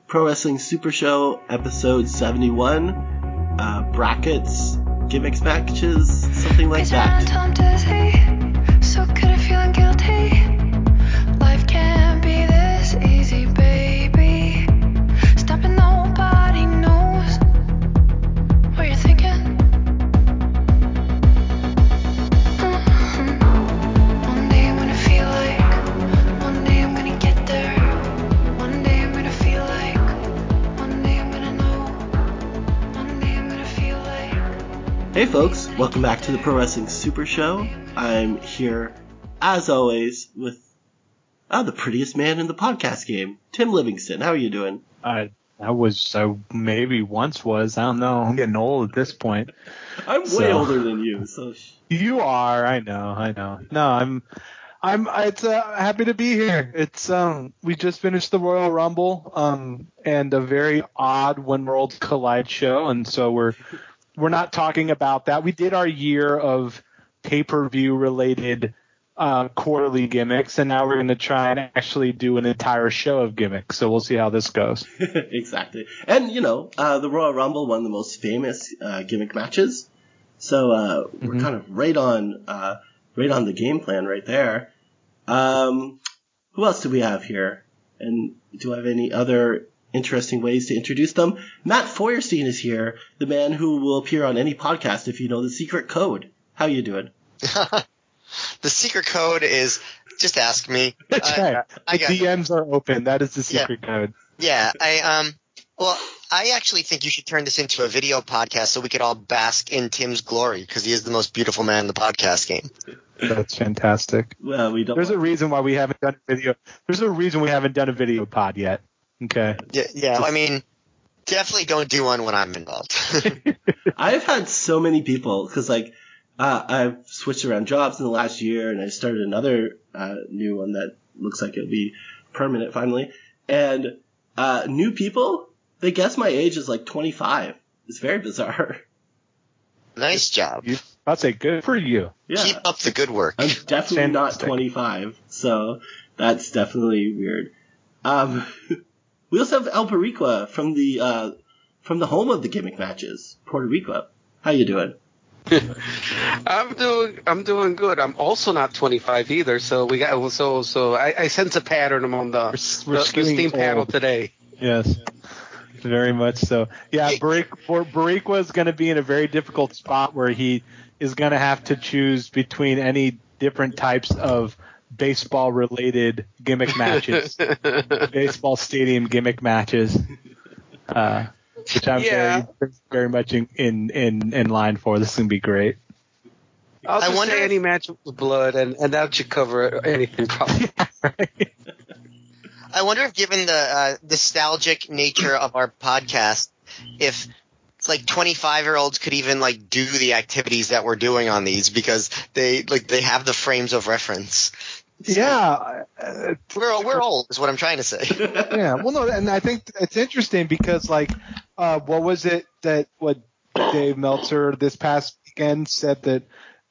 Pro Wrestling Super Show, episode 71. Brackets, gimmicks matches, something like that. So good at feeling guilty. Life can't be this easy, baby. Stopping, nobody knows what you're thinking. One day I'm gonna feel like, one day I'm gonna get there. One day I'm gonna feel like, one day I'm gonna know. One day I'm gonna feel like. Hey folks, welcome back to the Pro Wrestling Super Show. I'm here, as always, with the prettiest man in the podcast game, Tim Livingston. How are you doing? I maybe once was. I don't know. I'm getting old at this point. I'm way older than you, so. You are. I know. No, I'm. It's happy to be here. It's we just finished the Royal Rumble, and a very odd When Worlds Collide show, and so we're not talking about that. We did our year of pay-per-view related quarterly gimmicks, and now we're going to try and actually do an entire show of gimmicks. So we'll see how this goes. Exactly. And, the Royal Rumble, one of the most famous gimmick matches. So we're kind of right on the game plan right there. Who else do we have here? And do I have any other interesting ways to introduce them? Matt Feuerstein is here, the man who will appear on any podcast if you know the secret code. How you doing? The secret code is just ask me. That's right. The DMs are open. That is the secret code. Yeah. I actually think you should turn this into a video podcast so we could all bask in Tim's glory because he is the most beautiful man in the podcast game. That's fantastic. Well, we don't. There's a reason why we haven't done a video. There's a reason we haven't done a video pod yet. Okay. Yeah. I mean, definitely don't do one when I'm involved. I've had so many people because I've switched around jobs in the last year, and I started another new one that looks like it'll be permanent finally. And new people, they guess my age is like 25. It's very bizarre. Nice job. I'd say good for you. Yeah. Keep up the good work. I'm definitely not 25, so that's definitely weird. We also have El Boricua from the home of the gimmick matches, Puerto Rico. How you doing? I'm doing good. I'm also not 25 either, so I sense a pattern among the Steam panel today. Yes, very much so. Yeah, Boricua is going to be in a very difficult spot where he is going to have to choose between any different types of baseball-related gimmick matches, baseball stadium gimmick matches. Which I'm very much in line for. This is going to be great. I wonder any match with blood, and that should cover anything probably. Right. I wonder if, given the nostalgic nature of our podcast, if 25-year-olds could even do the activities that we're doing on these because they have the frames of reference. Yeah, we're old is what I'm trying to say. Yeah, well, no, and I think it's interesting because what was it that Dave Meltzer this past weekend said that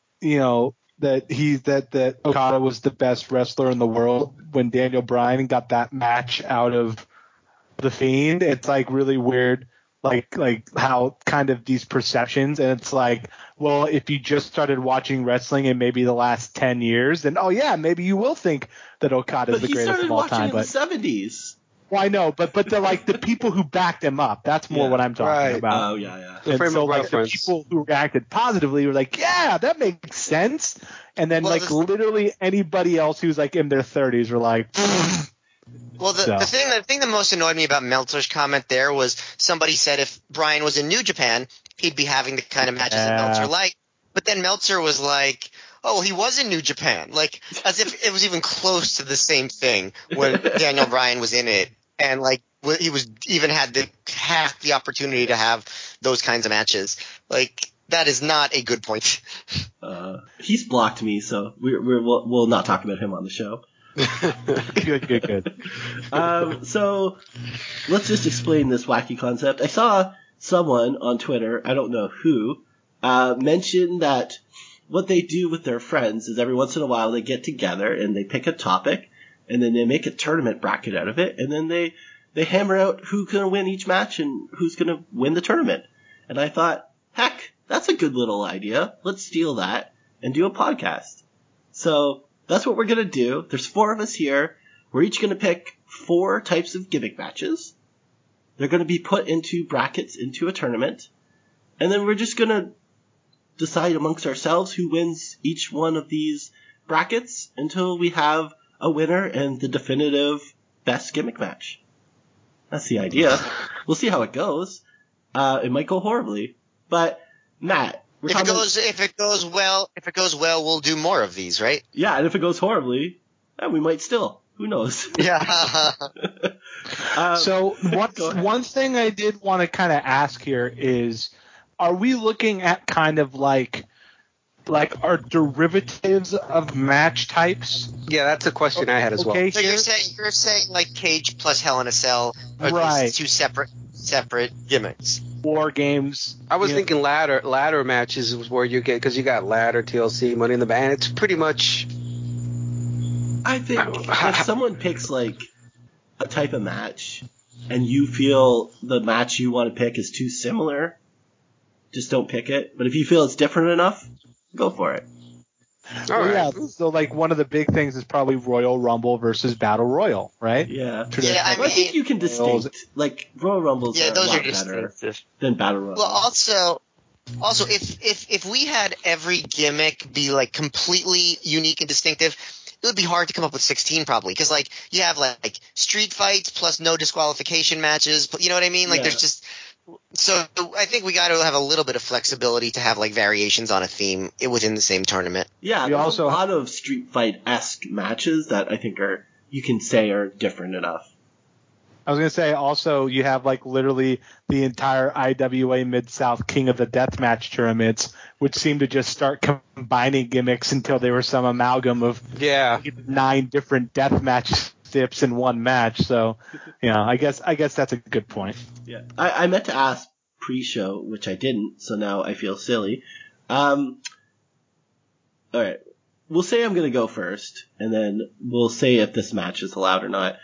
that Okada was the best wrestler in the world when Daniel Bryan got that match out of The Fiend. It's really weird. Like how kind of these perceptions, and it's well, if you just started watching wrestling in maybe the last 10 years, then maybe you will think that Okada is the greatest of all time. But he started watching in the 70s. Well, I know, but the people who backed him up, that's more what I'm talking about. Oh, yeah. And so the people who reacted positively were yeah, that makes sense. And then literally anybody else who's in their 30s were Well, the thing that most annoyed me about Meltzer's comment there was somebody said if Bryan was in New Japan, he'd be having the kind of matches that Meltzer liked. But then Meltzer was oh, he was in New Japan. As if it was even close to the same thing when Daniel Bryan was in it. And, he was even had half the opportunity to have those kinds of matches. That is not a good point. He's blocked me, so we'll not talk about him on the show. Good. So let's just explain this wacky concept. I saw someone on Twitter, I don't know who, mention that what they do with their friends is every once in a while they get together and they pick a topic and then they make a tournament bracket out of it, and then they they hammer out who's going to win each match and who's going to win the tournament. And I thought, heck, that's a good little idea. Let's steal that and do a podcast. So that's what we're going to do. There's 4 of us here. We're each going to pick 4 types of gimmick matches. They're going to be put into brackets into a tournament. And then we're just going to decide amongst ourselves who wins each one of these brackets until we have a winner and the definitive best gimmick match. That's the idea. We'll see how it goes. It might go horribly, but Matt, if it goes well, we'll do more of these, right? Yeah, and if it goes horribly, we might still. Who knows? Yeah. So one thing I did want to kind of ask here is, are we looking at kind of like our derivatives of match types? Yeah, that's a question I had as well. So you're saying like Cage plus Hell in a Cell are right. these 2 separate gimmicks. War games. I was thinking ladder matches is where you get, because you got ladder, TLC, Money in the Bank. It's pretty much. I think if someone picks like a type of match and you feel the match you want to pick is too similar, just don't pick it. But if you feel it's different enough, go for it. All right. Yeah, so like one of the big things is probably Royal Rumble versus Battle Royal, right? Yeah. Yeah, I think you can distinct. Like Royal Rumbles are a lot better than Battle Royal. Well, also if we had every gimmick be like completely unique and distinctive, it would be hard to come up with 16 probably, because like you have like street fights plus no disqualification matches. You know what I mean? Like there's just. So I think we got to have a little bit of flexibility to have like variations on a theme within the same tournament. Yeah, there's a lot of Street Fight-esque matches that I think you can say are different enough. I was going to say also you have like literally the entire IWA Mid-South King of the Deathmatch tournaments, which seem to just start combining gimmicks until they were some amalgam of 9 different deathmatch dips in one match. So, I guess that's a good point. Yeah, I meant to ask pre-show, which I didn't, so now I feel silly. All right, we'll say I'm going to go first, and then we'll say if this match is allowed or not.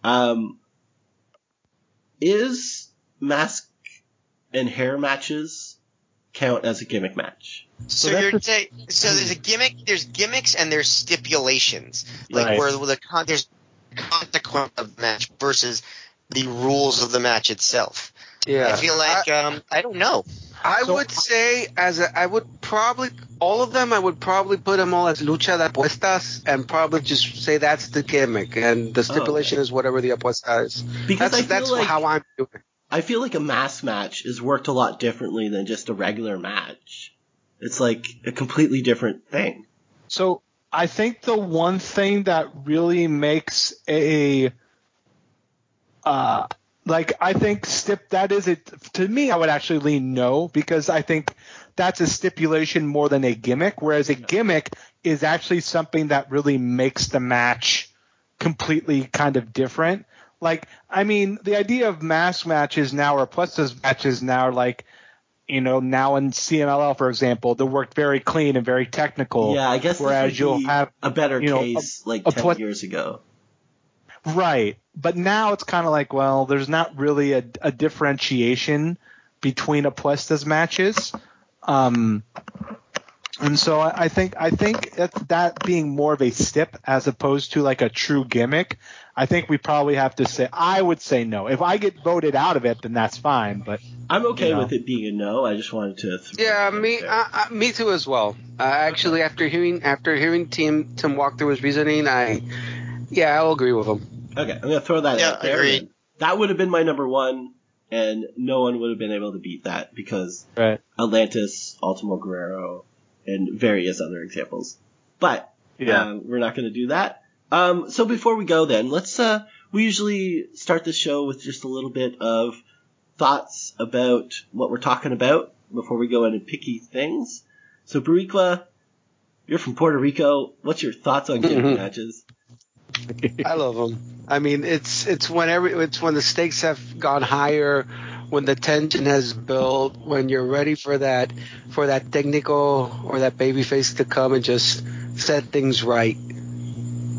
Is mask and hair matches count as a gimmick match? So there's a gimmick, there's gimmicks, and there's stipulations, like where there's consequence of the match versus the rules of the match itself. Yeah, I feel like I don't know. I would say all of them. I would probably put them all as lucha de apuestas, and probably just say that's the gimmick, and the stipulation is whatever the apuesta is. Because that's how I'm doing it. I feel like a mask match is worked a lot differently than just a regular match. It's like a completely different thing. So I think the one thing that really makes I think that is it. To me, I would actually lean no, because I think that's a stipulation more than a gimmick, whereas a gimmick is actually something that really makes the match completely kind of different. Like, I mean, the idea of mask matches now, or Apuestas matches now, like, now in CMLL, for example, they worked very clean and very technical. Yeah, I guess whereas you'll have a better case 10 years ago. Right. But now it's kind of like, well, there's not really a differentiation between Apuestas matches. And so I think that being more of a stip as opposed to like a true gimmick, I think we probably have to say, I would say no. If I get voted out of it, then that's fine. But I'm okay with it being a no. I just wanted to. Me too as well. Actually, after hearing Tim walk through his reasoning, I'll agree with him. Okay, I'm gonna throw that out there. Agreed. That would have been my number one, and no one would have been able to beat that because Atlantis, Ultimo Guerrero, and various other examples. But we're not going to do that. So before we go, then let's. We usually start the show with just a little bit of thoughts about what we're talking about before we go into picky things. So Bariqua, you're from Puerto Rico. What's your thoughts on gimmick matches? I love them. I mean, it's when the stakes have gone higher, when the tension has built, when you're ready for that technical or that babyface to come and just set things right.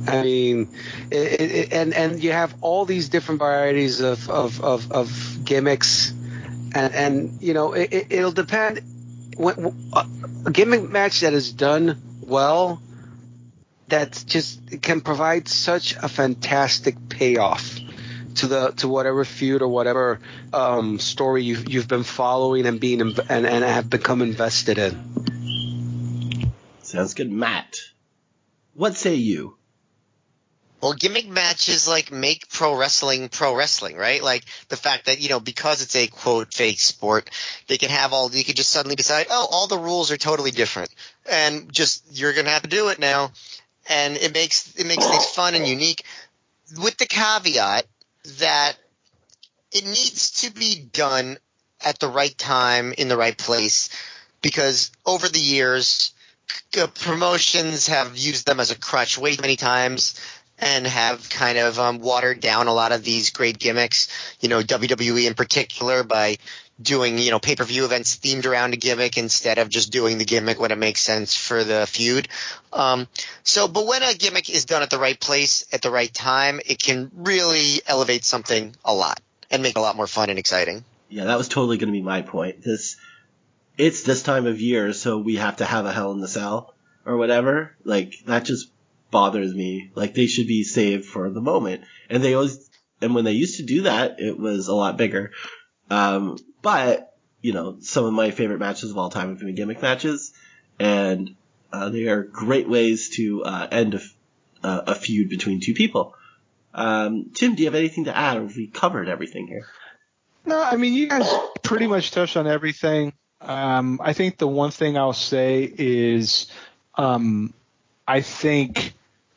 I mean, and you have all these different varieties of gimmicks, and you know, it'll depend. A gimmick match that is done well, that's just, it can provide such a fantastic payoff to whatever feud or whatever story you've been following and and have become invested in. Sounds good, Matt. What say you? Well, gimmick matches like make pro wrestling, right? Like the fact that, you know, because it's a quote fake sport, you could just suddenly decide, oh, all the rules are totally different, and just you're gonna have to do it now, and it makes things fun and unique, with the caveat that it needs to be done at the right time in the right place, because over the years, promotions have used them as a crutch way too many times and have kind of watered down a lot of these great gimmicks. You know, WWE in particular, by doing, you know, pay-per-view events themed around a gimmick instead of just doing the gimmick when it makes sense for the feud. But when a gimmick is done at the right place at the right time, it can really elevate something a lot and make it a lot more fun and exciting. Yeah, that was totally going to be my point. It's this time of year, so we have to have a Hell in the Cell or whatever. Like, that just bothers me. Like, they should be saved for the moment. And when they used to do that, it was a lot bigger. But, you know, some of my favorite matches of all time have been gimmick matches, and they are great ways to end a feud between two people. Tim, do you have anything to add, or have we covered everything here? No, I mean, you guys pretty much touched on everything. I think the one thing I'll say is, I think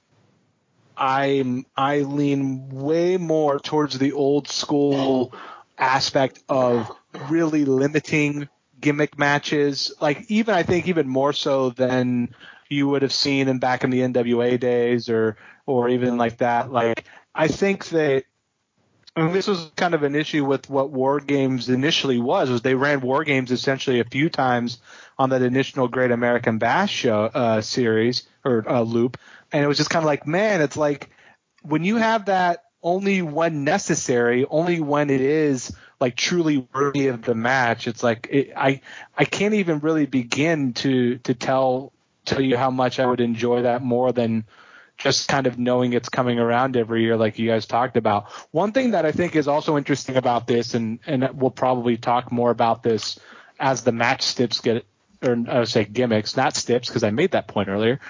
I lean way more towards the old school aspect of really limiting gimmick matches. Like, I think even more so than you would have seen back in the NWA days or even like that. Like, I think that, I mean, this was kind of an issue with what War Games initially was they ran War Games essentially a few times on that initial Great American Bash show series or loop, and it was just kind of like, man, it's like when you have that only when necessary, only when it is like truly worthy of the match, it's like I can't even really begin to tell you how much I would enjoy that more than just kind of knowing it's coming around every year, like you guys talked about. One thing that I think is also interesting about this, and we'll probably talk more about this as the match stips get, or I would say gimmicks, not stips, because I made that point earlier,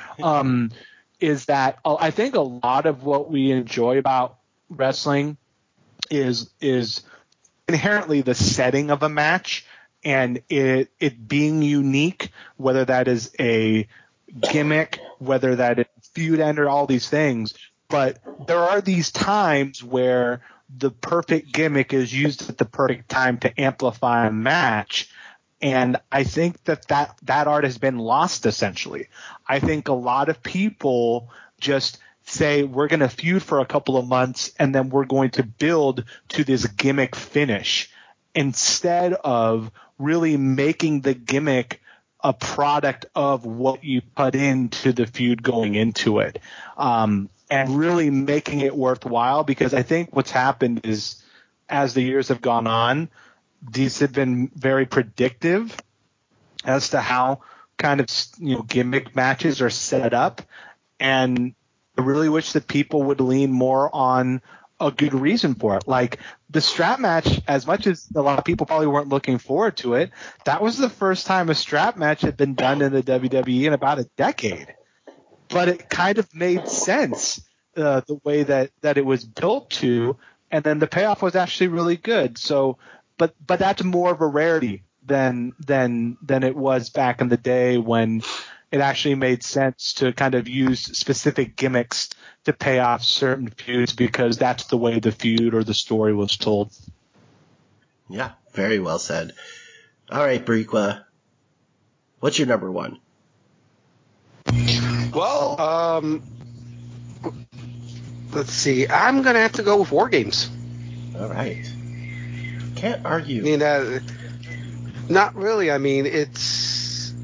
is that I think a lot of what we enjoy about wrestling is inherently the setting of a match and it being unique, whether that is a gimmick, whether that is feud ender, all these things. But there are these times where the perfect gimmick is used at the perfect time to amplify a match. And I think that art has been lost essentially. I think a lot of people just say we're going to feud for a couple of months and then we're going to build to this gimmick finish instead of really making the gimmick a product of what you put into the feud going into it, and really making it worthwhile. Because I think what's happened is, as the years have gone on, these have been very predictive as to how kind of, you know, gimmick matches are set up, and I really wish that people would lean more on a good reason for it. Like the strap match, as much as a lot of people probably weren't looking forward to it, that was the first time a strap match had been done in the WWE in about a decade. But it kind of made sense, the way that it was built to, and then the payoff was actually really good. So, but that's more of a rarity than it was back in the day when it actually made sense to kind of use specific gimmicks to pay off certain feuds because that's the way the feud or the story was told. Yeah, very well said. All right, Bariqua, what's your number one? Well, let's see. I'm going to have to go with War Games. All right. Can't argue. I mean, not really. I mean, it's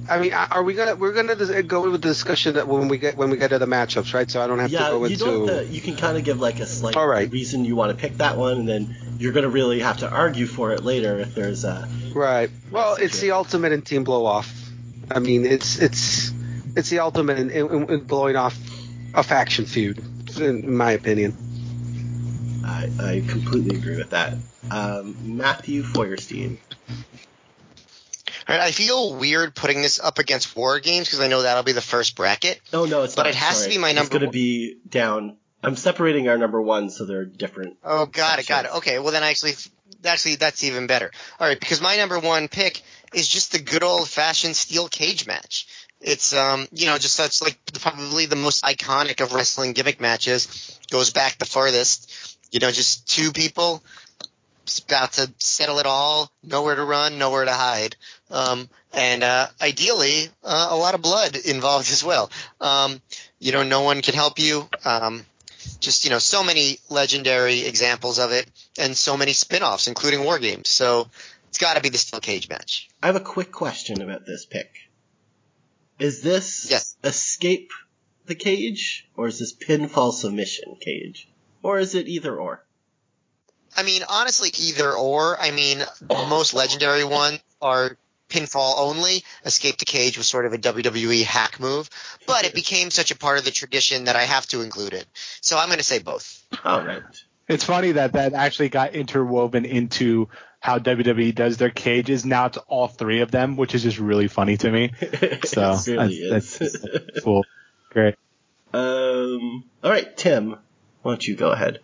I mean, we're gonna go with the discussion that when we get to the matchups, right? So I don't have to go into. You can kind of give like a slight All right. reason you want to pick that one, and then you're gonna really have to argue for it later if there's a. Right. Well, it's the ultimate in team blow off. I mean, it's the ultimate in blowing off a faction feud, in my opinion. I completely agree with that. Matthew Feuerstein. All right, I feel weird putting this up against War Games because I know that'll be the first bracket. Oh no, it's not. But it has to be my number. It's going to be down. I'm separating our number one so they're different. Oh, got it. Okay, well then actually that's even better. All right, because my number one pick is just the good old fashioned steel cage match. It's just such like probably the most iconic of wrestling gimmick matches. Goes back the farthest. Just two people about to settle it all, nowhere to run, nowhere to hide. And ideally, a lot of blood involved as well. No one can help you. So many legendary examples of it and so many spin-offs, including War Games. So it's got to be the steel cage match. I have a quick question about this pick. Is this escape the cage, or is this pinfall submission cage? Or is it either or? I mean, honestly, either or. I mean, the most legendary ones are pinfall only. Escape the cage was sort of a WWE hack move, but it became such a part of the tradition that I have to include it. So I'm going to say both. All right. It's funny that actually got interwoven into how WWE does their cages. Now it's all three of them, which is just really funny to me. So it really is. That's cool. Great. All right, Tim, why don't you go ahead?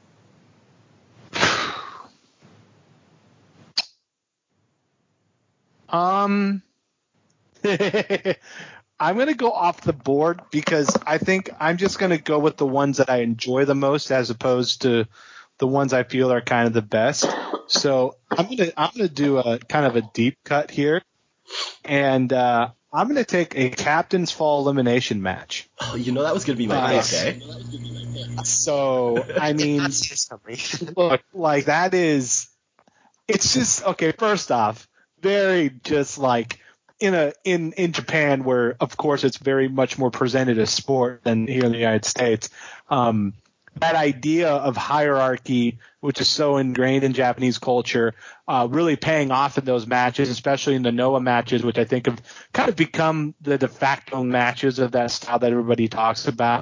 I'm going to go off the board because I think I'm just going to go with the ones that I enjoy the most as opposed to the ones I feel are kind of the best. So I'm going to do a kind of a deep cut here, and I'm going to take a Captain's Fall elimination match. Oh, that was going to be my pick, eh? So, I mean, look, like that is – it's just – okay, first off, very just like in Japan where, of course, it's very much more presented as sport than here in the United States. That idea of hierarchy, which is so ingrained in Japanese culture, really paying off in those matches, especially in the Noah matches, which I think have kind of become the de facto matches of that style that everybody talks about.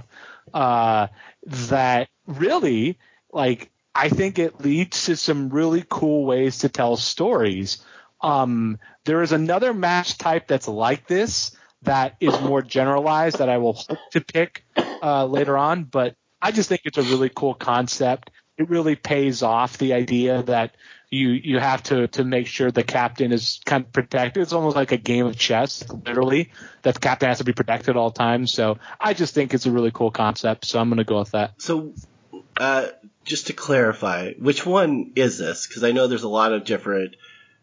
That really, like, I think it leads to some really cool ways to tell stories. There is another match type that's like this that is more generalized that I will hope to pick later on, but I just think it's a really cool concept. It really pays off the idea that you have to make sure the captain is kind of protected. It's almost like a game of chess, literally, that the captain has to be protected at all times. So I just think it's a really cool concept, so I'm going to go with that. So just to clarify, which one is this? Because I know there's a lot of different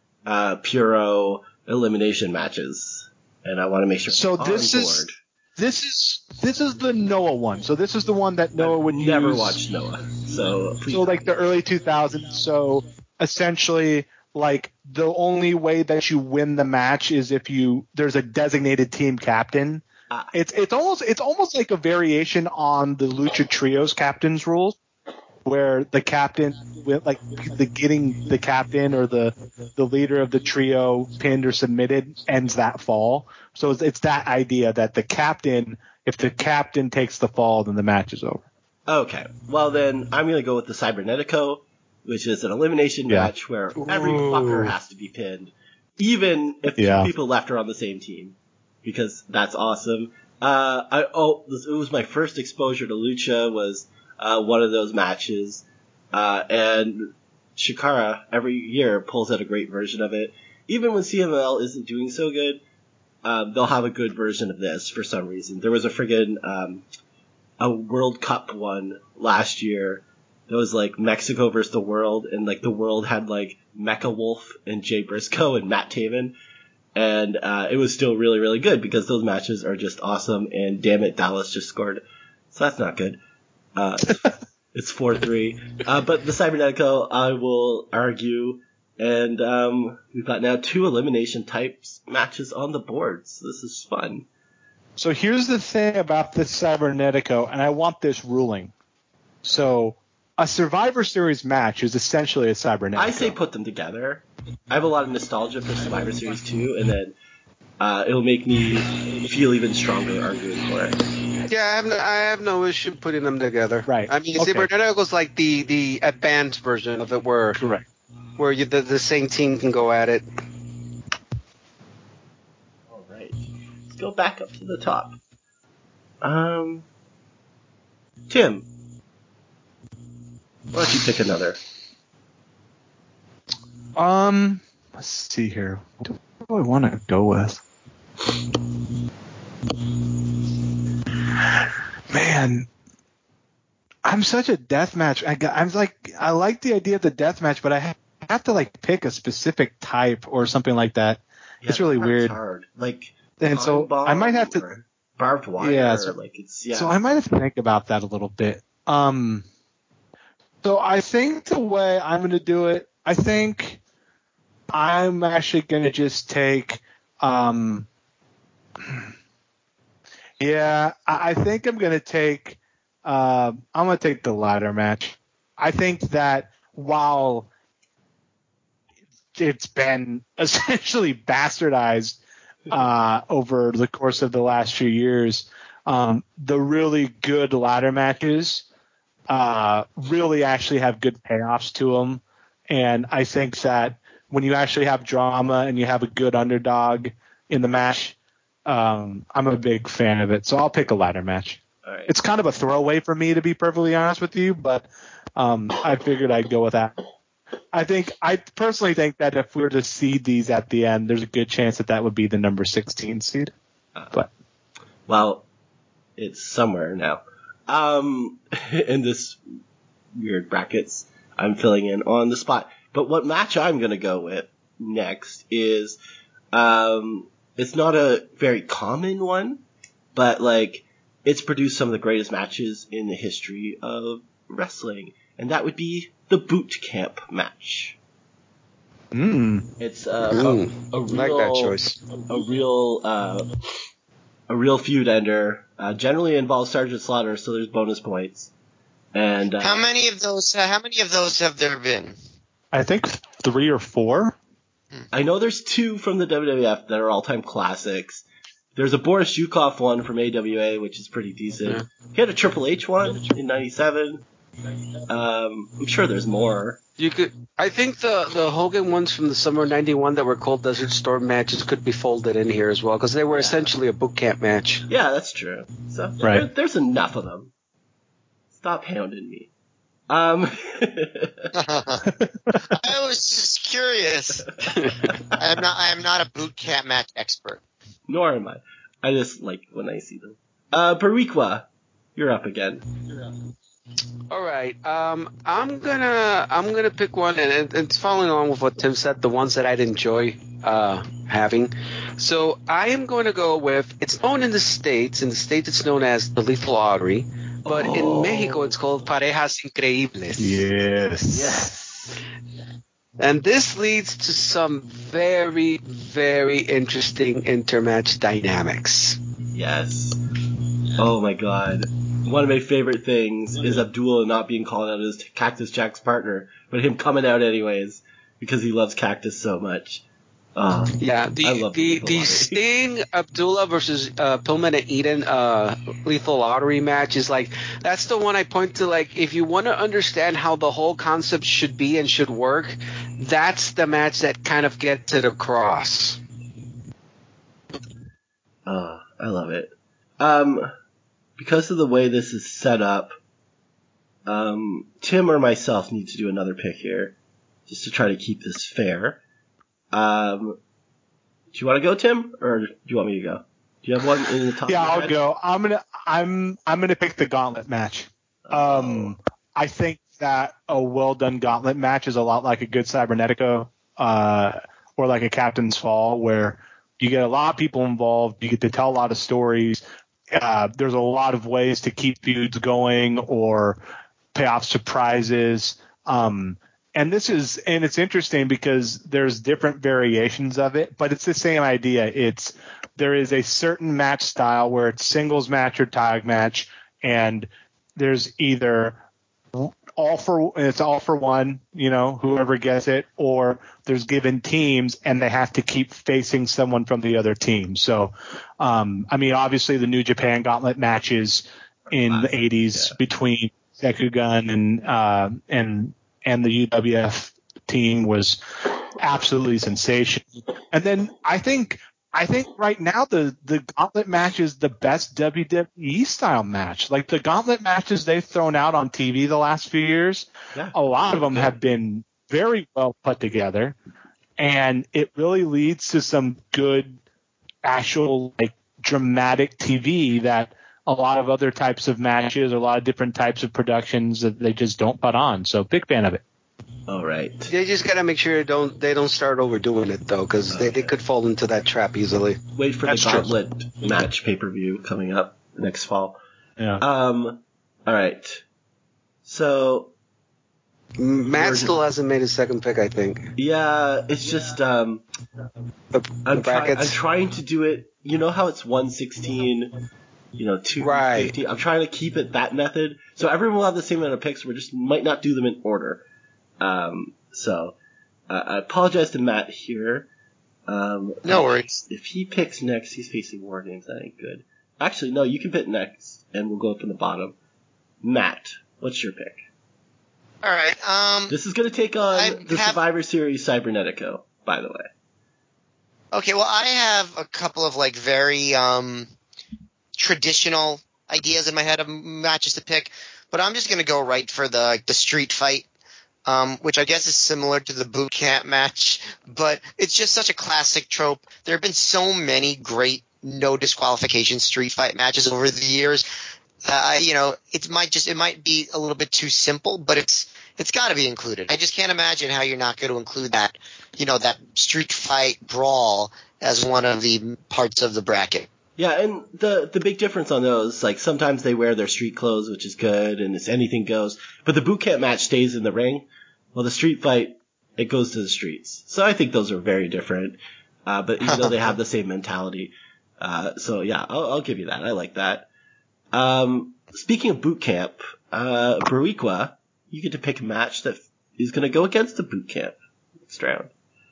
Puro elimination matches, and I want to make sure so I'm this on is board. This is the Noah one. So this is the one that Noah would never use. watched Noah, so please. So like the early 2000s. So essentially, like the only way that you win the match is if there's a designated team captain. It's almost like a variation on the Lucha Trios captain's rules, where the captain, getting the captain or the leader of the trio pinned or submitted ends that fall. So it's that idea that if the captain takes the fall, then the match is over. Okay, well then I'm going to go with the Cybernetico, which is an elimination match where every fucker has to be pinned, even if two people left are on the same team, because that's awesome. It was my first exposure to Lucha was one of those matches, and Chikara every year pulls out a great version of it. Even when CMLL isn't doing so good, they'll have a good version of this for some reason. There was a friggin' a World Cup one last year. It was like Mexico versus the World, and like the World had like Mecha Wolf and Jay Briscoe and Matt Taven. And it was still really, really good because those matches are just awesome. And damn it, Dallas just scored. So that's not good. It's 4-3. But the Cybernetico, I will argue, And we've got now 2 elimination types matches on the boards. This is fun. So here's the thing about this Cybernetico, and I want this ruling. So a Survivor Series match is essentially a Cybernetico. I say put them together. I have a lot of nostalgia for Survivor Series 2, and then it'll make me feel even stronger arguing for it. Yeah, I have no issue putting them together. Right. I mean, Okay. Cybernetico's like the advanced version of it, where Correct. where the same team can go at it. All right. Let's go back up to the top. Tim, why don't you pick another? Let's see here. What do I want to go with? Man, I'm such a deathmatch. I like the idea of the deathmatch, but I have to like pick a specific type or something like that. Yeah, it's really that's weird. Hard. Like, And so bomb I might have to. or barbed wire. Yeah, So I might have to think about that a little bit. So I think the way I'm going to do it, I think I'm actually going to just take. Yeah, I think I'm going to take. I'm going to take the ladder match. I think that while it's been essentially bastardized over the course of the last few years, the really good ladder matches really actually have good payoffs to them. And I think that when you actually have drama and you have a good underdog in the match, I'm a big fan of it. So I'll pick a ladder match. All right. It's kind of a throwaway for me, to be perfectly honest with you, but I figured I'd go with that. I personally think that if we were to seed these at the end, there's a good chance that would be the number 16 seed. But well, it's somewhere now. In this weird brackets I'm filling in on the spot. But what match I'm going to go with next is, it's not a very common one, but like, it's produced some of the greatest matches in the history of wrestling. And that would be the boot camp match. It's a real, like that choice. A real feud ender. Generally involves Sergeant Slaughter, so there's bonus points. And how many of those have there been? I think 3 or 4. I know there's 2 from the WWF that are all-time classics. There's a Boris Zhukov one from AWA, which is pretty decent. Yeah. He had a Triple H one in '97. I'm sure there's more. I think the Hogan ones from the summer '91 that were called Desert Storm matches could be folded in here as well, because they were essentially a boot camp match. Yeah, that's true. So right. There's enough of them. Stop hounding me. I was just curious. I am not a boot camp match expert. Nor am I. I just like when I see them. Bariqua, you're up again. All right. I'm gonna pick one, and it's following on with what Tim said. The ones that I'd enjoy having. So I am going to go with. It's known in the States. In the States, it's known as the Lethal Lottery. But in Mexico, it's called Parejas Increíbles. Yes. And this leads to some very, very interesting intermatch dynamics. Yes. Oh my god. One of my favorite things is Abdullah not being called out as Cactus Jack's partner, but him coming out anyways because he loves Cactus so much. Yeah, the Sting Abdullah versus Pillman and Eden Lethal Lottery match is like, that's the one I point to. Like, if you want to understand how the whole concept should be and should work, that's the match that kind of gets it across. I love it. Because of the way this is set up, Tim or myself need to do another pick here, just to try to keep this fair. Do you want to go, Tim, or do you want me to go? Do you have one in the top? Yeah, I'll go. I'm gonna pick the gauntlet match. I think that a well done gauntlet match is a lot like a good Cybernetico, or like a Captain's Fall, where you get a lot of people involved, you get to tell a lot of stories. There's a lot of ways to keep feuds going or pay off surprises. it's interesting because there's different variations of it, but it's the same idea. There is a certain match style where it's singles match or tag match, and there's either all for one, whoever gets it, or there's given teams and they have to keep facing someone from the other team. So, obviously the New Japan Gauntlet matches in the 80s between Sekugun and the UWF team was absolutely sensational. And then I think right now the Gauntlet match is the best WWE style match. Like the Gauntlet matches they've thrown out on TV the last few years, a lot of them have been very well put together, and it really leads to some good actual dramatic TV that a lot of other types of matches, a lot of different types of productions that they just don't put on. So big fan of it. All right. They just gotta make sure they don't start overdoing it though, because they could fall into that trap easily. Wait for the Gauntlet match pay-per-view coming up next fall. Yeah. All right. So Matt still hasn't made his second pick, I think. Yeah, it's just I'm trying to do it. You know how it's 116, 250. Right. I'm trying to keep it that method, so everyone will have the same amount of picks. We just might not do them in order. So I apologize to Matt here. No worries. If he picks next, he's facing War Games. That ain't good. Actually, no, you can pick next, and we'll go from the bottom. Matt, what's your pick? All right. This is going to take on Survivor Series Cybernetico, by the way. Okay, well, I have a couple of very traditional ideas in my head of matches to pick, but I'm just going to go right for the street fight. Which I guess is similar to the boot camp match, but it's just such a classic trope. There have been so many great no disqualification street fight matches over the years. It might be a little bit too simple, but it's got to be included. I just can't imagine how you're not going to include that, that street fight brawl as one of the parts of the bracket. Yeah, and the big difference on those, sometimes they wear their street clothes, which is good, and it's anything goes. But the boot camp match stays in the ring. Well, the street fight, it goes to the streets. So I think those are very different. But even though they have the same mentality. So yeah, I'll give you that. I like that. Speaking of boot camp, Bariqua, you get to pick a match that is going to go against the boot camp next round.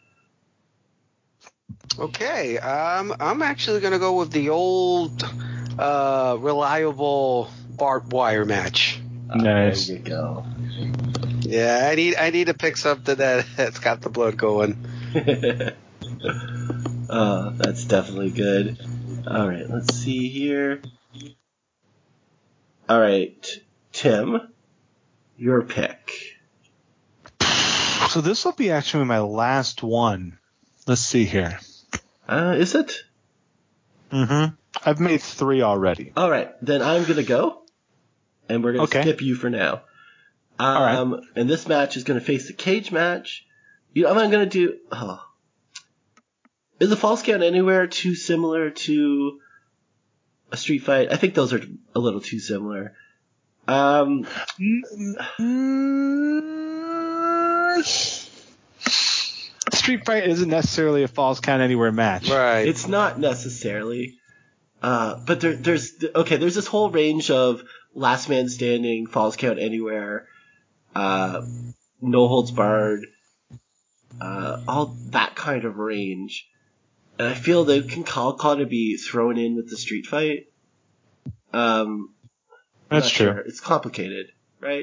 Okay, I'm actually going to go with the old, reliable barbed wire match. Nice. There you go. Yeah, I need to pick something that's got the blood going. Oh, that's definitely good. All right, let's see here. All right, Tim, your pick. So this will be actually my last one. Let's see here. Is it? Mm-hmm. I've made 3 already. All right, then I'm going to go, and we're going to skip you for now. All right. And this match is going to face the cage match. I'm going to do... Is a Falls Count Anywhere too similar to a street fight? I think those are a little too similar. Street fight isn't necessarily a Falls Count Anywhere match. Right. It's not necessarily. But there's this whole range of Last Man Standing, Falls Count Anywhere, No Holds Barred, all that kind of range. And I feel they can call to be thrown in with the street fight. That's true. Sure. It's complicated, right?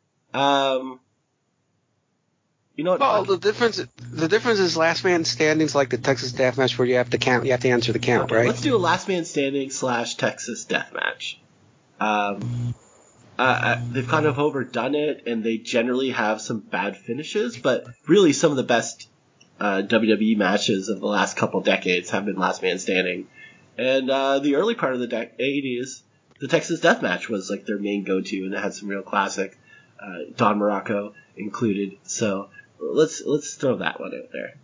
You know what? Well, the difference is Last Man Standing's like the Texas Death Match where you have to count. You have to answer the count, right? Let's do a Last Man Standing / Texas Death Match. They've kind of overdone it, and they generally have some bad finishes. But really, some of the best WWE matches of the last couple decades have been Last Man Standing. And the early part of the 80s, the Texas Death Match was their main go-to, and it had some real classic, Don Morocco included. So let's throw that one out there.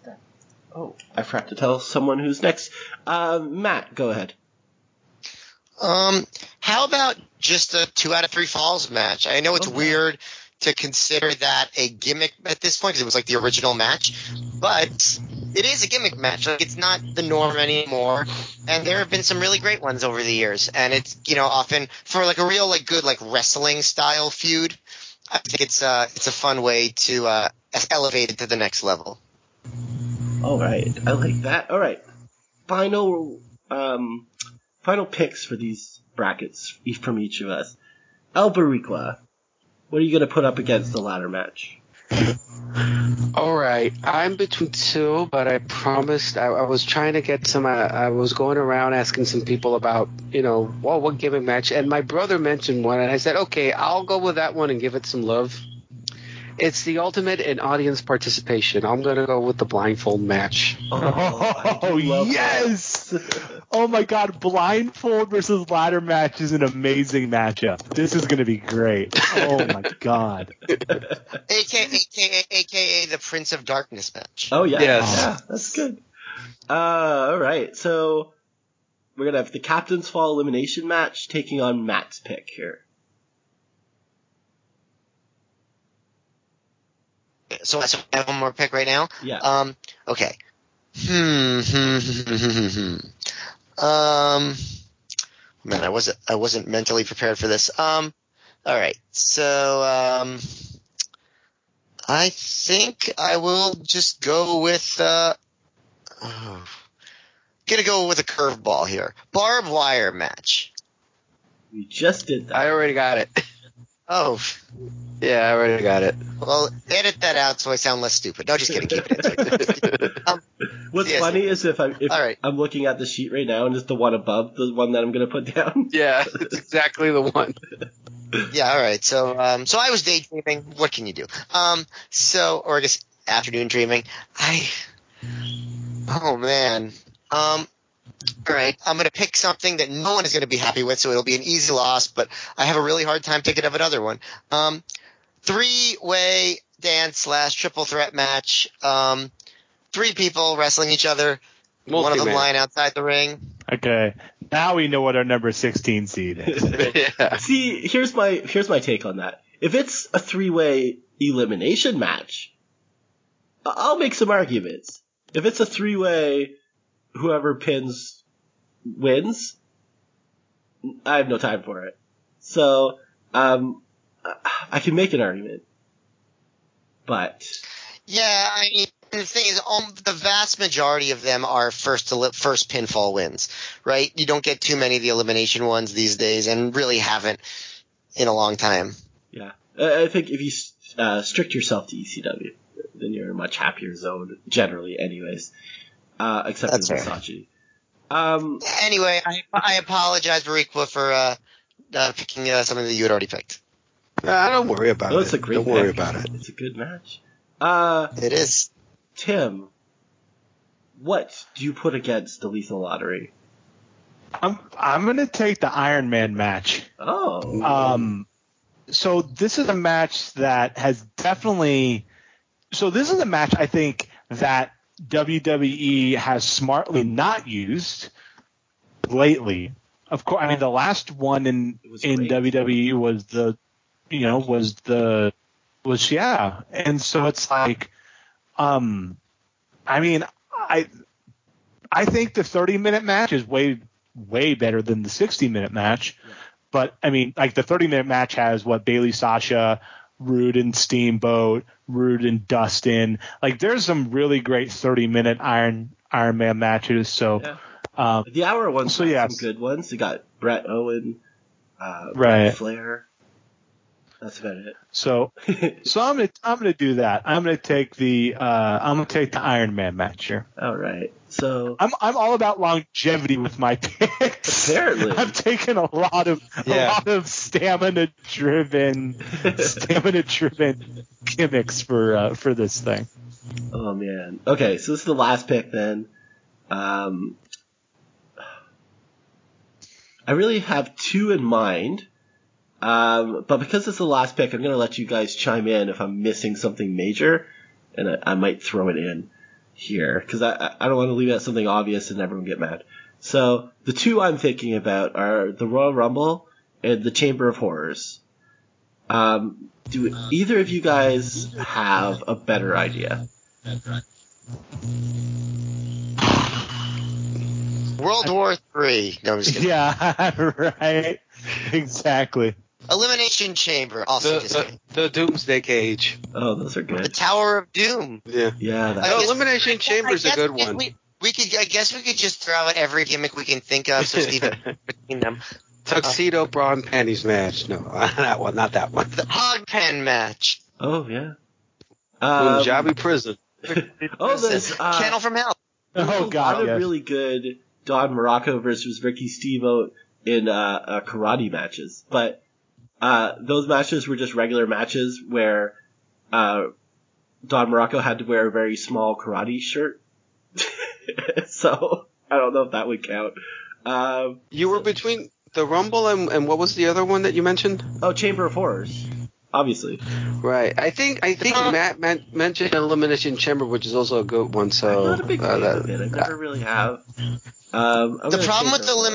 Oh, I forgot to tell someone who's next. Matt, go ahead. How about just a 2 out of 3 falls match? I know it's weird to consider that a gimmick at this point because it was like the original match, but it is a gimmick match. Like, it's not the norm anymore, and there have been some really great ones over the years. And it's, often for like a real like good like wrestling style feud. I think it's a fun way to elevate it to the next level. All right, I like that. All right, final picks for these brackets from each of us. Albariqua, what are you going to put up against the ladder match? All right, I'm between two, but I promised I was trying to get some. I was going around asking some people about, what gimmick match, and my brother mentioned one, and I said, okay, I'll go with that one and give it some love. It's the ultimate in audience participation. I'm going to go with the blindfold match. Oh, yes! Oh my God, blindfold versus ladder match is an amazing matchup. This is going to be great. Oh my God. AKA the Prince of Darkness match. Oh yeah, Yes. Yeah, that's good. All right, so we're gonna have the Captain's Fall elimination match taking on Matt's pick here. So I have one more pick right now? Yeah. Okay. Man, I wasn't mentally prepared for this. All right. So, I think I will just go with, gonna go with a curveball here. Barbed wire match. We just did that. I already got it. Oh. Yeah, I already got it. Well, edit that out so I sound less stupid. No, just kidding. Keep it in. What's funny is if All right. I'm looking at the sheet right now and it's the one above the one that I'm going to put down. Yeah, it's exactly the one. Yeah, all right. So I was daydreaming. What can you do? Or I guess afternoon dreaming. Oh man. All right. I'm going to pick something that no one is going to be happy with, so it'll be an easy loss, but I have a really hard time thinking of another one. 3-way dance / triple threat match. 3 people wrestling each other. One of them lying outside the ring. Okay. Now we know what our number 16 seed is. Yeah. See, here's my take on that. If it's a 3-way elimination match, I'll make some arguments. If it's a 3-way, whoever pins wins, I have no time for it. So, I can make an argument. But yeah, I mean, the thing is, the vast majority of them are first pinfall wins, right? You don't get too many of the elimination ones these days, and really haven't in a long time. yeah, I think if you strict yourself to ECW, then you're in a much happier zone generally, anyways. Except for Versace. Anyway, I apologize, Bariqua, for picking something that you had already picked. Don't worry about it. It's a great Don't worry pick. about it. It's a good match. It is. Tim, what do you put against the Lethal Lottery? I'm going to take the Iron Man match. Oh. So this is a match that has definitely – so this is a match I think that WWE has smartly not used lately. Of course, I mean the last one in WWE was and so it's like, I mean, I think the 30-minute match is way better than the 60-minute match, but I mean, like the 30-minute match has Bayley, Sasha, Rude and Steamboat, Rude and Dustin. Like there's some really great 30-minute Iron Man matches. So the hour ones, some good ones. You got Bret Owen, Ric Flair. That's about it. So I'm gonna do that. I'm gonna take the Iron Man match here. All right. So I'm all about longevity with my picks. Apparently, I'm taking a lot of stamina driven gimmicks for this thing. Oh man. Okay, so this is the last pick then. I really have 2 in mind. But because it's the last pick, I'm going to let you guys chime in if I'm missing something major, and I might throw it in here, because I don't want to leave out something obvious and everyone get mad. So the two I'm thinking about are the Royal Rumble and the Chamber of Horrors. Do either of you guys have a better idea? World War III. No, I'm just kidding. Yeah, right. Exactly. Elimination Chamber. Also, just kidding. The Doomsday Cage. Oh, those are The good. Tower of Doom. Yeah. Yeah, I that's guess- Elimination Chamber's a good one. We could. I guess we could just throw out every gimmick we can think of, so it's even between them. Tuxedo bra and panties match. No, that one, not that one. The hog pen match. Oh yeah. Punjabi prison. There's Channel from Hell. there's Oh, a God, lot of yes. really good Don Morocco versus Ricky Steamboat in karate matches, but those matches were just regular matches where Don Morocco had to wear a very small karate shirt. So I don't know if that would count. You were between the Rumble and what was the other one that you mentioned? Oh, Chamber of Horrors, obviously. Right. I think Matt mentioned Elimination Chamber, which is also a good one. So I'm not a big fan of it. I never really have. The problem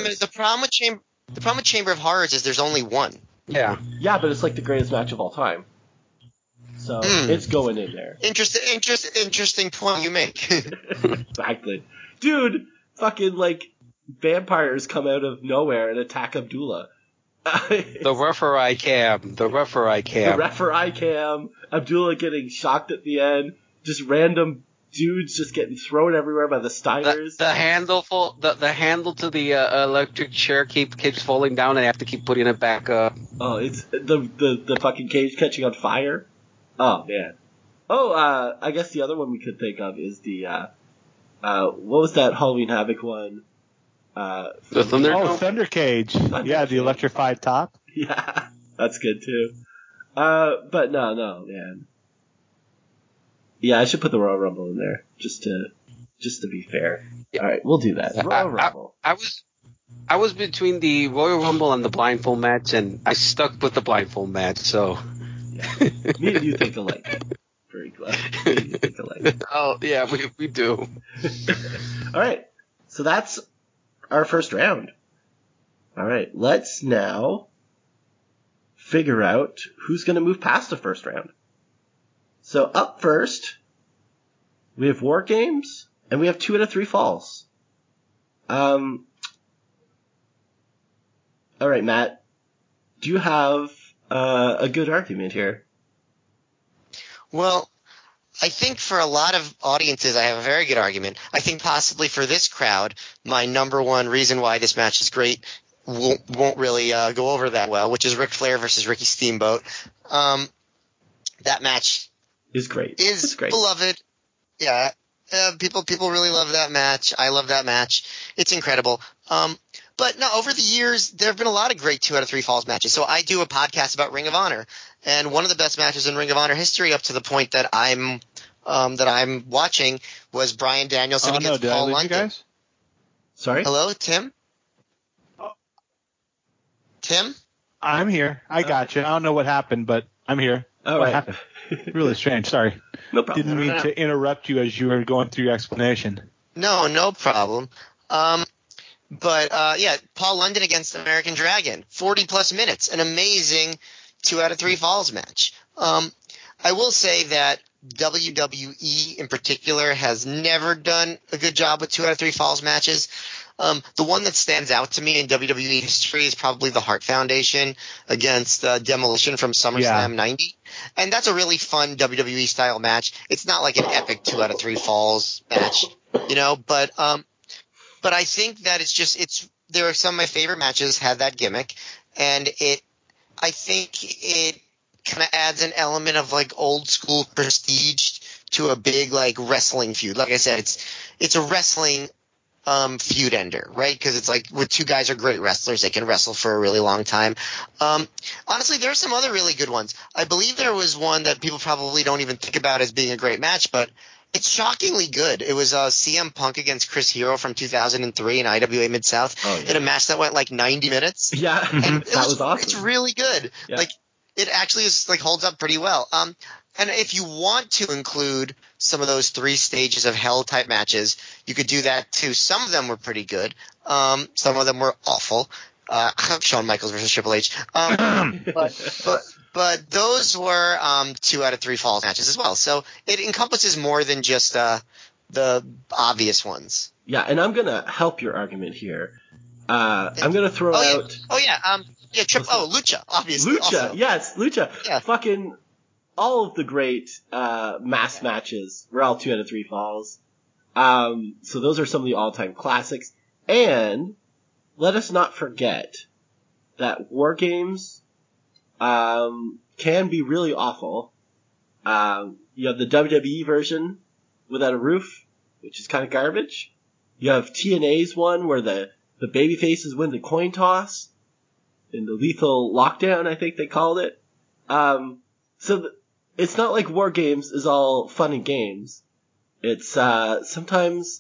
with Chamber of Horrors is there's only one. yeah. Yeah, but it's like the greatest match of all time. So it's going in there. Interesting point you make. Exactly. Dude, fucking like vampires come out of nowhere and attack Abdullah. The referee cam. The referee cam, Abdullah getting shocked at the end, just random dudes just getting thrown everywhere by the Steiners. The handle to the electric chair keeps falling down, and I have to keep putting it back up. Oh, it's the fucking cage catching on fire. Oh man. Oh, I guess the other one we could think of is the what was that Halloween Havoc one? The Thunder. Oh, Thunder Cage. Yeah, the electrified top. Yeah, that's good too. But no, man. Yeah, I should put the Royal Rumble in there just to be fair. All right, we'll do that. Royal Rumble. I was between the Royal Rumble and the blindfold match, and I stuck with the blindfold match. So. Yeah. Me and you think alike. Very glad. Me and you think alike. Oh yeah, we do. All right, so that's our first round. All right, let's now figure out who's going to move past the first round. So up first, we have War Games, and we have 2 out of 3 falls. All right, Matt, do you have a good argument here? Well, I think for a lot of audiences, I have a very good argument. I think possibly for this crowd, my number one reason why this match is great won't really go over that well, which is Ric Flair versus Ricky Steamboat. That match is great. It's great. Beloved. Yeah. People really love that match. I love that match. It's incredible. But no, over the years, there have been a lot of great 2 out of 3 falls matches. So I do a podcast about Ring of Honor, and one of the best matches in Ring of Honor history, up to the point that I'm watching, was Bryan Danielson against Paul London. You guys? Sorry. Hello, Tim. Tim. I'm here. I got you. I don't know what happened, but I'm here. What happened? Really strange. Sorry. No problem. Didn't mean to interrupt you as you were going through your explanation. No problem. But Paul London against American Dragon, 40-plus minutes, an amazing 2 out of 3 falls match. I will say that WWE in particular has never done a good job with 2 out of 3 falls matches. The one that stands out to me in WWE history is probably the Hart Foundation against Demolition from SummerSlam 90. And that's a really fun WWE style match. It's not like an epic 2 out of 3 falls match, but I think that there are some of my favorite matches had that gimmick, and I think it kind of adds an element of like old school prestige to a big like wrestling feud. Like I said, it's a wrestling feud ender, right? Because it's like when 2 guys are great wrestlers, they can wrestle for a really long time. Honestly, there are some other really good ones. I believe there was one that people probably don't even think about as being a great match, but it's shockingly good. It was CM Punk against Chris Hero from 2003 in IWA Mid-South in a match that went like 90 minutes. Yeah, and that was awesome. It's really good. Yeah. Like, it actually is like holds up pretty well. And if you want to include some of those 3 stages of hell type matches, you could do that too. Some of them were pretty good. Some of them were awful. Shawn Michaels versus Triple H. But those were 2 out of 3 falls matches as well. So it encompasses more than just the obvious ones. Yeah, and I'm gonna help your argument here. I'm gonna throw out. Lucha, obviously. Lucha, also. yes, Lucha. Yeah. Fucking all of the great mass matches were all 2 out of 3 falls. So those are some of the all-time classics. And let us not forget that War Games can be really awful. You have the WWE version without a roof, which is kind of garbage. You have TNA's one where the babyfaces win the coin toss in the Lethal Lockdown, I think they called it. It's not like War Games is all fun and games. It's sometimes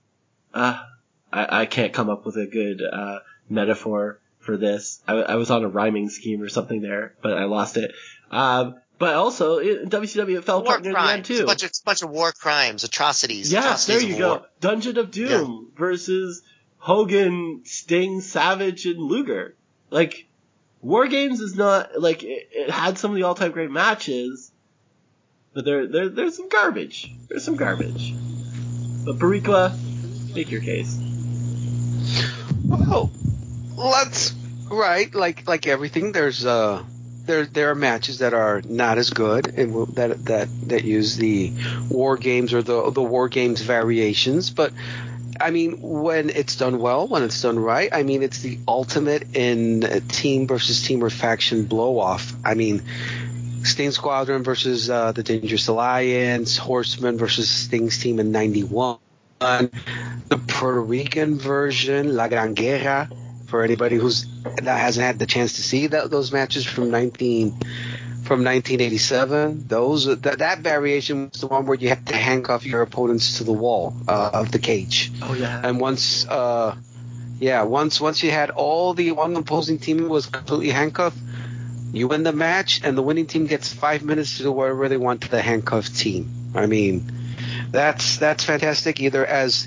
I can't come up with a good metaphor for this. I was on a rhyming scheme or something there, but I lost it. But also, WCW it fell apart near the end too. It's a bunch of war crimes, atrocities. Yeah, atrocities there you go. Dungeon of Doom versus Hogan, Sting, Savage, and Luger. Like, War Games is not like it had some of the all-time great matches, but there's some garbage. There's some garbage. But Barikwa, make your case. Well, like everything, there are matches that are not as good and that use the War Games or the War Games variations, but I mean, when it's done well, when it's done right, I mean, it's the ultimate in team versus team or faction blow-off. I mean, Sting Squadron versus the Dangerous Alliance, Horseman versus Sting's team in '91, the Puerto Rican version, La Gran Guerra, for anybody that hasn't had the chance to see those matches from 1987. That variation was the one where you had to handcuff your opponents to the wall of the cage. Oh yeah. And once you had all the one opposing team was completely handcuffed, you win the match, and the winning team gets 5 minutes to do whatever they want to the handcuffed team. I mean, that's fantastic. Either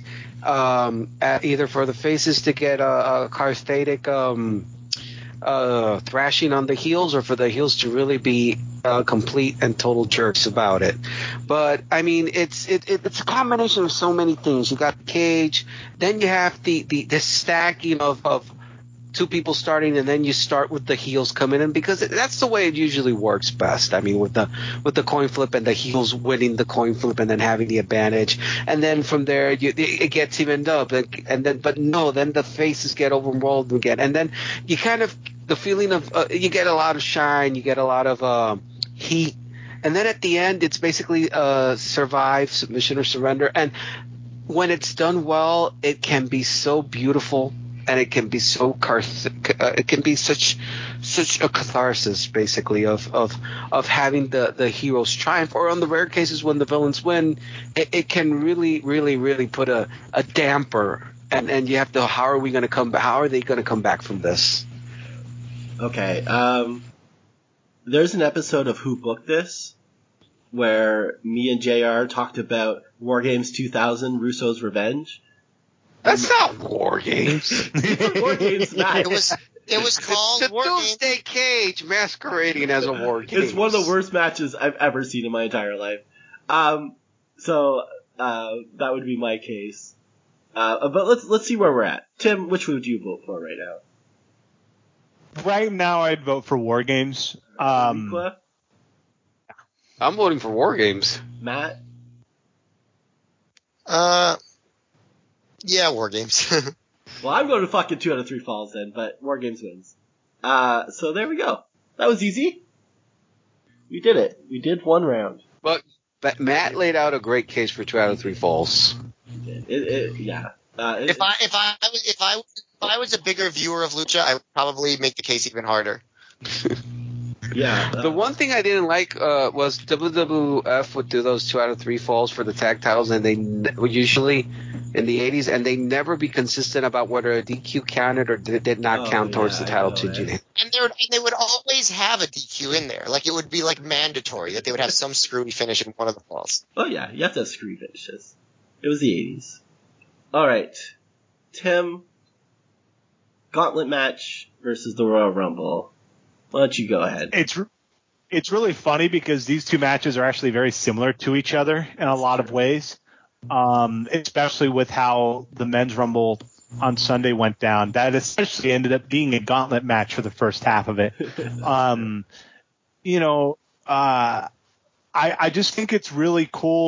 for the faces to get a cathartic thrashing on the heels, or for the heels to really be complete and total jerks about it. But I mean, it's a combination of so many things. You got the cage, then you have the stacking of 2 people starting, and then you start with the heels coming in, because that's the way it usually works best. I mean, with the coin flip and the heels winning the coin flip and then having the advantage, and then from there it gets evened up, and then the faces get overrolled again, and then you kind of the feeling of you get a lot of shine, you get a lot of heat, and then at the end it's basically survive, submission, or surrender. And when it's done well, it can be so beautiful. And it can be it can be such a catharsis, basically, of having the heroes triumph, or on the rare cases when the villains win, it can really, really, really put a damper. And you have to, how are they going to come back from this? Okay. There's an episode of Who Booked This where me and JR talked about War Games 2000, Russo's Revenge. That's not War Games. War Games, Matt. It was called the War Doomsday Cage masquerading as a War Game. It's one of the worst matches I've ever seen in my entire life. So that would be my case. But let's see where we're at. Tim, which would you vote for right now? Right now, I'd vote for War Games. I'm voting for War Games. Matt? Yeah, War Games. Well, I'm going to fucking 2 out of 3 falls then, but War Games wins. So there we go. That was easy. We did it. We did one round. But Matt laid out a great case for 2 out of 3 falls. Yeah. If I was a bigger viewer of Lucha, I would probably make the case even harder. Yeah. The one thing I didn't like was WWF would do those 2 out of 3 falls for the tag titles, and they would usually in the 80s, and they never be consistent about whether a DQ counted or did not count towards the title to Gene. And they would always have a DQ in there. Like, it would be like mandatory that they would have some screwy finish in one of the falls. Oh yeah, you have to have screwy finishes. It was the 80s. All right, Tim. Gauntlet match versus the Royal Rumble. Why don't you go ahead? It's really funny because these two matches are actually very similar to each other in a lot of ways, especially with how the men's Rumble on Sunday went down. That essentially ended up being a gauntlet match for the first half of it. I just think it's really cool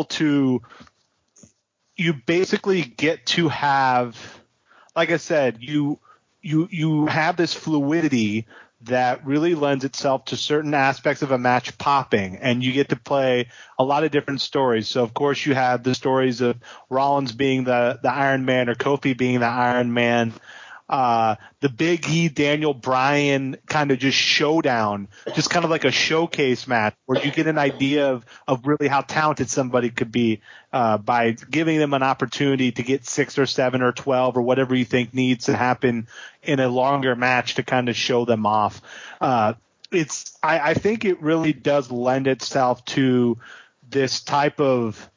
you basically get to have, like I said, you have this fluidity that really lends itself to certain aspects of a match popping, and you get to play a lot of different stories. So, of course, you have the stories of Rollins being the Iron Man or Kofi being the Iron Man, the Big E, Daniel Bryan kind of just showdown, just kind of like a showcase match where you get an idea of really how talented somebody could be by giving them an opportunity to get 6 or 7 or 12 or whatever you think needs to happen in a longer match to kind of show them off. I think it really does lend itself to this type of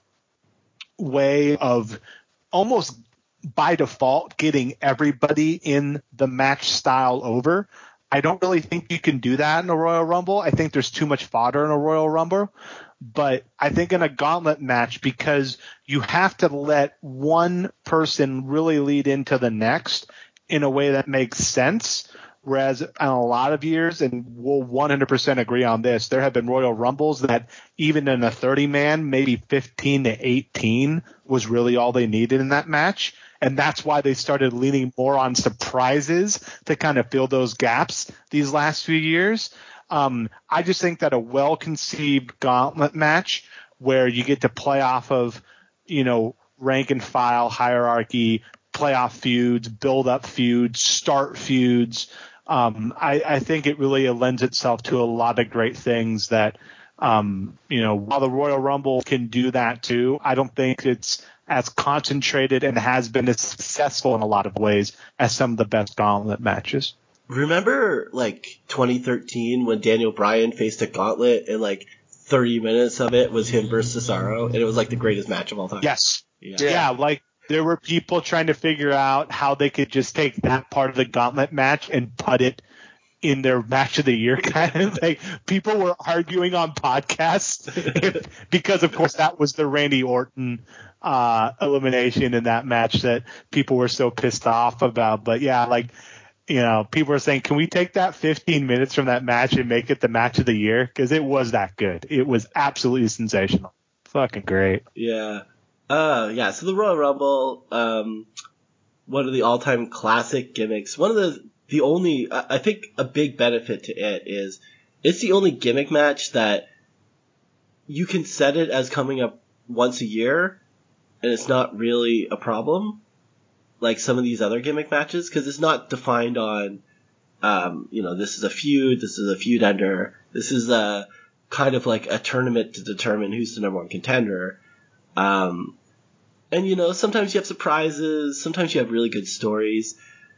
way of almost by default getting everybody in the match style over. I don't really think you can do that in a Royal Rumble. I think there's too much fodder in a Royal Rumble. But I think in a gauntlet match, because you have to let one person really lead into the next in a way that makes sense, whereas in a lot of years, and we'll 100% agree on this, there have been Royal Rumbles that even in a 30-man, maybe 15 to 18 was really all they needed in that match. And that's why they started leaning more on surprises to kind of fill those gaps these last few years. I just think that a well-conceived gauntlet match where you get to play off of, rank and file hierarchy, playoff feuds, build up feuds, start feuds. I think it really lends itself to a lot of great things that, while the Royal Rumble can do that too, I don't think it's as concentrated and has been as successful in a lot of ways as some of the best gauntlet matches. Remember, 2013 when Daniel Bryan faced a gauntlet and, 30 minutes of it was him versus Cesaro, and it was, the greatest match of all time? Yes. Yeah, there were people trying to figure out how they could just take that part of the gauntlet match and put it in their match of the year kind of thing. People were arguing on podcasts because, of course, that was the Randy Orton elimination in that match that people were so pissed off about. But yeah, people were saying, can we take that 15 minutes from that match and make it the match of the year? Because it was that good. It was absolutely sensational. Fucking great. Yeah. So the Royal Rumble, one of the all-time classic gimmicks. One of the only, I think a big benefit to it is it's the only gimmick match that you can set it as coming up once a year and it's not really a problem like some of these other gimmick matches, because it's not defined on, this is a feud, this is a feud ender, this is a kind of like a tournament to determine who's the number one contender. And sometimes you have surprises, sometimes you have really good stories.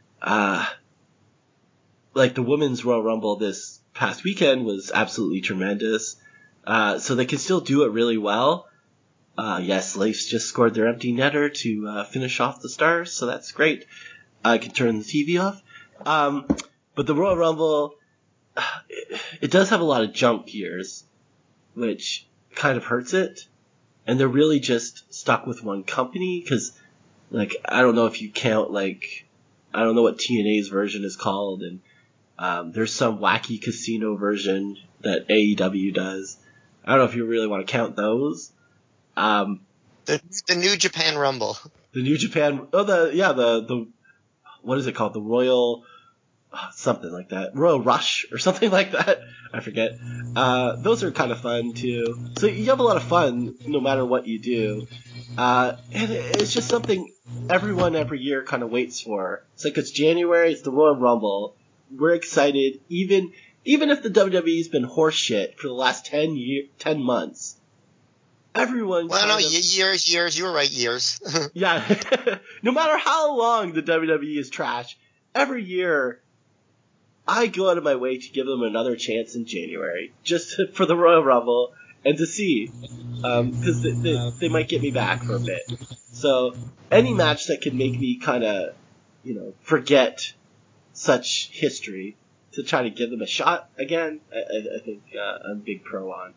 Like the Women's Royal Rumble this past weekend was absolutely tremendous. So they can still do it really well. Yes, Leafs just scored their empty netter to finish off the Stars, so that's great. I can turn the TV off. But the Royal Rumble, it does have a lot of jump years, which kind of hurts it. And they're really just stuck with one company, because, I don't know if you count, I don't know what TNA's version is called, and there's some wacky casino version that AEW does. I don't know if you really want to count those. The New Japan Rumble. The New Japan, the what is it called? The Royal, something like that. Royal Rush or something like that. I forget. Those are kind of fun too. So you have a lot of fun no matter what you do. And it's just something everyone every year kind of waits for. It's January, it's the Royal Rumble. We're excited, even if the WWE's been horseshit for the last 10 months. everyone. Well, no, years. You were right, years. Yeah. No matter how long the WWE is trash, every year I go out of my way to give them another chance in January, just for the Royal Rumble and to see, because they might get me back for a bit. So any match that can make me kind of, forget such history to try to give them a shot again, I think I'm a big pro on.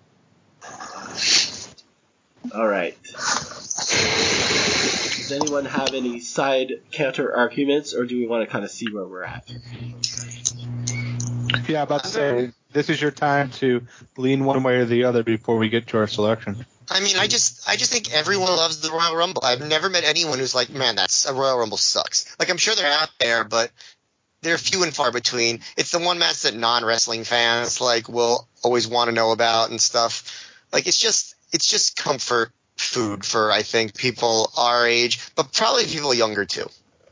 All right. Does anyone have any side counter arguments, or do we want to kind of see where we're at? Yeah, about to say, this is your time to lean one way or the other before we get to our selection. I mean, I just think everyone loves the Royal Rumble. I've never met anyone who's like, man, that's a Royal Rumble sucks. Like, I'm sure they're out there, but they're few and far between. It's the one match that non-wrestling fans will always want to know about and stuff. Like, it's just comfort food for, I think, people our age, but probably people younger too.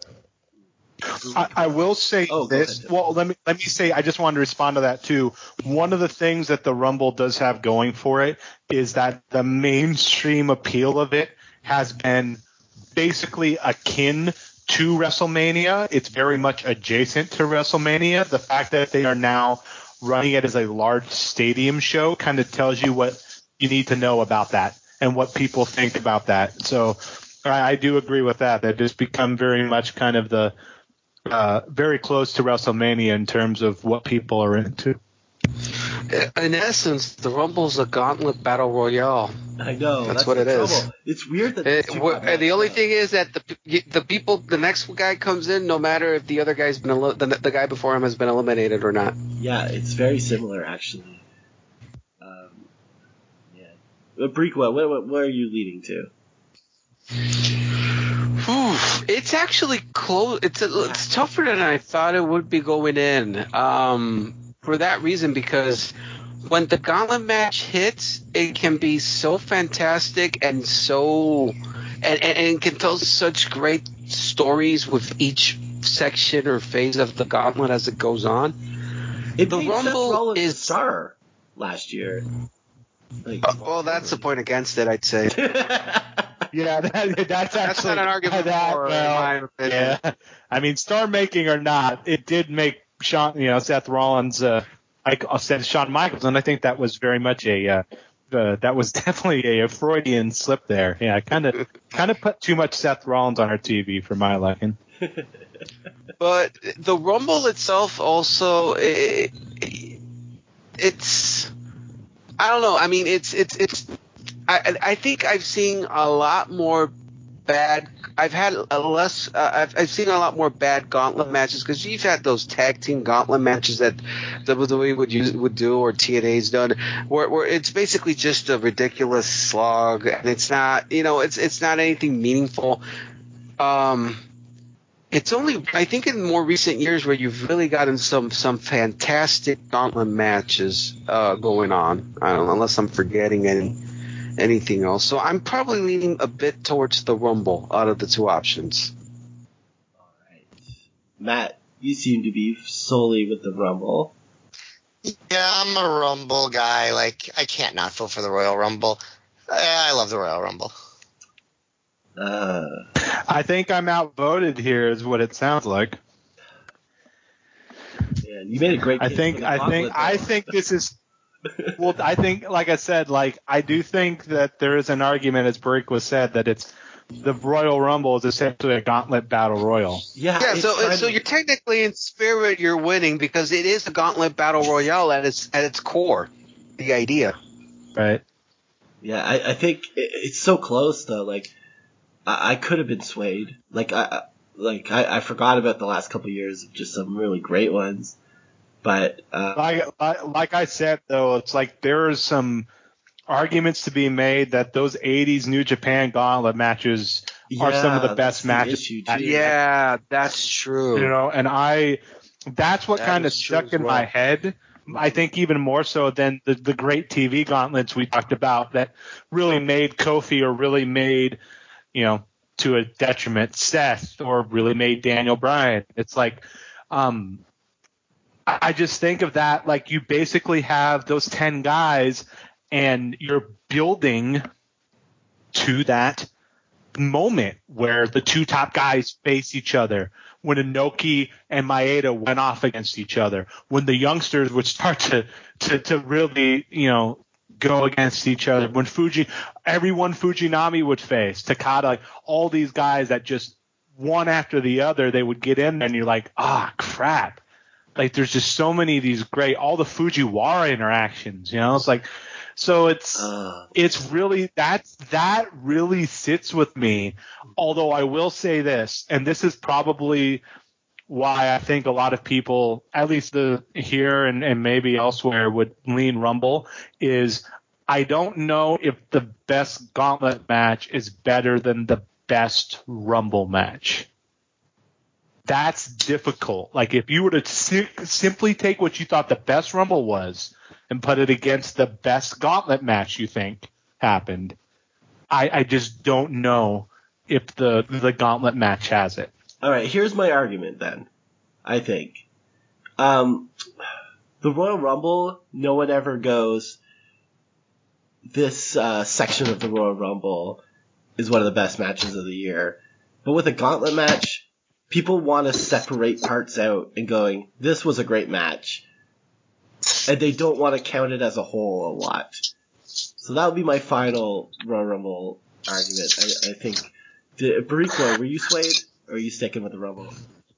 I will say this. Well, let me say, I just wanted to respond to that too. One of the things that the Rumble does have going for it is that the mainstream appeal of it has been basically akin to WrestleMania. It's very much adjacent to WrestleMania. The fact that they are now running it as a large stadium show kind of tells you what you need to know about that and what people think about that. So I do agree with that. That just become very much kind of the very close to WrestleMania in terms of what people are into. In essence, the Rumble's a gauntlet battle royale. I know. That's what it is. It's weird that the only thing is that the next guy comes in, no matter if the other guy's been the guy before him has been eliminated or not. Yeah, it's very similar actually. Breakwell, where are you leading to? It's actually close. It's tougher than I thought it would be going in. For that reason, because when the gauntlet match hits, it can be so fantastic and and can tell such great stories with each section or phase of the gauntlet as it goes on. The Rumble Seth Rollins is a star last year. Well, that's the point against it, I'd say. Yeah, that's actually not an argument for my opinion. Yeah, I mean, star making or not, it did make Seth Rollins. I said Shawn Michaels, and I think that was very much that was definitely a Freudian slip there. Yeah, I kind of put too much Seth Rollins on our TV for my liking. But the Rumble itself also, it's I don't know. I mean, I think I've seen a lot more bad. I've seen a lot more bad gauntlet matches because you've had those tag team gauntlet matches that WWE would do or TNA's done, where it's basically just a ridiculous slog and it's not it's not anything meaningful. It's only, I think, in more recent years where you've really gotten some fantastic gauntlet matches going on. I don't know, unless I'm forgetting anything else. So I'm probably leaning a bit towards the Rumble out of the two options. All right. Matt, you seem to be solely with the Rumble. Yeah, I'm a Rumble guy. Like, I can't not vote for the Royal Rumble. I love the Royal Rumble. I think I'm outvoted here, is what it sounds like. Yeah, you made a great case. I think this is. Well, I think, like I said, I do think that there is an argument, as Barick was said, that it's the Royal Rumble is essentially a gauntlet battle royal. Yeah. So you're technically in spirit, you're winning because it is a gauntlet battle royale at its core, the idea. Right. Yeah, I think it's so close though. Like, I could have been swayed. I forgot about the last couple of years of just some really great ones. But like I said, though, it's like there are some arguments to be made that those 80s New Japan Gauntlet matches are some of the best matches. Yeah, that's true. And that's what kind of stuck in my head. I think even more so than the great TV gauntlets we talked about that really made Kofi or really made, to a detriment, Seth, or really made Daniel Bryan. It's like, I just think of that, like you basically have those 10 guys and you're building to that moment where the two top guys face each other, when Inoki and Maeda went off against each other, when the youngsters would start to really, go against each other, when everyone Fujinami would face, Takada, like all these guys that just one after the other, they would get in and you're like, crap. Like there's just so many of these great, all the Fujiwara interactions, it's like, so it's really that really sits with me. Although I will say this, and this is probably why I think a lot of people, at least here and maybe elsewhere, would lean Rumble, is I don't know if the best Gauntlet match is better than the best Rumble match. That's difficult. Like if you were to simply take what you thought the best Rumble was and put it against the best Gauntlet match you think happened, I just don't know if the Gauntlet match has it. All right, here's my argument then. I think the Royal Rumble, no one ever goes, this section of the Royal Rumble is one of the best matches of the year. But with a Gauntlet match, people want to separate parts out and going, this was a great match. And they don't want to count it as a whole a lot. So that would be my final Royal Rumble argument. I think. Bariko, were you swayed? Or are you sticking with the Rumble?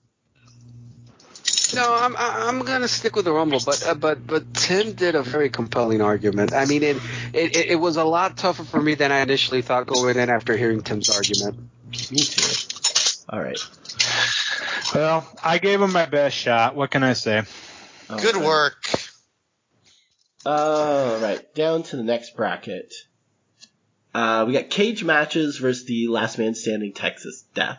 No, I'm gonna stick with the Rumble, but Tim did a very compelling argument. I mean, it was a lot tougher for me than I initially thought going in after hearing Tim's argument. Me too. All right. Well, I gave him my best shot. What can I say? Good work. All right, down to the next bracket. We got cage matches versus the Last Man Standing Texas Death.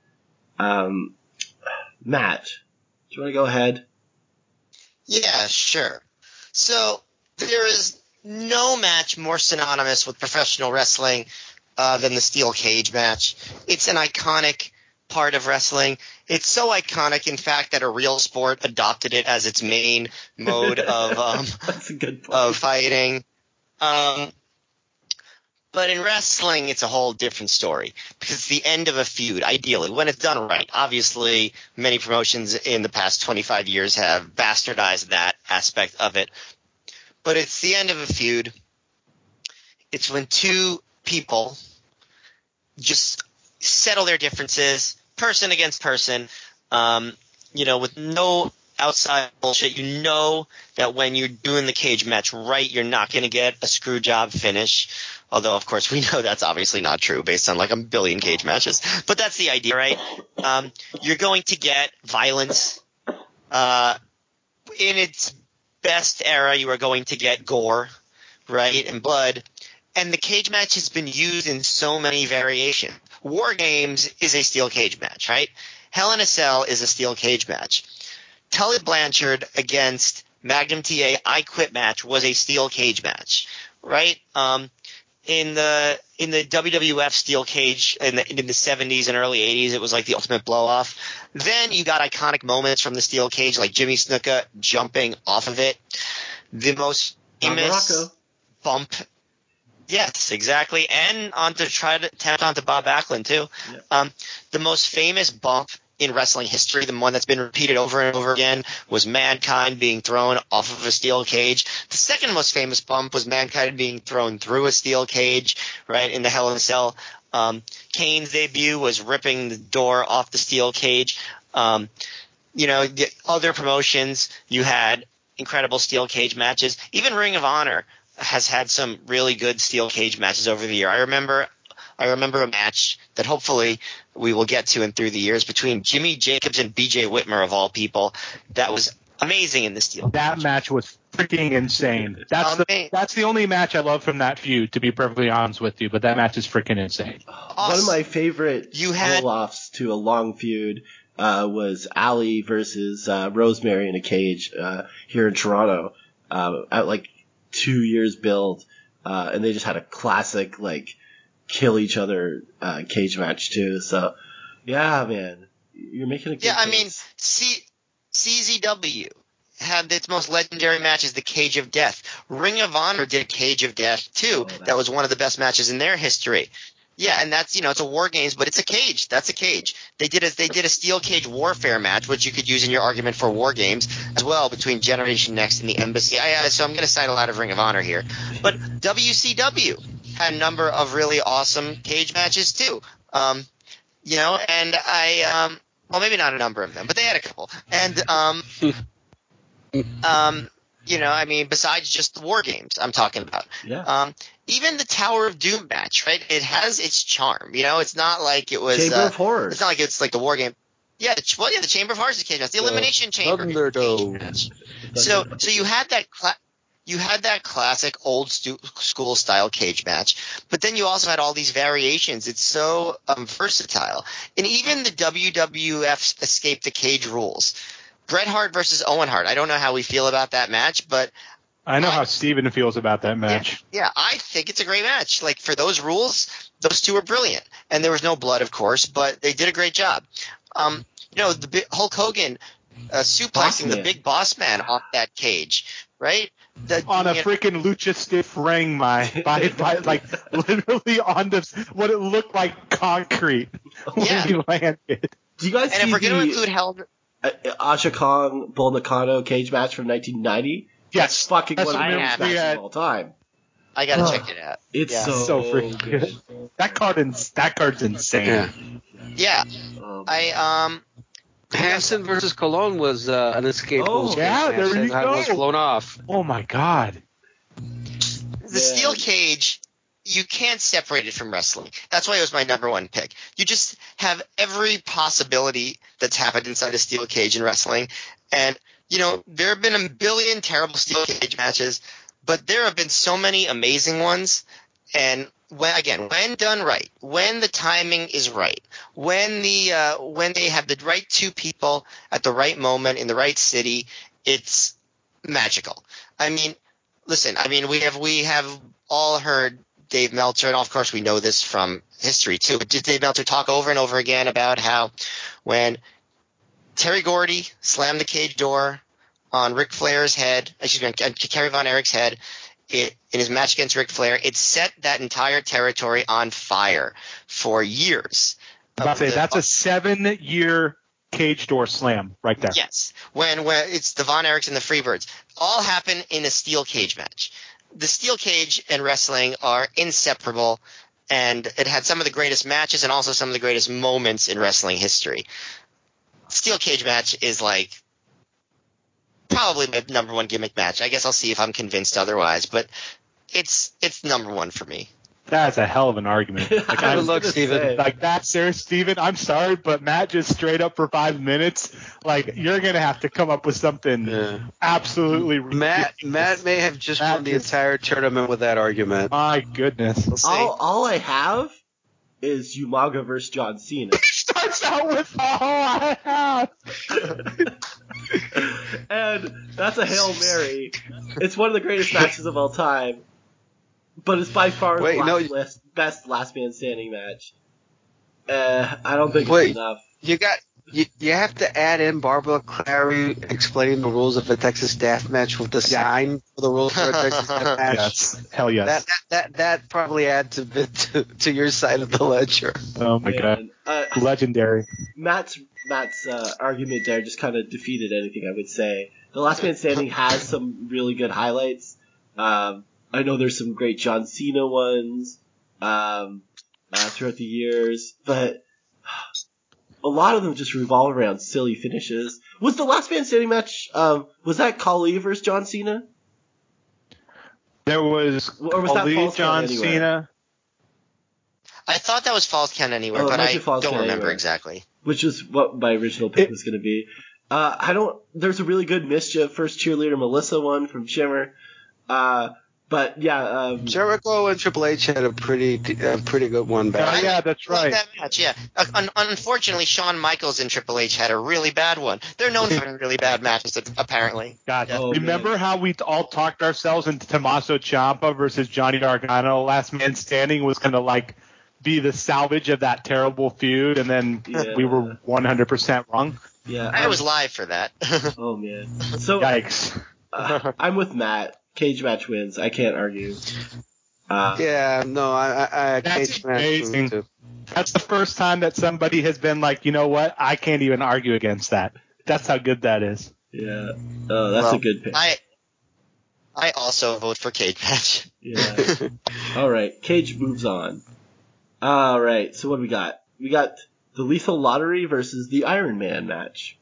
Matt, do you want to go ahead? Yeah, sure. So there is no match more synonymous with professional wrestling than the steel cage match. It's an iconic part of wrestling. It's so iconic, in fact, that a Real Sport adopted it as its main mode of That's a good point. of fighting. But in wrestling, it's a whole different story because it's the end of a feud, ideally, when it's done right. Obviously, many promotions in the past 25 years have bastardized that aspect of it. But it's the end of a feud. It's when two people just settle their differences, person against person, with no outside bullshit. You know that when you're doing the cage match right, you're not going to get a screw job finish. Although, of course, we know that's obviously not true based on like a billion cage matches. But that's the idea, right? You're going to get violence. In its best era, you are going to get gore, right, and blood. And the cage match has been used in so many variations. War Games is a steel cage match, right? Hell in a Cell is a steel cage match. Tully Blanchard against Magnum TA I Quit match was a steel cage match, right? In the WWF steel cage in the 70s and early 80s, it was like the ultimate blow off. Then you got iconic moments from the steel cage, like Jimmy Snuka jumping off of it. The most famous bump. Yes, exactly. And try to tap onto Bob Backlund too. Yeah. The most famous bump in wrestling history, the one that's been repeated over and over again, was Mankind being thrown off of a steel cage. The second most famous bump was Mankind being thrown through a steel cage, right, in the Hell in a Cell. Kane's debut was ripping the door off the steel cage. The other promotions, you had incredible steel cage matches. Even Ring of Honor has had some really good steel cage matches over the year. I remember a match that hopefully we will get to in through the years between Jimmy Jacobs and BJ Whitmer, of all people. That was amazing in the steel cage. That match was freaking insane. That's the only match I love from that feud, to be perfectly honest with you, but that match is freaking insane. Awesome. One of my favorite pull-offs to a long feud was Ali versus Rosemary in a cage here in Toronto at like 2 years build, and they just had a classic like kill each other cage match too. So yeah, man, you're making a good case. CZW had its most legendary match is the Cage of Death. Ring of Honor did Cage of Death too. That was one of the best matches in their history. Yeah, and that's, it's a War Games, but it's a cage. That's a cage. They did a steel cage warfare match, which you could use in your argument for War Games as well, between Generation Next and the Embassy. So I'm going to cite a lot of Ring of Honor here. But WCW had a number of really awesome cage matches too. And well, maybe not a number of them, but they had a couple. And besides just the War Games I'm talking about. Yeah. Even the Tower of Doom match, right? It has its charm. It's not like it was Chamber of Horrors. It's not like it's like the War Game. Yeah, the Chamber of Horrors is a cage match. The Elimination Chamber cage match. So you had that classic old school style cage match, but then you also had all these variations. It's so versatile. And even the WWF escaped the cage rules. Bret Hart versus Owen Hart. I don't know how we feel about that match, but I know how Steven feels about that match. Yeah, I think it's a great match. Like, for those rules, those two were brilliant. And there was no blood, of course, but they did a great job. The Hulk Hogan suplexing the Big Boss Man off that cage, right? On a freaking lucha stiff ring, by like literally on what it looked like concrete when he landed. Do you guys see if we're going to include Asha Kong Bull Nakano cage match from 1990? Yes, fucking one of the best matches of all time. I gotta check it out. It's so freaking good. That card's insane. Yeah. Hansen versus Cologne was an escape. There you go. Was blown off. Oh my God. The steel cage, you can't separate it from wrestling. That's why it was my number one pick. You just have every possibility that's happened inside a steel cage in wrestling, and there have been a billion terrible steel cage matches, but there have been so many amazing ones. And when done right, when the timing is right, when they have the right two people at the right moment in the right city, it's magical. Listen, we have all heard Dave Meltzer, and of course we know this from history too, but did Dave Meltzer talk over and over again about how when Terry Gordy slammed the cage door on Ric Flair's head, Kerry Von Erich's head, in his match against Ric Flair, it set that entire territory on fire for years. That's a 7-year cage door slam right there. Yes, when it's the Von Erichs and the Freebirds, all happen in a steel cage match. The steel cage and wrestling are inseparable, and it had some of the greatest matches and also some of the greatest moments in wrestling history. Steel cage match is like probably my number one gimmick match. I guess I'll see if I'm convinced otherwise, but it's number one for me. That's a hell of an argument. Good luck, Steven. Steven, I'm sorry, but Matt just straight up for 5 minutes. You're going to have to come up with something absolutely ridiculous. Matt may have just won the entire tournament with that argument. My goodness. We'll see. All I have is Umaga versus John Cena. Starts out with all I have. And that's a Hail Mary. It's one of the greatest matches of all time. But it's by far the best last man standing match. I don't think it's enough. You have to add in Barbara Clary explaining the rules of a Texas Death Match with the sign for the rules for a Texas Death Match. Yes. Hell yes. That probably adds a bit to your side of the ledger. Oh my God. Legendary. Matt's argument there just kind of defeated anything I would say. The Last Man Standing has some really good highlights. I know there's some great John Cena ones throughout the years, but a lot of them just revolve around silly finishes. Was the Last Man Standing match, was that Khali versus John Cena? There was Khali, John Cena. I thought that was Falls Count Anywhere, but I don't remember exactly. Which is what my original pick was going to be. There's a really good Mischief First Cheerleader Melissa one from Shimmer. But yeah, Jericho and Triple H had a pretty good one back. Yeah, that's right. That match, yeah. Unfortunately, Shawn Michaels and Triple H had a really bad one. They're known for having really bad matches, apparently. God, yeah. Remember how we all talked ourselves into Tommaso Ciampa versus Johnny Gargano? Last Man Standing was going to be the salvage of that terrible feud, and then we were 100% wrong. Yeah, I was live for that. Oh man. So yikes. I'm with Matt. cage match wins. I can't argue. Yeah, no, I That's cage match amazing. too. That's the first time that somebody has been like, you know what? I can't even argue against that. That's how good that is. Yeah. Oh, that's a good pick. I also vote for cage match. Yeah. All right. Cage moves on. All right. So what do we got? We got the Lethal Lottery versus the Iron Man match.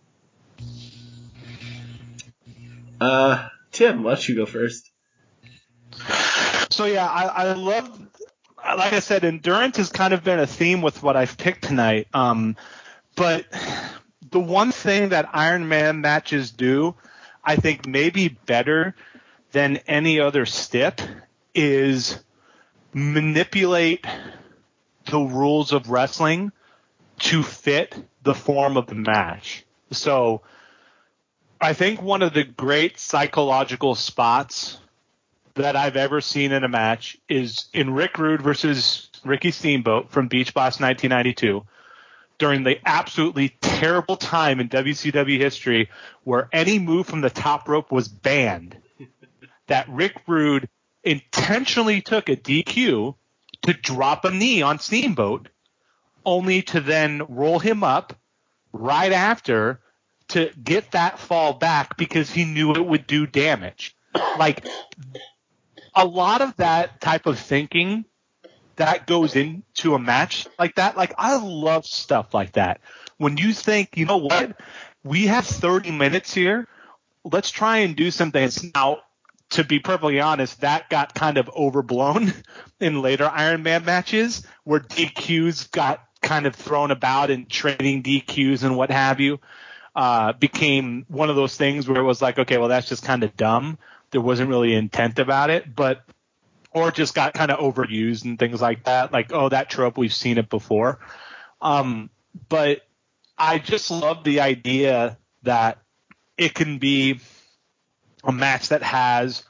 Tim, why don't you go first? So yeah, I love, like I said, endurance has kind of been a theme with what I've picked tonight. But the one thing that Iron Man matches do, I think maybe better than any other stip, is manipulate the rules of wrestling to fit the form of the match. So I think one of the great psychological spots that I've ever seen in a match is in Rick Rude versus Ricky Steamboat from Beach Blast 1992, during the absolutely terrible time in WCW history where any move from the top rope was banned, that Rick Rude intentionally took a DQ to drop a knee on Steamboat, only to then roll him up right after to get that fall back because he knew it would do damage. Like, a lot of that type of thinking that goes into a match like that, like, I love stuff like that. When you think, you know what, we have 30 minutes here, let's try and do something. Now, to be perfectly honest, that got kind of overblown in later Iron Man matches where DQs got kind of thrown about and trading DQs and what have you became one of those things where it was like, okay, well, that's just kind of dumb. There wasn't really intent about it, but or just got kind of overused and things like that. Like, oh, that trope, we've seen it before. But I just love the idea that it can be a match that has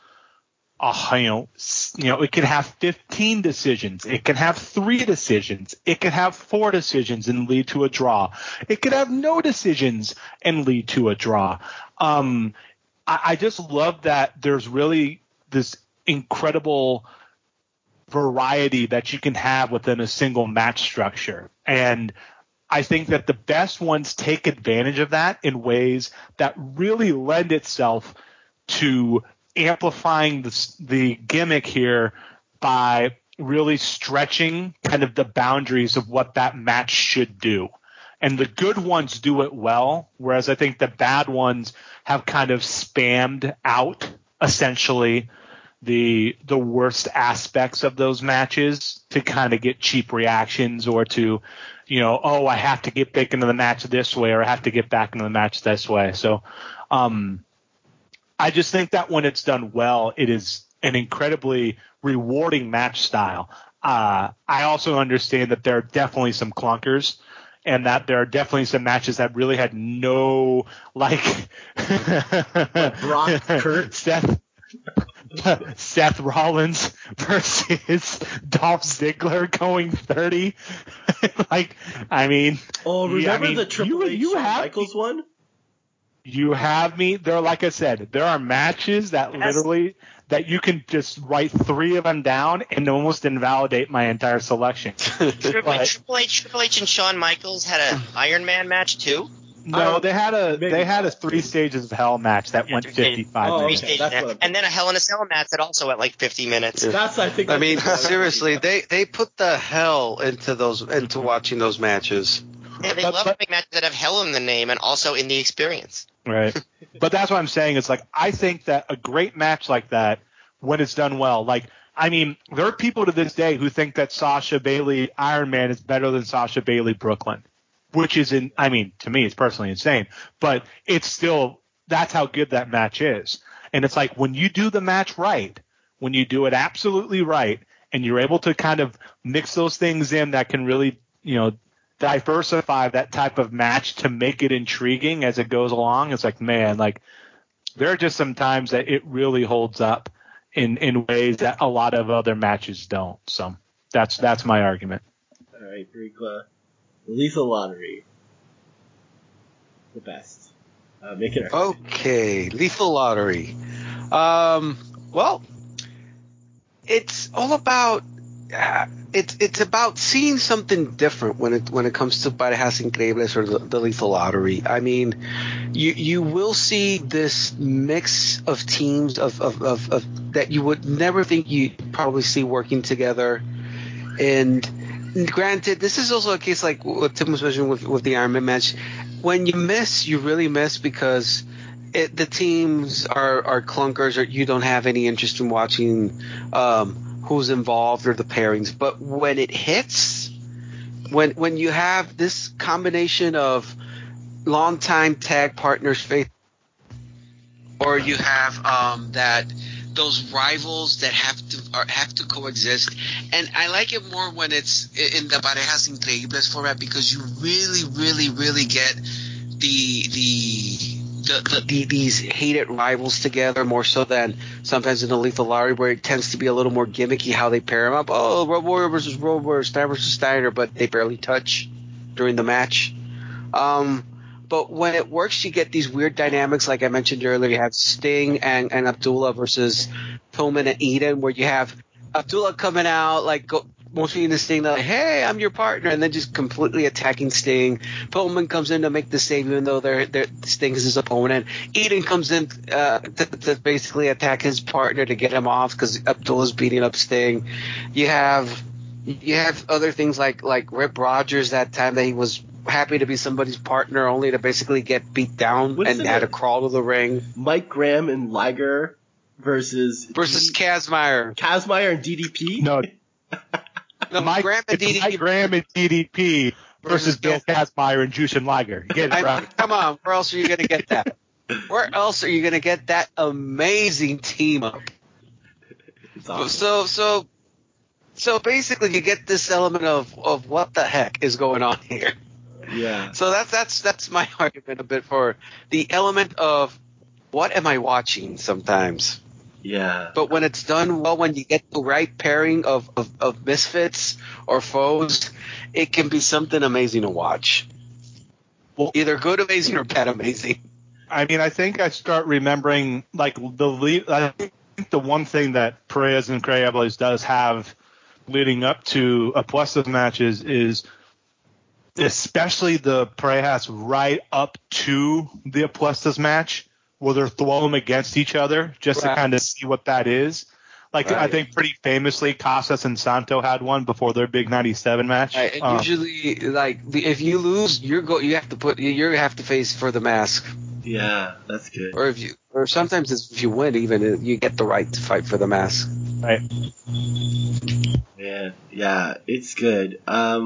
it can have 15 decisions. It can have 3 decisions. It can have 4 decisions and lead to a draw. It could have no decisions and lead to a draw. I just love that there's really this incredible variety that you can have within a single match structure. And I think that the best ones take advantage of that in ways that really lend itself to amplifying the gimmick here by really stretching kind of the boundaries of what that match should do. And the good ones do it well, whereas I think the bad ones have kind of spammed out essentially the worst aspects of those matches to kind of get cheap reactions or to, oh, I have to get back into the match this way or I have to get back into the match this way. So I just think that when it's done well, it is an incredibly rewarding match style. I also understand that there are definitely some clunkers and that there are definitely some matches that really had no, like Brock, Kurt, Seth Rollins versus Dolph Ziggler going 30. remember the Triple H Shawn Michaels one? You have me. There, like I said, there are matches that literally that you can just write 3 of them down and almost invalidate my entire selection. Triple H and Shawn Michaels had an Iron Man match too. No, they had a 3 stages of hell match that went 55 minutes. Okay, and then a Hell in a Cell match that also went like 50 minutes. I mean, seriously, they put the hell into watching those matches. Yeah, they love to make matches that have hell in the name and also in the experience. Right. But that's what I'm saying. It's like, I think that a great match like that, when it's done well, there are people to this day who think that Sasha Bailey Iron Man is better than Sasha Bailey Brooklyn, which is to me, it's personally insane, but it's still, that's how good that match is. And it's like, when you do the match right, when you do it absolutely right, and you're able to kind of mix those things in that can really, diversify that type of match to make it intriguing as it goes along. It's like, man, there are just some times that it really holds up in ways that a lot of other matches don't. So that's my argument. All right, Brigla. Lethal Lottery. The best. Make it Okay, Lethal Lottery. Well, it's all about it's about seeing something different when it comes to Parejas Increíbles or the Lethal Lottery. I mean, you will see this mix of teams of that you would never think you'd probably see working together. And granted, this is also a case like what Tim was mentioning with the Iron Man match. When you miss, you really miss because the teams are clunkers, or you don't have any interest in watching who's involved or the pairings. But when it hits, when you have this combination of longtime tag partners, faith, or you have that those rivals that have to coexist, and I like it more when it's in the Parejas Increíbles format because you really get these hated rivals together more so than sometimes in the Lethal Lottery where it tends to be a little more gimmicky how they pair them up. Oh, Road Warrior versus Road Warrior, Steiner versus Steiner, but they barely touch during the match. But when it works, you get these weird dynamics. Like I mentioned earlier, you have Sting and Abdullah versus Pillman and Eden, where you have Abdullah coming out motioning to Sting, like, "Hey, I'm your partner," and then just completely attacking Sting. Pillman comes in to make the save, even though Sting is his opponent. Eden comes in to basically attack his partner to get him off because Abdullah's beating up Sting. You have other things like Rip Rogers that time that he was happy to be somebody's partner only to basically get beat down and had to crawl to the ring. Mike Graham and Liger versus Kazmaier. Kazmaier and DDP? No, Mike Graham and DDP versus Bill Kazmaier and Jushin Liger. You get it, right? Come on, where else are you going to get that? Where else are you going to get that amazing team up? Awesome. So basically, you get this element of what the heck is going on here. Yeah. So that's my argument a bit for the element of what am I watching sometimes. Yeah. But when it's done well, when you get the right pairing of misfits or foes, it can be something amazing to watch. Well, either good amazing or bad amazing. I mean, I think I start remembering I think the one thing that Parejas Increíbles does have leading up to Apuestas matches is especially the Parejas right up to the Apuestas match where they're throwing them against each other just to kind of see what that is. I think pretty famously, Casas and Santo had one before their big '97 match. Usually, if you lose, you have to face for the mask. Yeah, that's good. Or sometimes if you win, even you get the right to fight for the mask. Right. Man, yeah, it's good.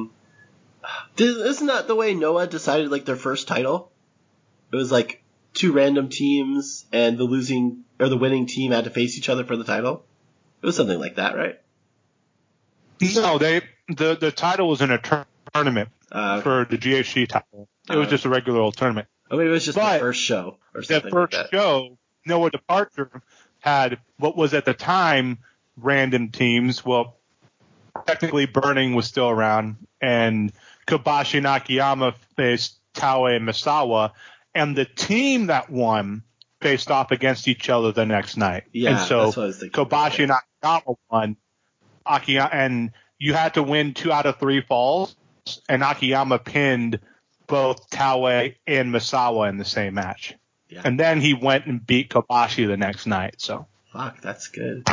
Isn't that the way Noah decided their first title? It was two random teams, and the winning team had to face each other for the title. It was something like that, right? No, the title was in a tournament for the GHC title. It was just a regular old tournament. Oh, maybe it was just the first show or something. The first show, Noah Departure had what was at the time random teams. Well, technically Burning was still around, and Kobashi and Akiyama faced Taue and Misawa, and the team that won faced off against each other the next night. Yeah, and so that's what I was thinking. Kobashi and Akiyama won. And you had to win 2 out of 3 falls, and Akiyama pinned both Taue and Misawa in the same match. Yeah. And then he went and beat Kobashi the next night. So fuck, that's good.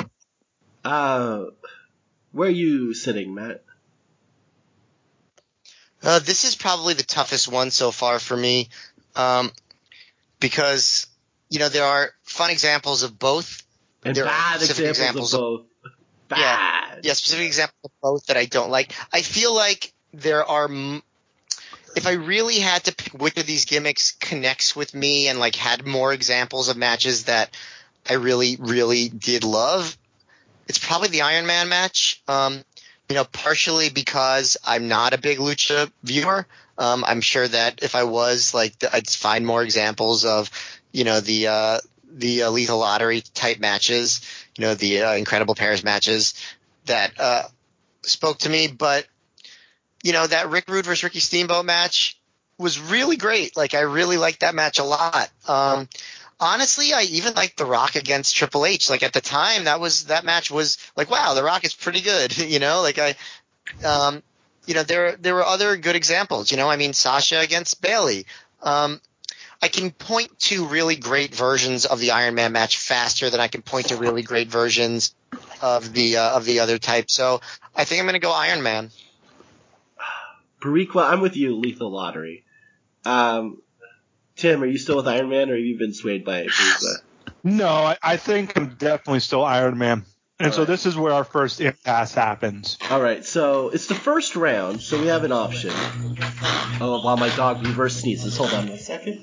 Where are you sitting, Matt? This is probably the toughest one so far for me, because there are fun examples of both, and there bad examples of both. Bad. Yeah, specific examples of both that I don't like. I feel like there are. If I really had to pick which of these gimmicks connects with me and had more examples of matches that I really, really did love, it's probably the Iron Man match. Partially because I'm not a big lucha viewer. I'm sure that if I was, I'd find more examples of, the Lethal Lottery type matches, the Incredible Pairs matches that spoke to me. But, that Rick Rude versus Ricky Steamboat match was really great. I really liked that match a lot. honestly, I even liked The Rock against Triple H. Like at the time, that match was like, wow, The Rock is pretty good. There were other good examples. I mean, Sasha against Bayley. I can point to really great versions of the Iron Man match faster than I can point to really great versions of the other type. So I think I'm going to go Iron Man. Bariqua, I'm with you, Lethal Lottery. Tim, are you still with Iron Man, or have you been swayed by Bariqua? No, I think I'm definitely still Iron Man. And so this is where our first impasse happens. All right, so it's the first round, so we have an option. Oh, while my dog reverse sneezes. Hold on 1 second.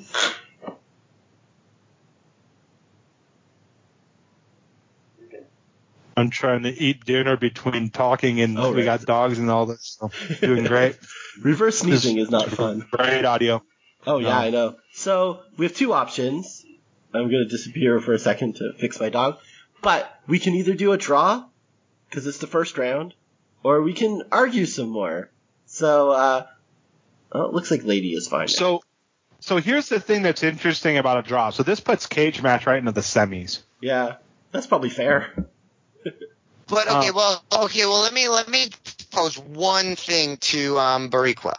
I'm trying to eat dinner between talking, and we got dogs and all this. So doing great. Reverse sneezing is not fun. Great audio. Oh, yeah, I know. So we have two options. I'm going to disappear for a second to fix my dog. But we can either do a draw, because it's the first round, or we can argue some more. So, it looks like Lady is fine. So here's the thing that's interesting about a draw. So this puts cage match right into the semis. Yeah, that's probably fair. But let me pose one thing to Bariqua.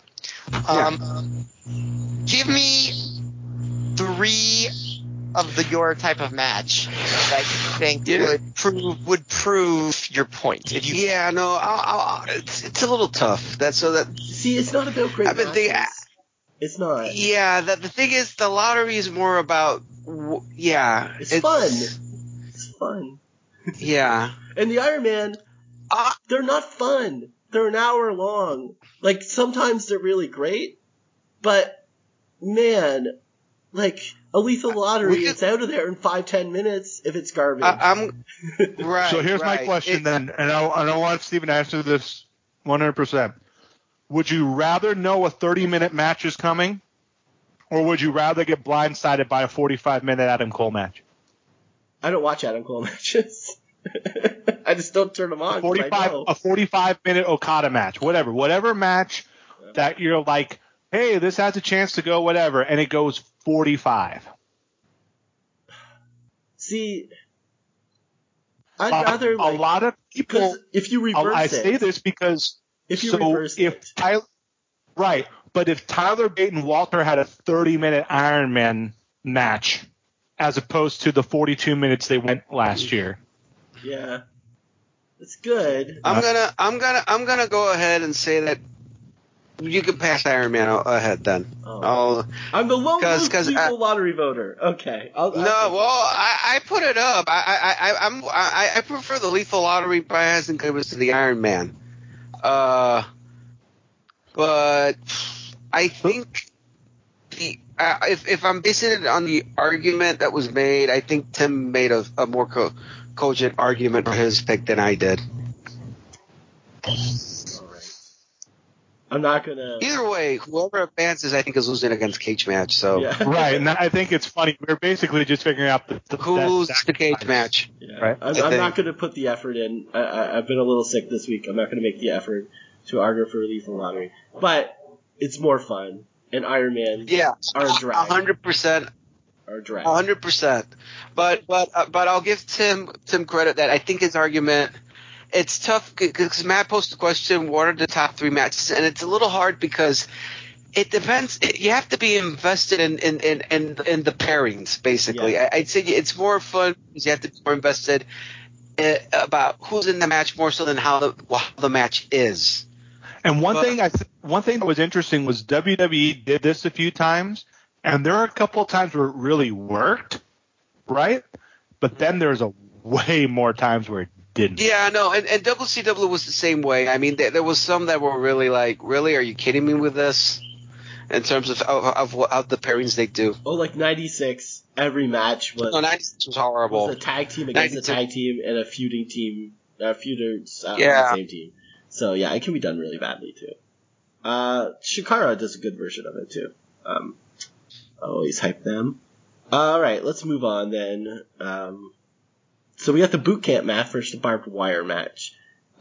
Give me 3 of your type of match that you think would prove your point. If you it's a little tough. See, it's not about great matches. It's not. Yeah, the thing is, the lottery is more about it's fun. It's fun. Yeah. And the Iron Man, they're not fun. They're an hour long. Like, sometimes they're really great, but, man, like, a Lethal Lottery, it's out of there in 5-10 minutes if it's garbage. Right. So here's my question then, and I want Steven to answer this 100%. Would you rather know a 30-minute match is coming, or would you rather get blindsided by a 45-minute Adam Cole match? I don't watch Adam Cole matches. I just don't turn them on. A 45-minute Okada match, whatever match that you're like, hey, this has a chance to go whatever, and it goes 45. See, I'd rather a lot of people. If you reverse I say this because if Tyler Bate and Walter had a 30-minute Iron Man match as opposed to the 42 minutes they went last year. Yeah, it's good. I'm gonna go ahead and say that you can pass Iron Man ahead then. I'm the lowest Lethal Lottery voter. Okay. I put it up. I prefer the Lethal Lottery by Hassan Gibbons to the Iron Man. But I think if I'm basing it on the argument that was made, I think Tim made a more cogent argument for his pick than I did. All right. I'm not gonna. Either way, whoever advances, I think, is losing against cage match. So right, and I think it's funny. We're basically just figuring out who loses the cage match. Yeah. Right. I'm not gonna put the effort in. I've been a little sick this week. I'm not gonna make the effort to argue for Lethal Lottery, but it's more fun. And Iron Man are a drag. 100%. Are a drag. 100%. But I'll give Tim credit that I think his argument. It's tough because Matt posted the question, what are the top 3 matches? And it's a little hard because it depends. You have to be invested in the pairings, basically. Yeah. I'd say it's more fun because you have to be more invested about who's in the match more so than how the match is. And one thing that was interesting was WWE did this a few times, and there are a couple of times where it really worked, right? But then there's a way more times where it didn't. Yeah, no, and WCW was the same way. I mean, there was some that were really like, really, are you kidding me with this? In terms of the pairings they do. Oh, like 96, every match was. No, 96 was horrible. Was a tag team against 92. A tag team and a feuding team, feuders on yeah. the same team. So yeah, it can be done really badly too. Shikara does a good version of it too. I always hype them. All right, let's move on then. So we got the boot camp match versus the barbed wire match.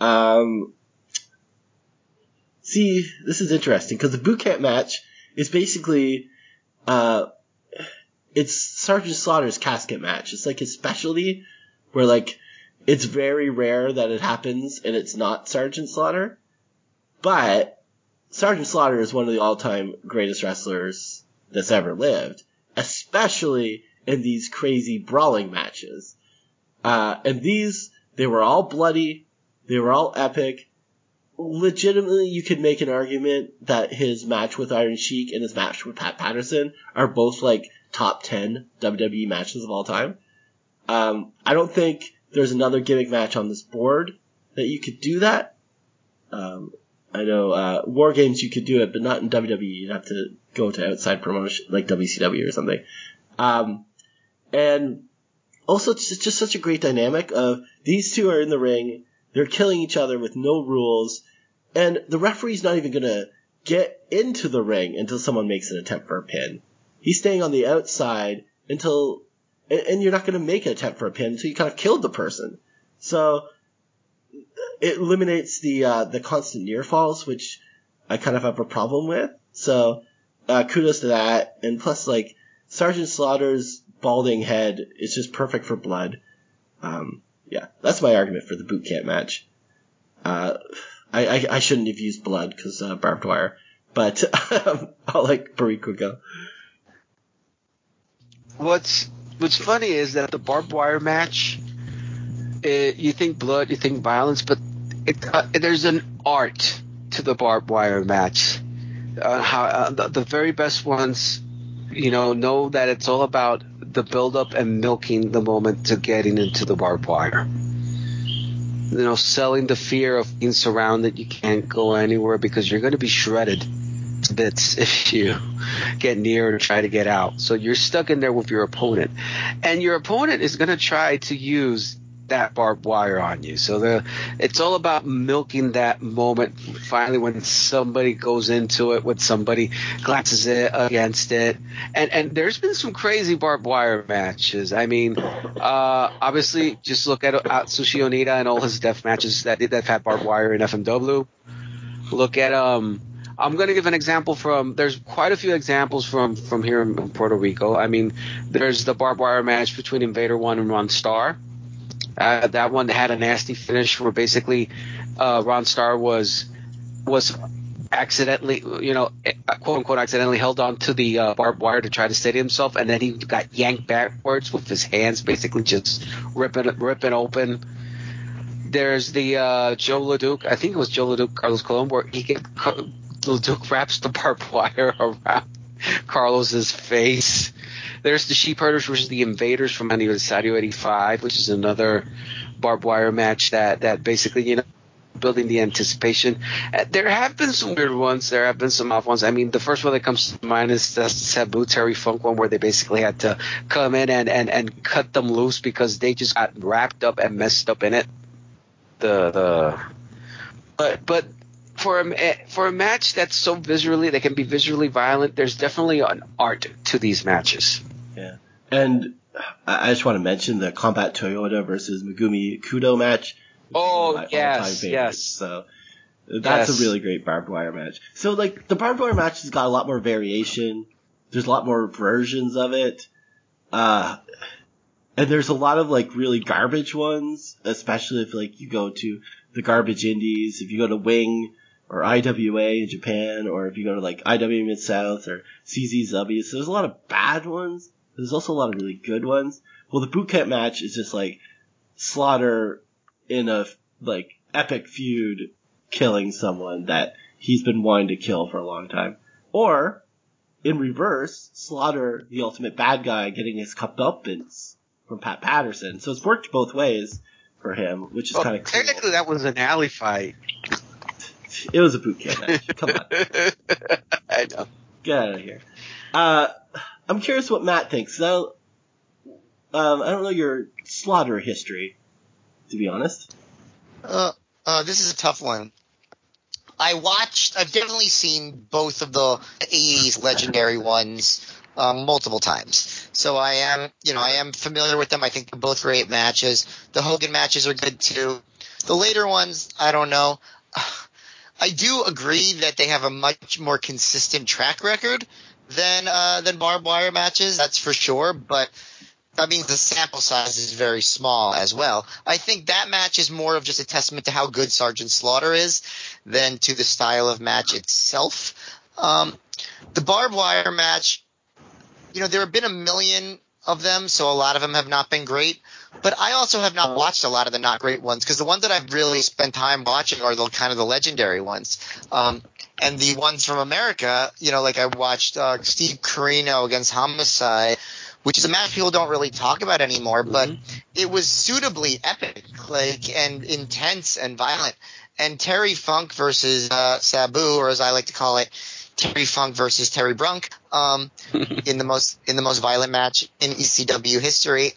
See, this is interesting because the boot camp match is basically, it's Sergeant Slaughter's casket match. It's like his specialty, where like it's very rare that it happens and it's not Sergeant Slaughter. But Sergeant Slaughter is one of the all-time greatest wrestlers that's ever lived, especially in these crazy brawling matches. And these, they were all bloody, they were all epic. Legitimately, you could make an argument that his match with Iron Sheik and his match with Pat Patterson are both like top 10 WWE matches of all time. I don't think there's another gimmick match on this board that you could do that. I know War Games you could do it, but not in WWE. You'd have to go to outside promotion like WCW or something. And also, it's just such a great dynamic of these two are in the ring, they're killing each other with no rules, and the referee's not even going to get into the ring until someone makes an attempt for a pin. He's staying on the outside until, and you're not going to make an attempt for a pin until you kind of killed the person. So it eliminates the constant near falls, which I kind of have a problem with. So kudos to that. And plus, like, Sergeant Slaughter's balding head is just perfect for blood. Yeah, that's my argument for the boot camp match. I shouldn't have used blood because barbed wire, but I'll let Barico go. What's funny is that the barbed wire match, you think blood, you think violence, but there's an art to the barbed wire match. How the very best ones, know that it's all about the build-up and milking the moment to getting into the barbed wire. Selling the fear of being surrounded, you can't go anywhere because you're going to be shredded to bits if you get near or try to get out. So you're stuck in there with your opponent. And your opponent is going to try to use that barbed wire on you. So it's all about milking that moment finally when somebody goes into it, when somebody glances it against it. And there's been some crazy barbed wire matches. I mean, obviously just look at Atsushi Onita and all his death matches that had barbed wire in FMW. Look at I'm going to give an example there's quite a few examples from here in Puerto Rico. I mean, there's the barbed wire match between Invader One and Ron Starr. That one had a nasty finish where basically Ron Starr was accidentally, quote unquote, accidentally held on to the barbed wire to try to steady himself, and then he got yanked backwards with his hands, basically just ripping open. There's the Joe LeDuc, I think it was Joe LeDuc, Carlos Colon, where LeDuc wraps the barbed wire around Carlos's face. There's the Sheep Herders versus the Invaders from Aniversario 85, which is another barbed wire match that basically, building the anticipation. There have been some weird ones. There have been some off ones. I mean, the first one that comes to mind is the Sabu Terry Funk one where they basically had to come in and cut them loose because they just got wrapped up and messed up in it. But for a match that's so that can be visually violent, there's definitely an art to these matches. Yeah, and I just want to mention the Combat Toyota versus Megumi Kudo match. Oh, yes. So that's a really great barbed wire match. So like the barbed wire match has got a lot more variation. There's a lot more versions of it. And there's a lot of like really garbage ones, especially if like you go to the garbage indies, if you go to Wing or IWA in Japan, or if you go to like IW Mid-South or CZW. So there's a lot of bad ones. There's also a lot of really good ones. Well, the boot camp match is just like Slaughter in a like epic feud killing someone that he's been wanting to kill for a long time. Or in reverse, Slaughter, the ultimate bad guy, getting his comeuppance from Pat Patterson. So it's worked both ways for him, which is kind of cool. Technically, that was an alley fight. It was a boot camp match. Come on. I know. Get out of here. I'm curious what Matt thinks. Now, I don't know your Slaughter history, to be honest. This is a tough one. I've definitely seen both of the 80s legendary ones multiple times. So I am familiar with them. I think they're both great matches. The Hogan matches are good too. The later ones, I don't know. I do agree that they have a much more consistent track record, than barbed wire matches. That's for sure. But I mean, the sample size is very small as well. I think that match is more of just a testament to how good Sergeant Slaughter is than to the style of match itself. The barbed wire match, there have been a million of them, so a lot of them have not been great. But I also have not watched a lot of the not great ones, because the ones that I've really spent time watching are the kind of the legendary ones. And the ones from America, like I watched Steve Corino against Homicide, which is a match people don't really talk about anymore, but it was suitably epic, and intense and violent. And Terry Funk versus Sabu, or as I like to call it, Terry Funk versus Terry Brunk, in the most violent match in ECW history.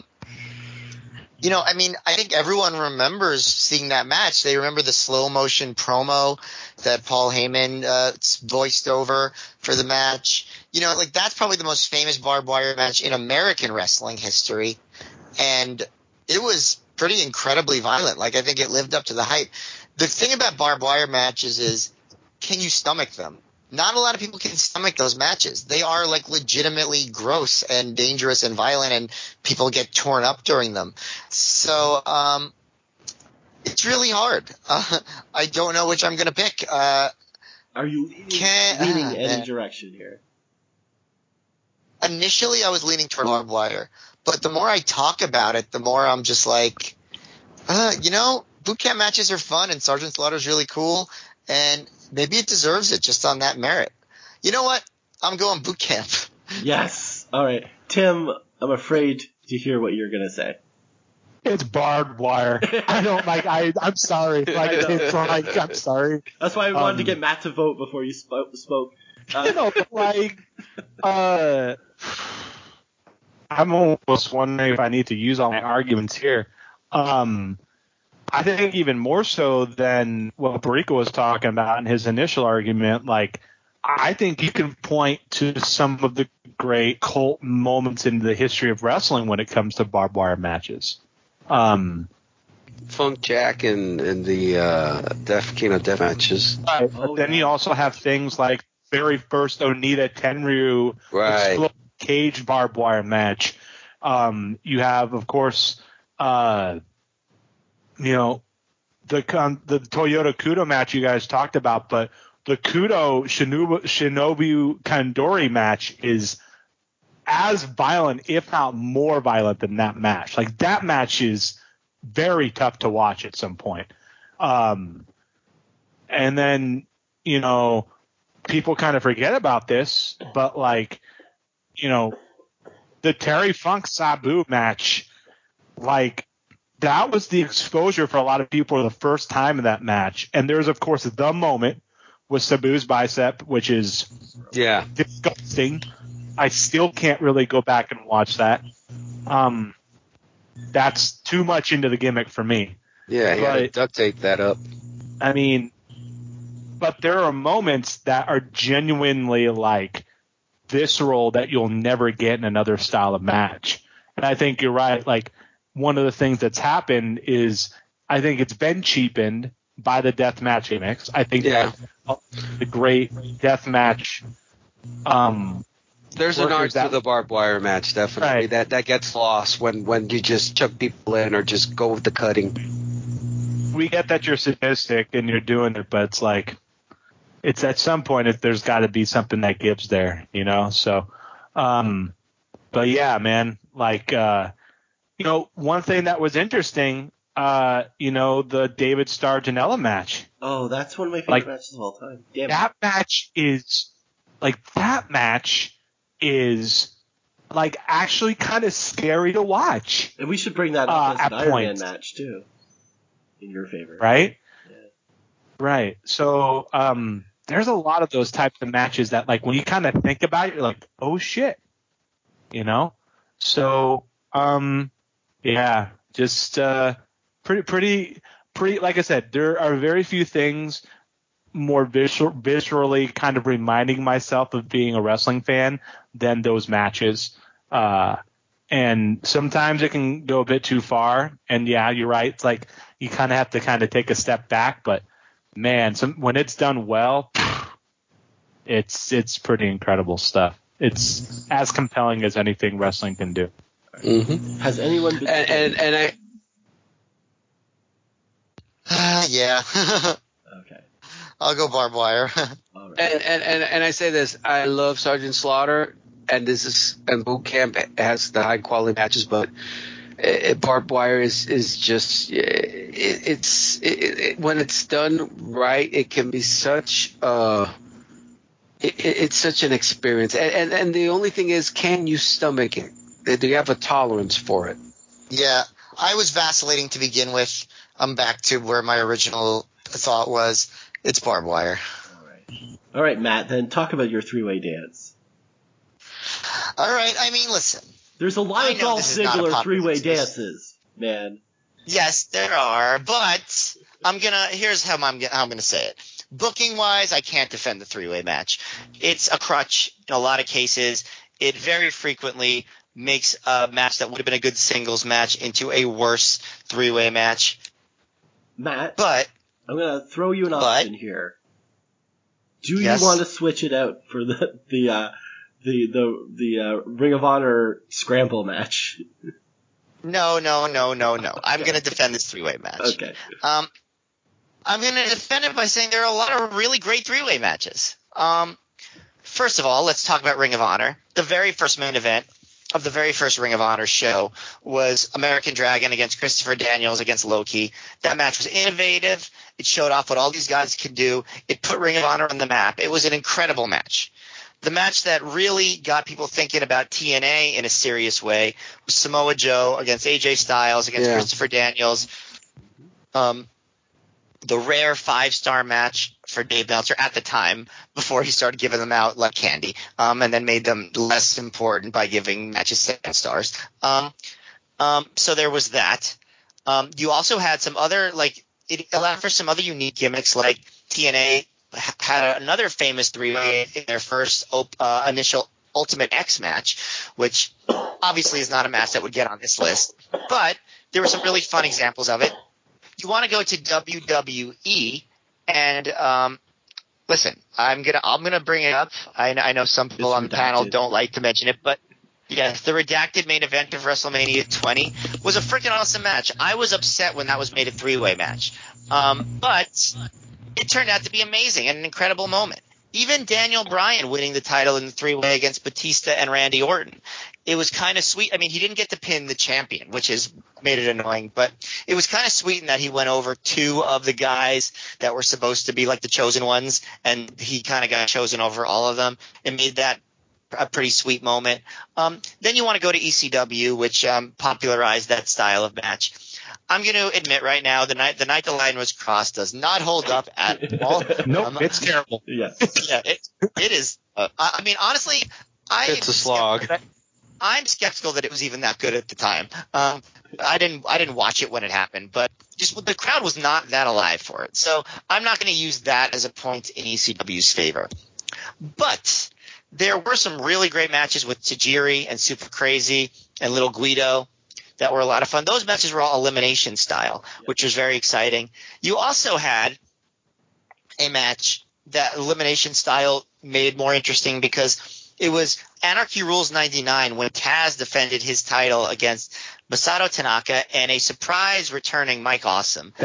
I think everyone remembers seeing that match. They remember the slow motion promo that Paul Heyman voiced over for the match. That's probably the most famous barbed wire match in American wrestling history. And it was pretty incredibly violent. I think it lived up to the hype. The thing about barbed wire matches is, can you stomach them? Not a lot of people can stomach those matches. They are legitimately gross and dangerous and violent, and people get torn up during them. So it's really hard. I don't know which I'm going to pick. Are you leaning any direction here? Initially, I was leaning toward barbed wire, but the more I talk about it, the more I'm just boot camp matches are fun, and Sergeant Slaughter is really cool, and maybe it deserves it just on that merit. You know what? I'm going boot camp. Yes. All right. Tim, I'm afraid to hear what you're going to say. It's barbed wire. I don't I'm sorry. I'm sorry. That's why I wanted to get Matt to vote before you spoke. I'm almost wondering if I need to use all my arguments here. I think even more so than what Barico was talking about in his initial argument, I think you can point to some of the great cult moments in the history of wrestling when it comes to barbed wire matches. Funk Jack and the Death matches. Right. But then you also have things like very first Onita Tenryu exploding cage barbed wire match. You have, of course, the Toyota Kudo match you guys talked about, but the Kudo Shinobu Kandori match is as violent, if not more violent than that match. That match is very tough to watch at some point. And then, people kind of forget about this, but the Terry Funk Sabu match, that was the exposure for a lot of people for the first time in that match. And there's, of course, the moment with Sabu's bicep, which is disgusting. I still can't really go back and watch that. That's too much into the gimmick for me. Yeah, he had to duct tape that up. But there are moments that are genuinely visceral that you'll never get in another style of match. And I think you're right. One of the things that's happened is I think it's been cheapened by the deathmatch gimmicks. I think the great deathmatch. There's an art to the barbed wire match, definitely. Right. That gets lost when you just chuck people in or just go with the cutting. We get that you're sadistic and you're doing it, but it's at some point there's got to be something that gives there, So, but yeah, man, one thing that was interesting, the David Starr Janela match. Oh, that's one of my favorite matches of all time. Damn that match is actually kind of scary to watch. And we should bring that up as an Iron Man match too. In your favor. Right? Yeah. Right. So, there's a lot of those types of matches that when you kind of think about it, you're like, oh shit. So, yeah, just pretty. Like I said, there are very few things more viscerally kind of reminding myself of being a wrestling fan than those matches. And sometimes it can go a bit too far. And yeah, you're right. It's you kind of have to kind of take a step back. But man, when it's done well, It's pretty incredible stuff. It's as compelling as anything wrestling can do. Mm-hmm. Has anyone been? And Yeah. Okay. I'll go barbed wire. All right. and I say this, I love Sergeant Slaughter, and Boot Camp has the high quality matches, but barbed wire is just when it's done right, it can be such it's such an experience, and the only thing is, can you stomach it? Do you have a tolerance for it? Yeah, I was vacillating to begin with. I'm back to where my original thought was. It's barbed wire. All right, Matt. Then talk about your three-way dance. All right. I mean, listen. There's a lot I of know Dolph this is not a Ziggler popular three-way choice. dances, man. Yes, there are, but here's how I'm gonna say it. Booking wise, I can't defend the three-way match. It's a crutch in a lot of cases. It very frequently makes a match that would have been a good singles match into a worse three-way match. Matt, But I'm gonna throw you an option here. Do Yes? you want to switch it out for the Ring of Honor scramble match? no. I'm gonna defend this three-way match. Okay. I'm going to defend it by saying there are a lot of really great three-way matches. First of all, let's talk about Ring of Honor. The very first main event of the very first Ring of Honor show was American Dragon against Christopher Daniels against Loki. That match was innovative. It showed off what all these guys could do. It put Ring of Honor on the map. It was an incredible match. The match that really got people thinking about TNA in a serious way was Samoa Joe against AJ Styles against Christopher Daniels. The rare 5-star match for Dave Meltzer at the time before he started giving them out like candy, and then made them less important by giving matches 7 stars. So there was that. You also had some other it allowed for some other unique gimmicks, like TNA had another famous three-way in their first initial Ultimate X match, which obviously is not a match that would get on this list, but there were some really fun examples of it. You want to go to WWE, and listen, I'm gonna bring it up. I know some people on the panel don't like to mention it, but yes, the redacted main event of WrestleMania 20 was a freaking awesome match. I was upset when that was made a three-way match, but it turned out to be amazing and an incredible moment. Even Daniel Bryan winning the title in the three-way against Batista and Randy Orton. It was kind of sweet. I mean, he didn't get to pin the champion, which has made it annoying, but it was kind of sweet in that he went over 2 of the guys that were supposed to be like the chosen ones, and he kind of got chosen over all of them. It made that a pretty sweet moment. Then you want to go to ECW, which popularized that style of match. I'm going to admit right now, the night the line was crossed does not hold up at all. Nope, it's terrible. Yes. Yeah, it is. I mean, honestly, It's a slog. I'm skeptical that it was even that good at the time. I didn't watch it when it happened, but just the crowd was not that alive for it. So I'm not going to use that as a point in ECW's favor. But there were some really great matches with Tajiri and Super Crazy and Little Guido that were a lot of fun. Those matches were all elimination style, which was very exciting. You also had a match that elimination style made more interesting because it was Anarchy Rules 99 when Taz defended his title against Masato Tanaka and a surprise returning Mike Awesome.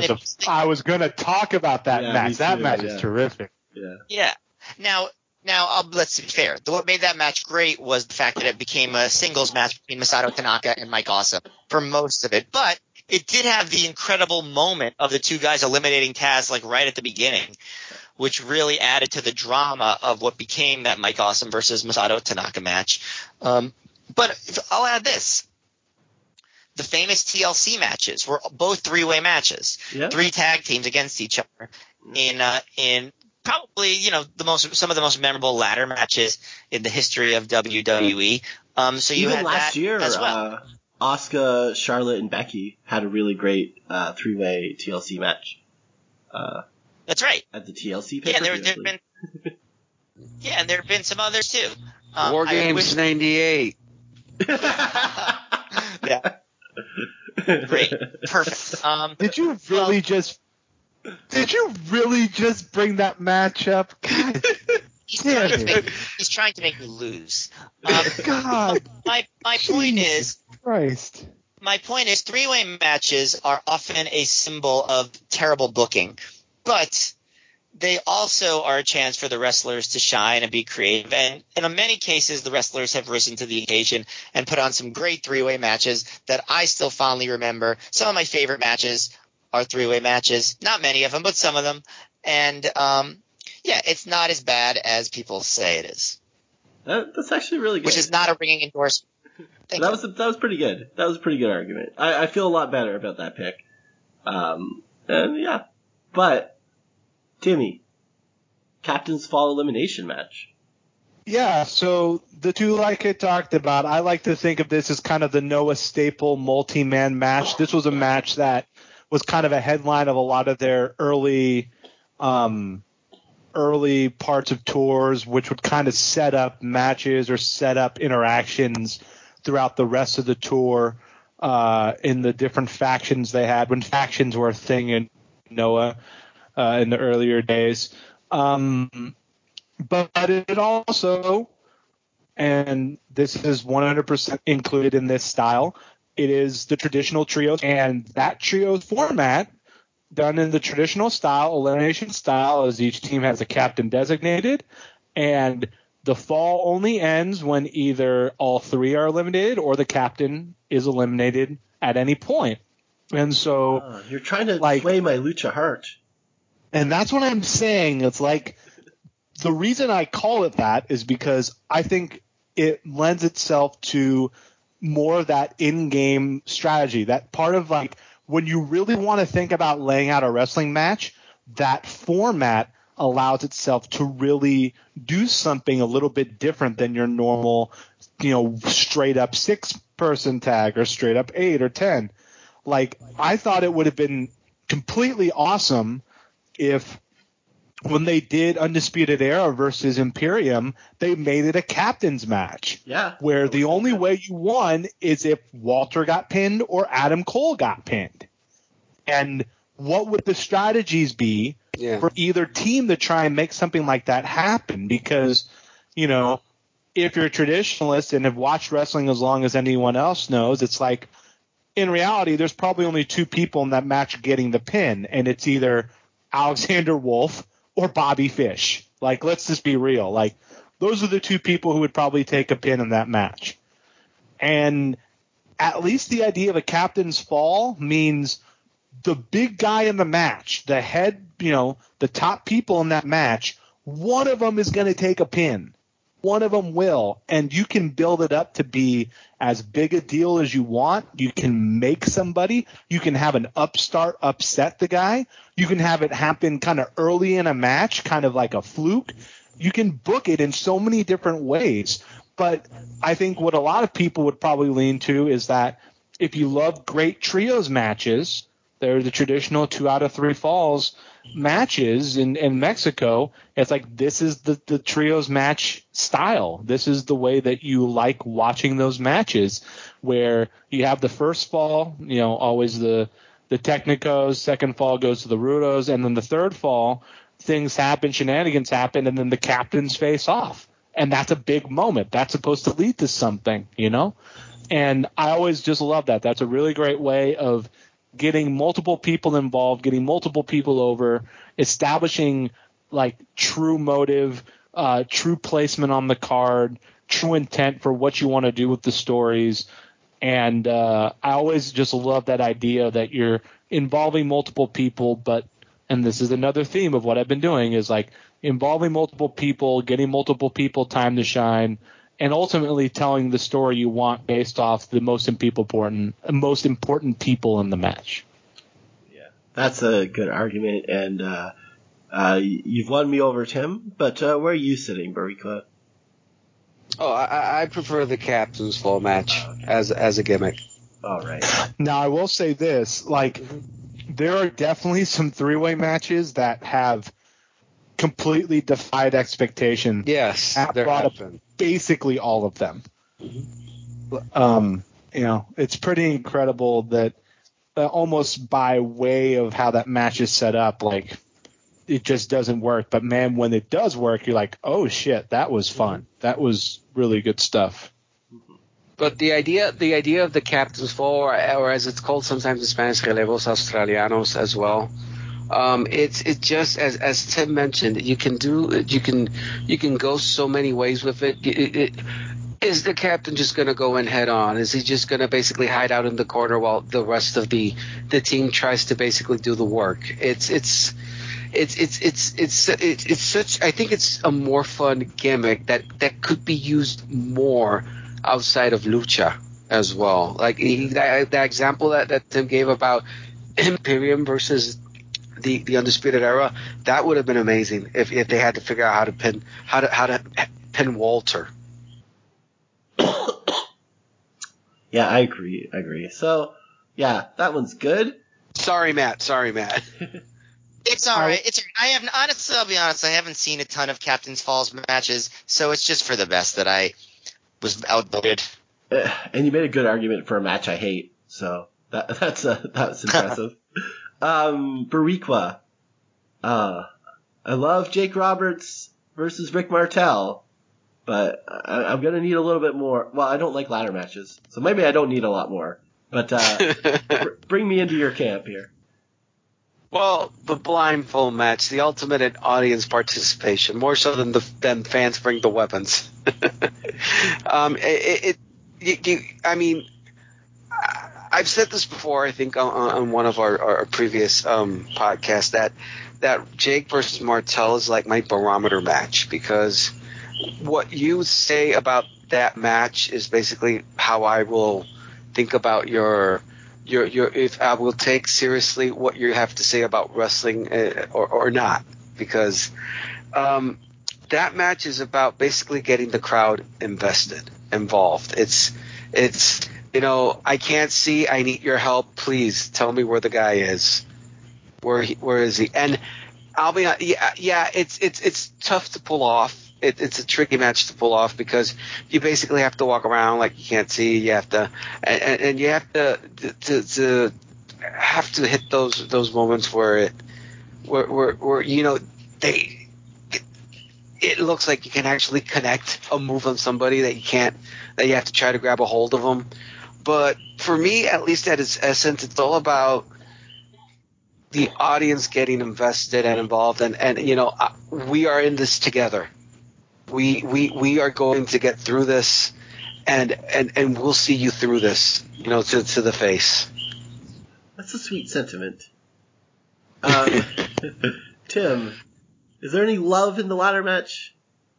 I was going to talk about that match. That match is terrific. Yeah. Now, let's be fair. What made that match great was the fact that it became a singles match between Masato Tanaka and Mike Awesome for most of it. But it did have the incredible moment of the two guys eliminating Taz right at the beginning, which really added to the drama of what became that Mike Awesome versus Masato Tanaka match. But I'll add this. The famous TLC matches were both 3-way matches. Yeah. 3 tag teams against each other in probably, some of the most memorable ladder matches in the history of WWE. So you even had last that year, as well. Asuka, Charlotte, and Becky had a really great 3-way TLC match. That's right. At the TLC pay-per-view. Yeah, and there have been some others too. War Games 98. Yeah. Great. Perfect. Did you really just bring that match up? God. He's trying to make me lose. God. My point is, Christ. my point is, three-way matches are often a symbol of terrible booking, but they also are a chance for the wrestlers to shine and be creative. And in many cases, the wrestlers have risen to the occasion and put on some great three-way matches that I still fondly remember. Some of my favorite matches are three-way matches. Not many of them, but some of them. And, it's not as bad as people say it is. That's actually really good. Which is not a ringing endorsement. That was pretty good. That was a pretty good argument. I feel a lot better about that pick. But Timmy, Captain's Fall elimination match. Yeah, so the two like I talked about, I like to think of this as kind of the Noah Staple multi-man match. This was a match that was kind of a headline of a lot of their early parts of tours, which would kind of set up matches or set up interactions throughout the rest of the tour in the different factions they had when factions were a thing in Noah in the earlier days. But it also, and this is 100% included in this style, it is the traditional trios, and that trios format done in the traditional style, elimination style, as each team has a captain designated, and the fall only ends when either all three are eliminated or the captain is eliminated at any point. And so you're trying to sway my lucha heart. And that's what I'm saying. It's like the reason I call it that is because I think it lends itself to more of that in-game strategy. That part of like when you really want to think about laying out a wrestling match, that format allows itself to really do something a little bit different than your normal, straight up 6-person tag or straight up 8 or 10. Like I thought it would have been completely awesome if when they did Undisputed Era versus Imperium, they made it a captain's match. Yeah. Where the only way you won is if Walter got pinned or Adam Cole got pinned. And what would the strategies be for either team to try and make something like that happen? Because, if you're a traditionalist and have watched wrestling as long as anyone else knows, it's like, in reality, there's probably only two people in that match getting the pin, and it's either Alexander Wolf or Bobby Fish. Like, let's just be real. Like, those are the two people who would probably take a pin in that match. And at least the idea of a captain's fall means the big guy in the match, the head, the top people in that match, one of them is going to take a pin. One of them will, and you can build it up to be as big a deal as you want. You can make somebody. You can have an upstart upset the guy. You can have it happen kind of early in a match, kind of like a fluke. You can book it in so many different ways. But I think what a lot of people would probably lean to is that if you love great trios matches, they're the traditional 2 out of 3 falls matches in Mexico. It's like this is the trios match style. This is the way that you like watching those matches, where you have the first fall, always the Technicos, second fall goes to the Rudos, and then the third fall, things happen, shenanigans happen, and then the captains face off. And that's a big moment. That's supposed to lead to something, And I always just love that. That's a really great way of getting multiple people involved, getting multiple people over, establishing like true motive, true placement on the card, true intent for what you want to do with the stories. And I always just love that idea that you're involving multiple people, and this is another theme of what I've been doing, is like involving multiple people, getting multiple people time to shine, and ultimately telling the story you want based off the most important people in the match. Yeah, that's a good argument, and you've won me over, Tim. But where are you sitting, Barika? Oh, I prefer the captain's fall match as a gimmick. All right. Now I will say this: there are definitely some 3-way matches that have completely defied expectation. Yes, there have been. Basically all of them. It's pretty incredible that almost by way of how that match is set up, like it just doesn't work. But man, when it does work, you're like, oh shit, that was fun. That was really good stuff. But the idea of the captain's fall, or as it's called sometimes in Spanish, relevos australianos as well. It's just as Tim mentioned, you can go so many ways with it. Is the captain just going to go in head on? Is he just going to basically hide out in the corner while the rest of the team tries to basically do the work? It's such. I think it's a more fun gimmick that could be used more outside of lucha as well. Like that example that Tim gave about Imperium versus the Undisputed Era, that would have been amazing if they had to figure out how to pin Walter. Yeah, I agree. So, yeah, that one's good. Sorry, Matt. It's all right. I'll be honest, I haven't seen a ton of Captain's Falls matches, so it's just for the best that I was outvoted. And you made a good argument for a match I hate, so that's impressive. Bariqua. I love Jake Roberts versus Rick Martel, but I'm going to need a little bit more. Well, I don't like ladder matches, so maybe I don't need a lot more. But bring me into your camp here. Well, the blindfold match, the ultimate in audience participation, more so than fans bring the weapons. I mean, I've said this before, I think, on one of our previous podcasts, that Jake versus Martel is like my barometer match, because what you say about that match is basically how I will think about your if I will take seriously what you have to say about wrestling or not, because that match is about basically getting the crowd involved. It's I can't see, I need your help, please tell me where the guy is. Where is he? And I'll be it's tough to pull off. It's a tricky match to pull off, because you basically have to walk around like you can't see. You have to, and you have to hit those moments where it looks like you can actually connect a move on somebody that you have to try to grab a hold of them. But for me, at least at its essence, it's all about the audience getting invested and involved, and we are in this together. We are going to get through this, and we'll see you through this, to the face. That's a sweet sentiment. Tim, is there any love in the ladder match?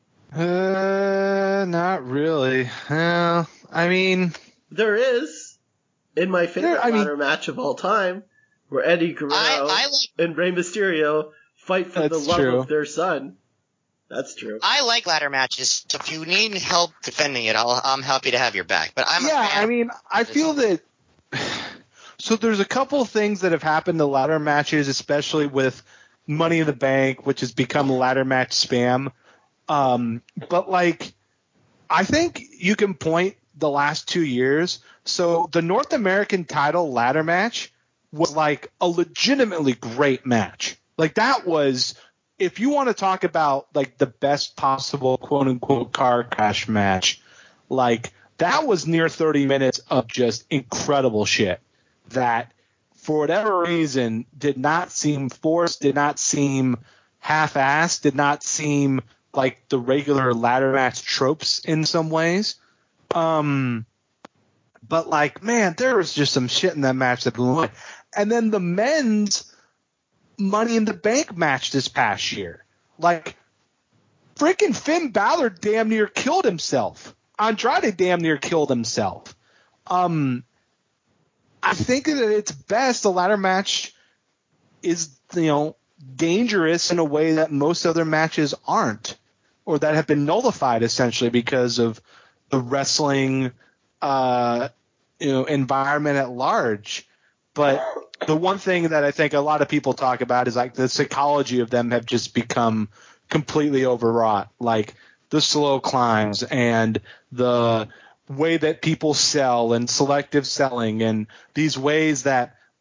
Not really. I mean, there is. In my favorite ladder match of all time, where Eddie Guerrero and Rey Mysterio fight for the love of their son. That's true. I like ladder matches, so if you need help defending it, I'm happy to have your back. But I feel that. So there's a couple things that have happened to ladder matches, especially with Money in the Bank, which has become ladder match spam. But I think you can point the last 2 years. So the North American title ladder match was like a legitimately great match. Like that was. If you want to talk about like the best possible quote unquote car crash match, like that was near 30 minutes of just incredible shit that for whatever reason did not seem forced, did not seem half-assed, did not seem like the regular ladder match tropes in some ways. But like, man, there was just some shit in that match that blew away. And then the men's Money in the Bank match this past year. Like, freaking Finn Balor damn near killed himself. Andrade damn near killed himself. I think that at its best, the ladder match is, dangerous in a way that most other matches aren't, or that have been nullified essentially because of the wrestling, environment at large. But the one thing that I think a lot of people talk about is like the psychology of them have just become completely overwrought. Like the slow climbs and the way that people sell and selective selling and these ways that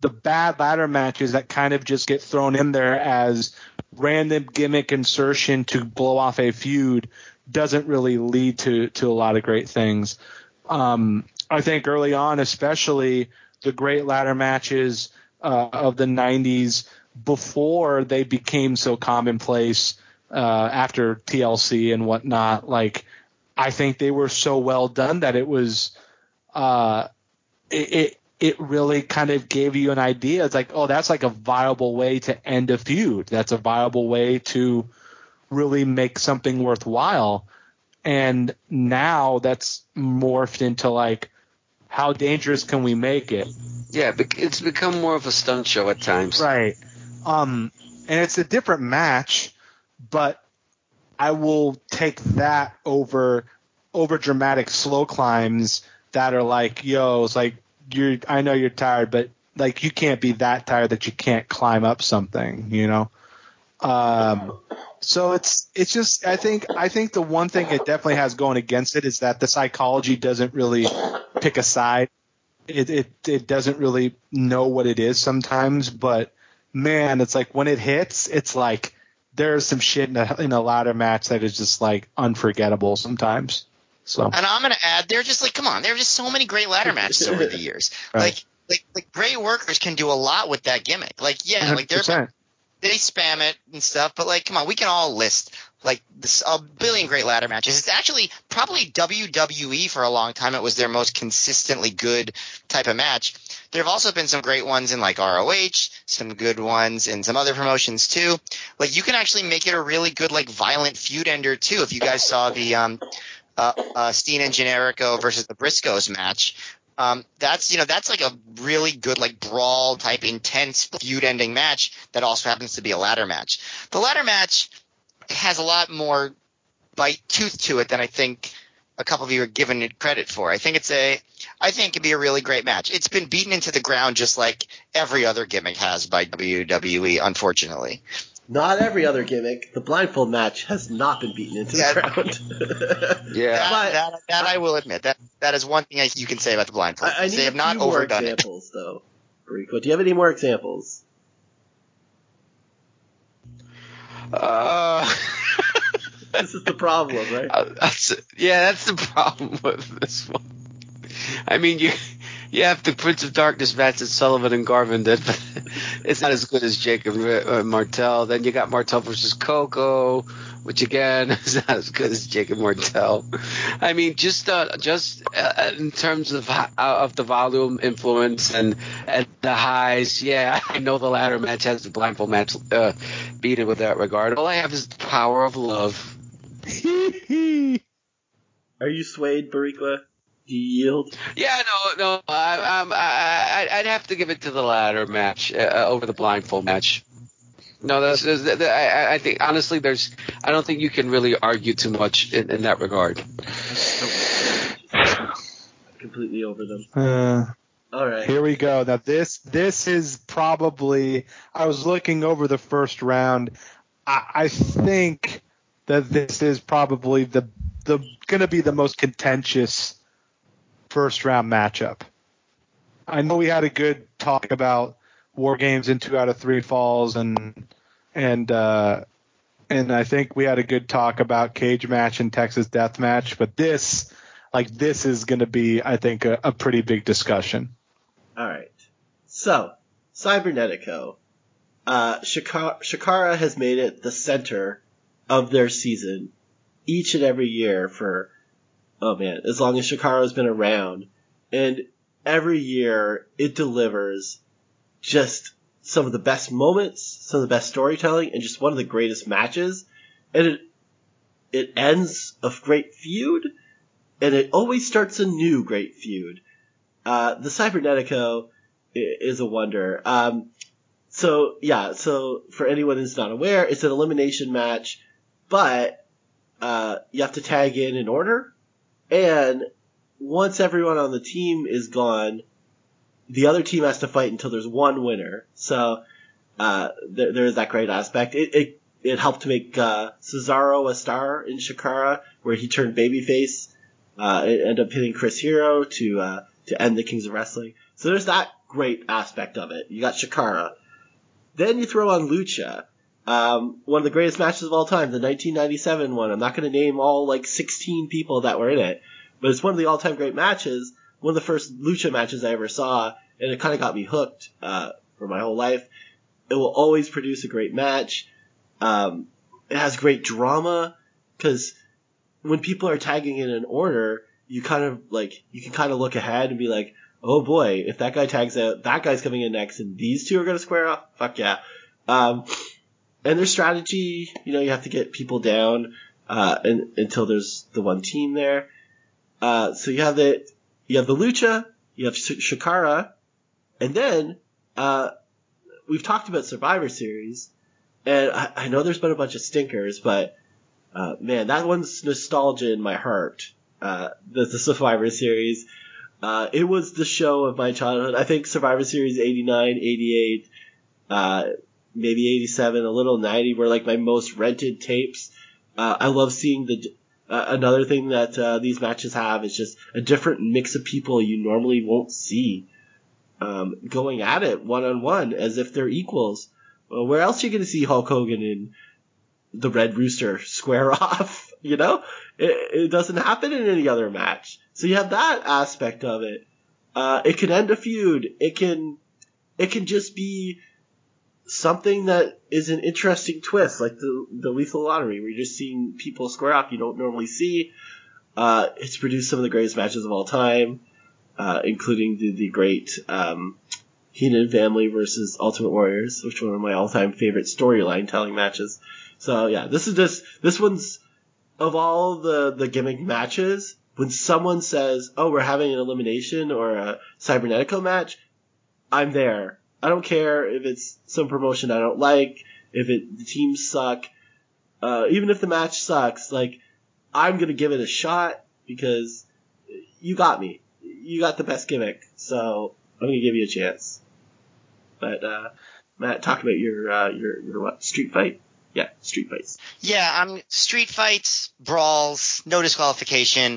the bad ladder matches that kind of just get thrown in there as random gimmick insertion to blow off a feud doesn't really lead to a lot of great things. I think early on, especially the great ladder matches of the 90s, before they became so commonplace after TLC and whatnot, like I think they were so well done that it was it really kind of gave you an idea. It's like, oh, that's like a viable way to end a feud. That's a viable way to really make something worthwhile. And now that's morphed into like, how dangerous can we make it? Yeah, it's become more of a stunt show at times. Right. And it's a different match, but I will take that over dramatic slow climbs that are like, yo, it's like, I know you're tired, but like you can't be that tired that you can't climb up something, you know? So it's just, I think the one thing it definitely has going against it is that the psychology doesn't really pick a side. It doesn't really know what it is sometimes, but man, it's like when it hits, it's like there's some shit in a ladder match that is just like unforgettable sometimes. So, and I'm gonna add, they're just like, come on, there are just so many great ladder matches over the years. Right. Like great workers can do a lot with that gimmick. Like, yeah, 100%. like they spam it and stuff, but like, come on, we can all list like a billion great ladder matches. It's actually probably WWE for a long time. It was their most consistently good type of match. There have also been some great ones in like ROH, some good ones in some other promotions too. Like, you can actually make it a really good like violent feud ender too. If you guys saw the Steen and Generico versus the Briscoes match. That's like a really good like brawl type intense feud ending match that also happens to be a ladder match. The ladder match has a lot more bite tooth to it than I think a couple of you are giving it credit for. I think it'd be a really great match. It's been beaten into the ground just like every other gimmick has by WWE, unfortunately. Not every other gimmick. The blindfold match has not been beaten into the ground. Yeah, that I will admit. That is one thing you can say about the blindfold. I need they have a not few more overdone examples, though. Rico, do you have any more examples? This is the problem, right? That's the problem with this one. I mean, you have the Prince of Darkness match that Sullivan and Garvin did, but it's not as good as Jake and Martel. Then you got Martel versus Coco, which again is not as good as Jake and Martel. I mean, just in terms of the volume influence and the highs, yeah, I know the ladder match has the blindfold match beaten with that regard. All I have is the power of love. Are you swayed, Barikwa? Do you yield? Yeah, no. I'd have to give it to the ladder match over the blindfold match. No, I think honestly, I don't think you can really argue too much in that regard. Completely over them. All right. Here we go. Now this is probably, I was looking over the first round. I think that this is probably the going to be the most contentious first round matchup. I know we had a good talk about War Games in 2 out of 3 falls, and I think we had a good talk about Cage Match and Texas Death Match, but this is going to be, I think, a pretty big discussion. All right. So, Cybernetico. Chikara has made it the center of their season each and every year for, as long as Chikara's been around. And every year it delivers just some of the best moments, some of the best storytelling, and just one of the greatest matches. And it ends a great feud, and it always starts a new great feud. The Cybernetico is a wonder. So for anyone who's not aware, it's an elimination match, but you have to tag in order, and once everyone on the team is gone, the other team has to fight until there's one winner. So there is that great aspect. It helped to make Cesaro a star in Chikara, where he turned babyface. It ended up hitting Chris Hero to end the Kings of Wrestling. So there's that great aspect of it. You got Shikara. Then you throw on Lucha. One of the greatest matches of all time, the 1997 one. I'm not going to name all 16 people that were in it, but it's one of the all-time great matches. One of the first Lucha matches I ever saw, and it kind of got me hooked for my whole life. It will always produce a great match. It has great drama because when people are tagging in an order, you can kind of look ahead and be like, oh boy, if that guy tags out, that guy's coming in next, and these two are going to square off. Fuck yeah. And their strategy, you have to get people down until there's the one team there. So you have the Lucha, you have Shikara, and then we've talked about Survivor Series, and I know there's been a bunch of stinkers, but man, that one's nostalgia in my heart. The Survivor Series. It was the show of my childhood. I think Survivor Series 89, 88, maybe 87, a little 90 were my most rented tapes. I love seeing another thing that these matches have is just a different mix of people you normally won't see going at it one-on-one as if they're equals. Well, where else are you going to see Hulk Hogan and the Red Rooster square off? It doesn't happen in any other match. So you have that aspect of it. It can end a feud. It can just be something that is an interesting twist, like the Lethal Lottery, where you're just seeing people square off you don't normally see. It's produced some of the greatest matches of all time, including the great Heenan family versus Ultimate Warriors, which is one of my all-time favorite storyline telling matches. So yeah, this one's, of all the gimmick matches, when someone says, oh, we're having an elimination or a Cybernetico match, I'm there. I don't care if it's some promotion I don't like, if the teams suck, even if the match sucks, I'm gonna give it a shot because you got me. You got the best gimmick, so I'm gonna give you a chance. But Matt, talk about your what? Street fight? Yeah, street fights. Yeah, street fights, brawls, no disqualification.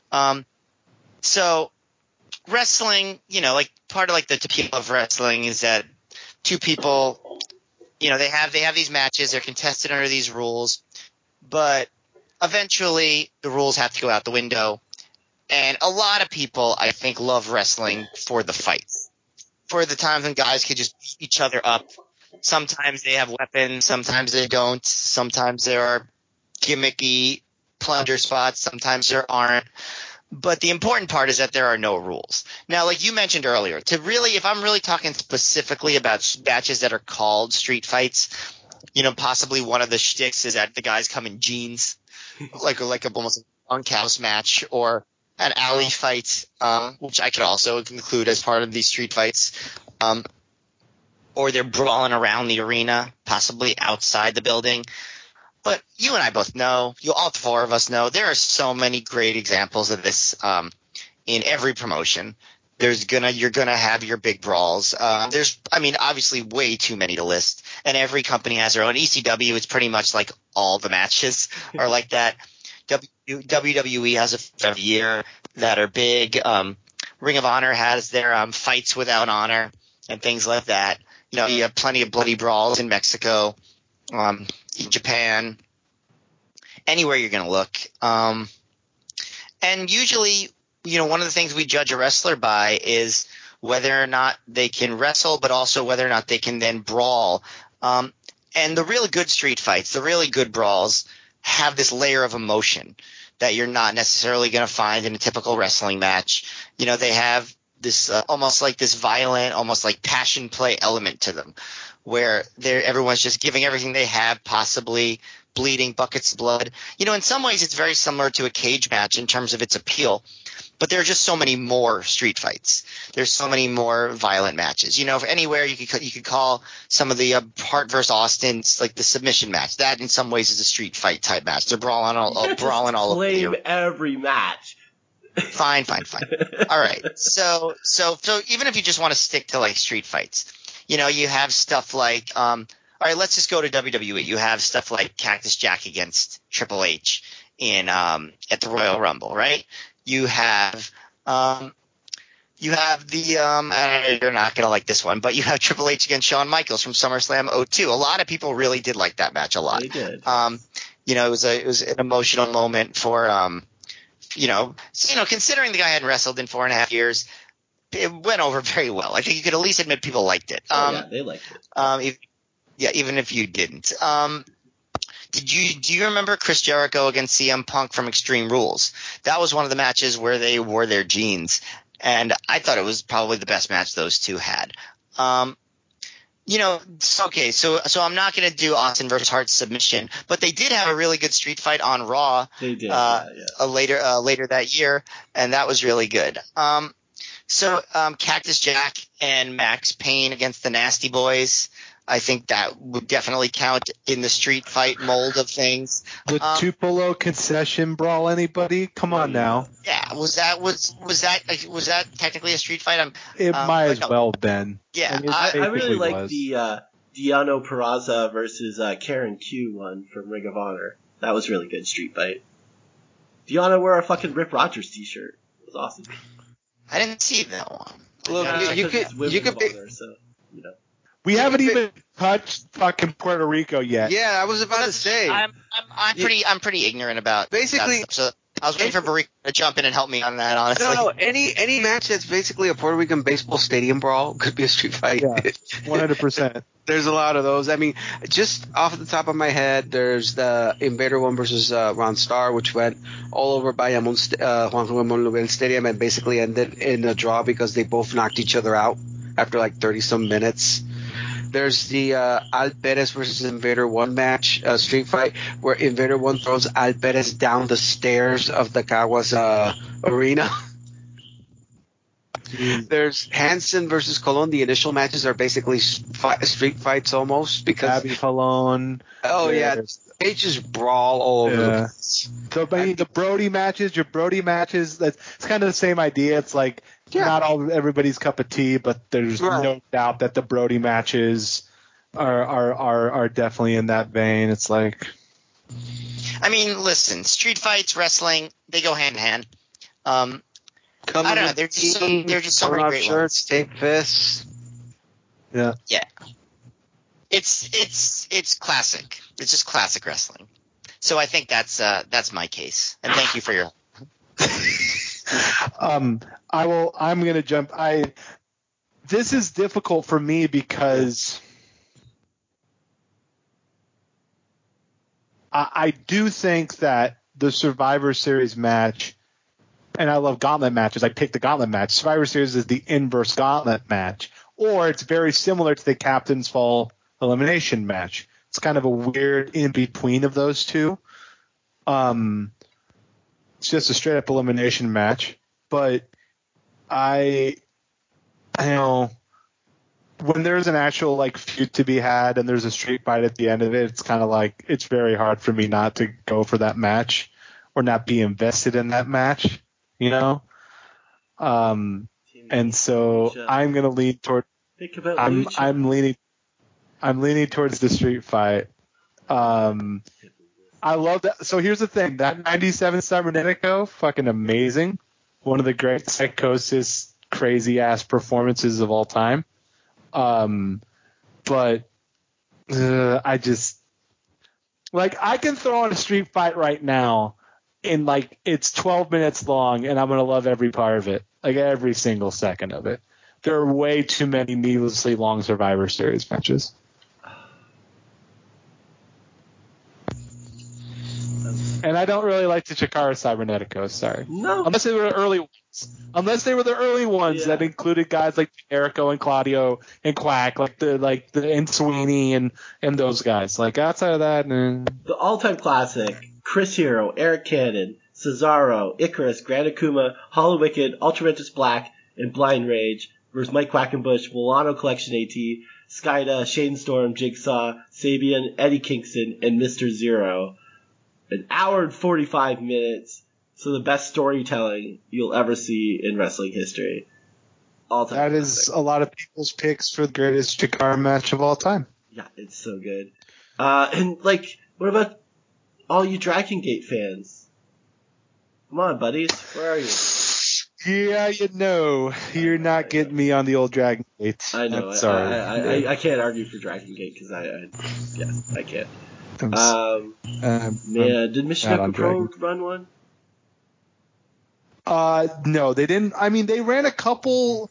So wrestling, part of the appeal of wrestling is that two people, they have these matches, they're contested under these rules, but eventually the rules have to go out the window. And a lot of people, I think, love wrestling for the fights, for the times when guys could just beat each other up. Sometimes they have weapons, sometimes they don't. Sometimes there are gimmicky plunger spots, sometimes there aren't. But the important part is that there are no rules. Now, like you mentioned earlier, if I'm really talking specifically about matches that are called street fights, possibly one of the shticks is that the guys come in jeans, like almost a bunkhouse match, or an alley fight, which I could also include as part of these street fights. Or they're brawling around the arena, possibly outside the building. But you and I both know, all four of us know, there are so many great examples of this in every promotion. You're gonna have your big brawls. Obviously way too many to list, and every company has their own. ECW is pretty much like all the matches are like that. WWE has a year that are big. Ring of Honor has their fights without honor and things like that. You have plenty of bloody brawls in Mexico, in Japan, anywhere you're going to look. And usually, one of the things we judge a wrestler by is whether or not they can wrestle, but also whether or not they can then brawl. And the really good street fights, the really good brawls, have this layer of emotion that you're not necessarily going to find in a typical wrestling match. They have this almost like this violent, almost like passion play element to them, where everyone's just giving everything they have, possibly bleeding buckets of blood. In some ways it's very similar to a cage match in terms of its appeal, but there are just so many more street fights. There's so many more violent matches. If anywhere you could call some of the Hart versus Austin's like the submission match. That in some ways is a street fight type match. They're brawling all over the arena. Every match. Fine. All right. So even if you just want to stick to like street fights, you have stuff like all right, let's just go to WWE. You have stuff like Cactus Jack against Triple H in at the Royal Rumble, right? You have You have the you're not gonna like this one, but you have Triple H against Shawn Michaels from SummerSlam '02. A lot of people really did like that match a lot. They did. It was an emotional moment for considering the guy hadn't wrestled in 4.5 years, it went over very well. I think you could at least admit people liked it. They liked it. Even if you didn't. Do you remember Chris Jericho against CM Punk from Extreme Rules? That was one of the matches where they wore their jeans, and I thought it was probably the best match those two had. So I'm not going to do Austin versus Hart submission, but they did have a really good street fight on Raw. They did, later that year, and that was really good. Cactus Jack and Max Payne against the Nasty Boys. I think that would definitely count in the street fight mold of things. The Tupelo concession brawl, anybody? Come on now. Yeah, was that technically a street fight? It might as well been. Yeah, I really like the Deano Peraza versus Karen Q one from Ring of Honor. That was really good street fight. Deano wore a fucking Rip Rogers t-shirt. It was awesome. I didn't see that one. Look, you could pick. We haven't even touched fucking Puerto Rico yet. Yeah, I was about to say. I'm pretty ignorant about basically. That stuff, so I was waiting for Barrico to jump in and help me on that. Honestly, no. Any match that's basically a Puerto Rican baseball stadium brawl could be a street fight. Yeah, 100%. There's a lot of those. I mean, just off the top of my head, there's the Invader 1 versus Ron Starr, which went all over Juan Ramon Lubel Stadium and basically ended in a draw because they both knocked each other out after like 30-some minutes. There's the Al Perez versus Invader 1 match, street fight, where Invader 1 throws Al Perez down the stairs of the Caguas arena. There's Hansen versus Colon. The initial matches are basically street fights almost because Abby Colon. Oh yeah, they just brawl all over the place. So the Brody matches, your Brody matches, it's kind of the same idea. It's like not everybody's cup of tea, but there's no doubt that the Brody matches are definitely in that vein. It's like, I mean, listen, street fights, wrestling, they go hand in hand. I don't know. They're just so many great shirts, tape fists. Yeah. Yeah. It's classic. It's just classic wrestling. So I think that's my case. And thank you for your. I'm gonna jump. This is difficult for me because I do think that the Survivor Series match, and I love gauntlet matches. I picked the gauntlet match. Survivor Series is the inverse gauntlet match, or it's very similar to the Captain's Fall elimination match. It's kind of a weird in between of those two. It's just a straight up elimination match, but I know when there's an actual like feud to be had and there's a street fight at the end of it, it's kind of like it's very hard for me not to go for that match or not be invested in that match, you know. And so I'm gonna lean toward. I'm leaning towards the street fight. I love that. So here's the thing: that '97 Cybernetico, fucking amazing. One of the great psychosis, crazy ass performances of all time. But I just like I can throw on a street fight right now, and like it's 12 minutes long, and I'm gonna love every part of it, like every single second of it. There are way too many needlessly long Survivor Series matches. And I don't really like the Chikara Cyberneticos, sorry. No. Unless they were the early ones. That included guys like Jericho and Claudio and Quack, and Sweeney and those guys. Like outside of that, the all-time classic: Chris Hero, Eric Cannon, Cesaro, Icarus, Grand Akuma, Hollow Wicked, Ultra Ventus Black, and Blind Rage versus Mike Quackenbush, Milano Collection AT, Skida, Shane Storm, Jigsaw, Sabian, Eddie Kingston, and Mr. Zero. An hour and 45 minutes. So the best storytelling you'll ever see in wrestling history. All-time that classic. Is a lot of people's picks for the greatest Chikara match of all time. Yeah, it's so good. And like, what about all you Dragon Gate fans? Come on, buddies. Where are you? Yeah, you're not getting me on the old Dragon Gate. I know. I'm sorry. I can't argue for Dragon Gate because I can't. Man, did Michigan Pro run one? No, they didn't. I mean, they ran a couple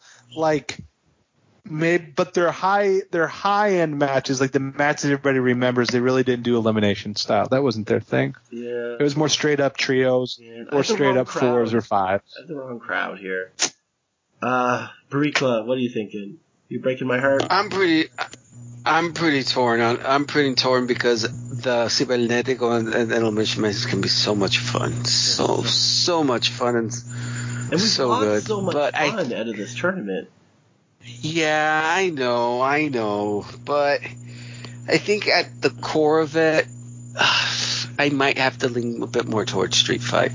but their high end matches, like the matches everybody remembers, they really didn't do elimination style. That wasn't their thing. Yeah. It was more straight up trios or straight up fours or fives. I have the wrong crowd here. Barikla, what are you thinking? You breaking my heart? I'm pretty torn. I'm pretty torn because the Cibernetico and elimination matches can be so much fun, so much fun and we so got good. so much but fun out of this tournament. Yeah, I know, but I think at the core of it, I might have to lean a bit more towards Street Fight.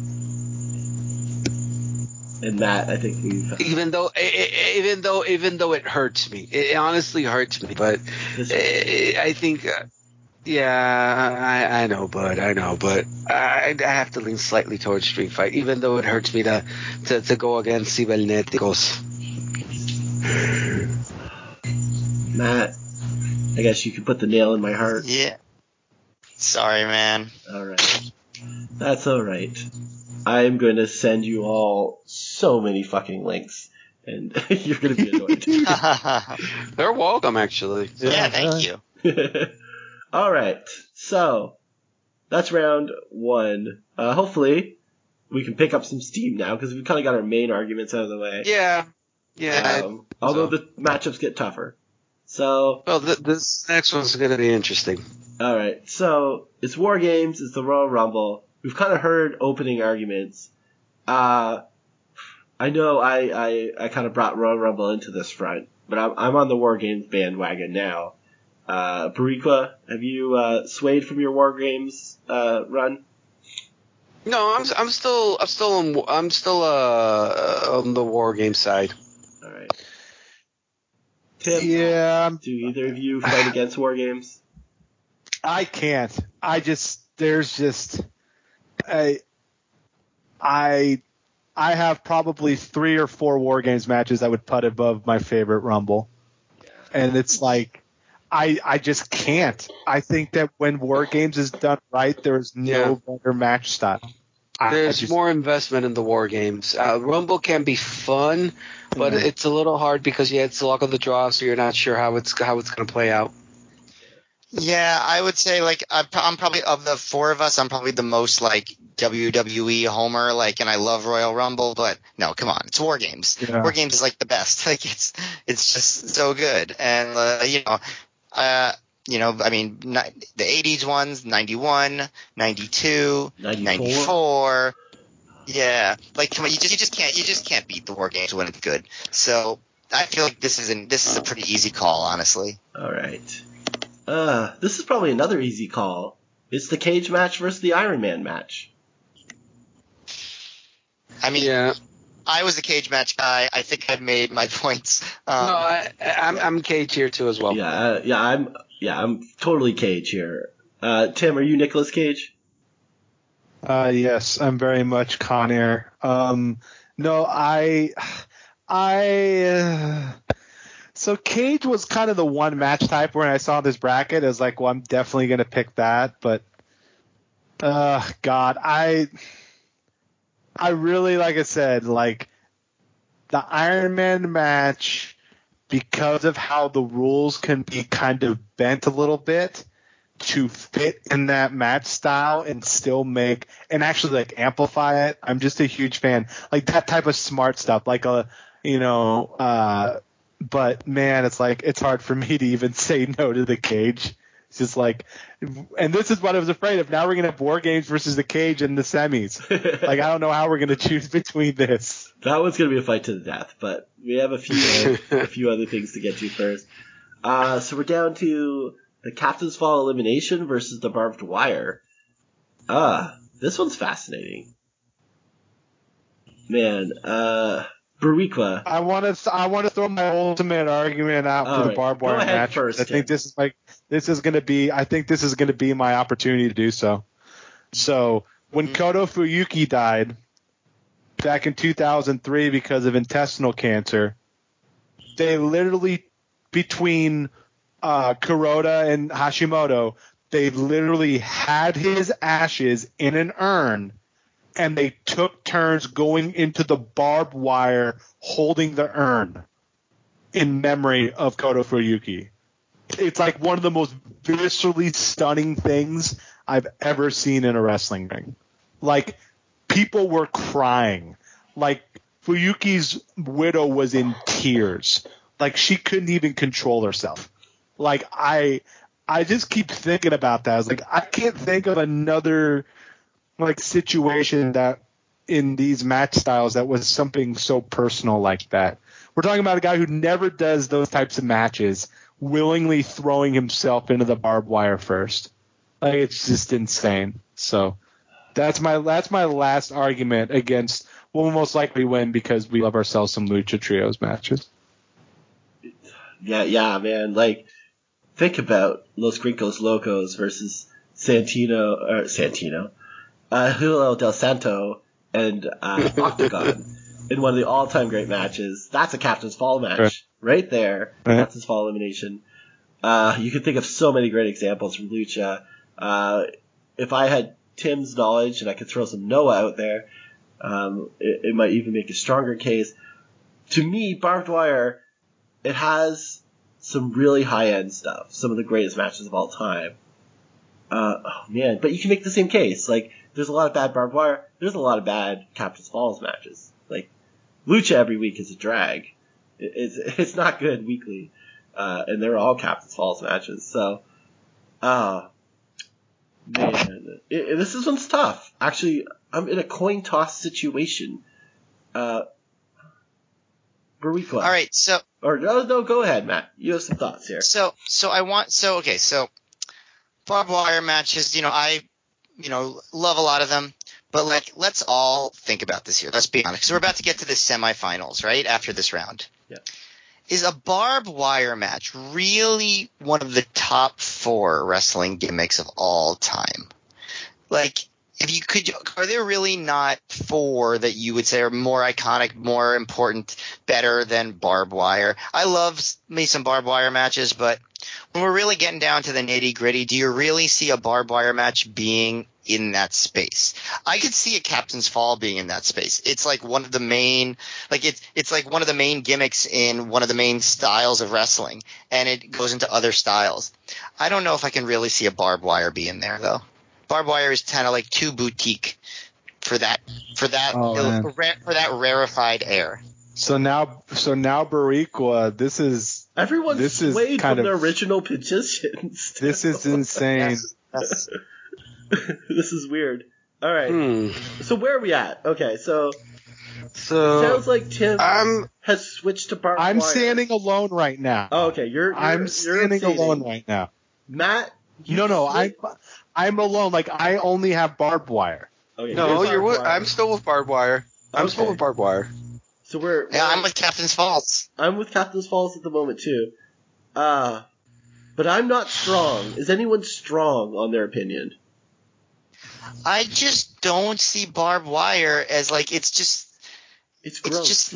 And that, I think even though it hurts me, it honestly hurts me. But I think, I know, but I have to lean slightly towards Street Fight, even though it hurts me to go against Cibernéticos. Matt, I guess you could put the nail in my heart. Yeah. Sorry, man. All right. That's all right. I'm going to send you all so many fucking links, and you're going to be annoyed. They're welcome, actually. Yeah, thank you. All right. So, that's round one. Hopefully, we can pick up some steam now, because we've kind of got our main arguments out of the way. Yeah. Although the matchups get tougher. So. Well, this next one's going to be interesting. All right. So it's War Games. It's the Royal Rumble. We've kind of heard opening arguments. I know I kind of brought Royal Rumble into this front, but I'm on the War Games bandwagon now. Barikwa, have you swayed from your War Games run? No, I'm still on the War Games side. All right. Tim, yeah. Do either of you fight against War Games? I can't. I have probably 3 or 4 War Games matches that would put above my favorite Rumble. And it's like, I just can't. I think that when War Games is done right, there's no better match style. There's more investment in the War Games. Rumble can be fun, but it's a little hard because it's the luck of the draw, so you're not sure how it's going to play out. Yeah, I would say I'm probably, of the 4 of us, I'm probably the most WWE homer, and I love Royal Rumble, but no, come on, it's War Games. Yeah. War Games is the best. It's just so good, and I mean, the 80s ones, 91, 92, 94. Yeah, come on, you just can't beat the War Games when it's good. So I feel like this is a pretty easy call, honestly. All right. This is probably another easy call. It's the cage match versus the Iron Man match. I mean, I was a cage match guy. I think I've made my points. No, I'm cage here too as well. I'm totally Cage here. Tim, are you Nicolas Cage? Yes, I'm very much Con Air. So Cage was kind of the one match type when I saw this bracket. I was like, well, I'm definitely going to pick that. But, God, I really, like I said, the Iron Man match, because of how the rules can be kind of bent a little bit to fit in that match style and still actually amplify it. I'm just a huge fan. That type of smart stuff, but man, it's hard for me to even say no to the cage. It's just and this is what I was afraid of. Now we're going to have War Games versus the cage in the semis. I don't know how we're going to choose between this. That one's going to be a fight to the death, but we have a few other things to get to first. So we're down to the Captain's Fall elimination versus the barbed wire. This one's fascinating. Man, Barikwa. I want to throw my ultimate argument out for the barbed wire match. First, I think this is going to be my opportunity to do so. So when Koto Fuyuki died, back in 2003 because of intestinal cancer. They literally, between Kuroda and Hashimoto, they literally had his ashes in an urn, and they took turns going into the barbed wire holding the urn in memory of Koto Fuyuki. It's like one of the most viscerally stunning things I've ever seen in a wrestling ring. Like, people were crying. Like, Fuyuki's widow was in tears. Like, she couldn't even control herself. Like, I just keep thinking about that. I was like, I can't think of another, like, situation that in these match styles that was something so personal like that. We're talking about a guy who never does those types of matches, willingly throwing himself into the barbed wire first. Like, it's just insane. So that's my last argument against. We'll most likely win because we love ourselves some Lucha Trios matches. Yeah, man. Like, think about Los Gringos Locos versus Julio Del Santo and Octagon in one of the all-time great matches. That's a Captain's Fall match right there. Right. Captain's Fall elimination. You could think of so many great examples from Lucha. If I had Tim's knowledge and I could throw some Noah out there, it might even make a stronger case. To me, barbed wire, it has some really high-end stuff. Some of the greatest matches of all time. Oh man, but you can make the same case. Like, there's a lot of bad barbed wire. There's a lot of bad Captain's Falls matches. Like, Lucha every week is a drag. It's not good weekly. And they're all Captain's Falls matches. So, man, this one's tough. Actually, I'm in a coin toss situation. Barriqua. All right, so no, go ahead, Matt. You have some thoughts here. So barbed wire matches, I love a lot of them, but like, let's all think about this here. Let's be honest. So we're about to get to the semifinals, right? After this round. Yeah. Is a barbed wire match really one of the top 4 wrestling gimmicks of all time? Like, are there really not 4 that you would say are more iconic, more important, better than barbed wire? I love me some barbed wire matches, but when we're really getting down to the nitty gritty, do you really see a barbed wire match being in that space? I could see a Captain's Fall being in that space. It's like one of the main, it's like one of the main gimmicks in one of the main styles of wrestling, and it goes into other styles. I don't know if I can really see a barbed wire be in there though. Barbed wire is kind of like too boutique for that rarefied air. So now Barriqua, this is swayed kind from of their original positions. This is insane. Yes. This is weird. All right. So where are we at? Okay, so it So sounds like Tim has switched to barbed wire. I'm standing alone right now. Oh, okay, I'm standing alone right now. Matt. I'm alone. Like, I only have barbed wire. Okay, no, you're you're. wire. I'm still with barbed wire. I'm still Okay. with barbed wire. So I'm with Captain's Falls. I'm with Captain's Falls at the moment too. But I'm not strong. Is anyone strong on their opinion? I just don't see barbed wire as like it's gross.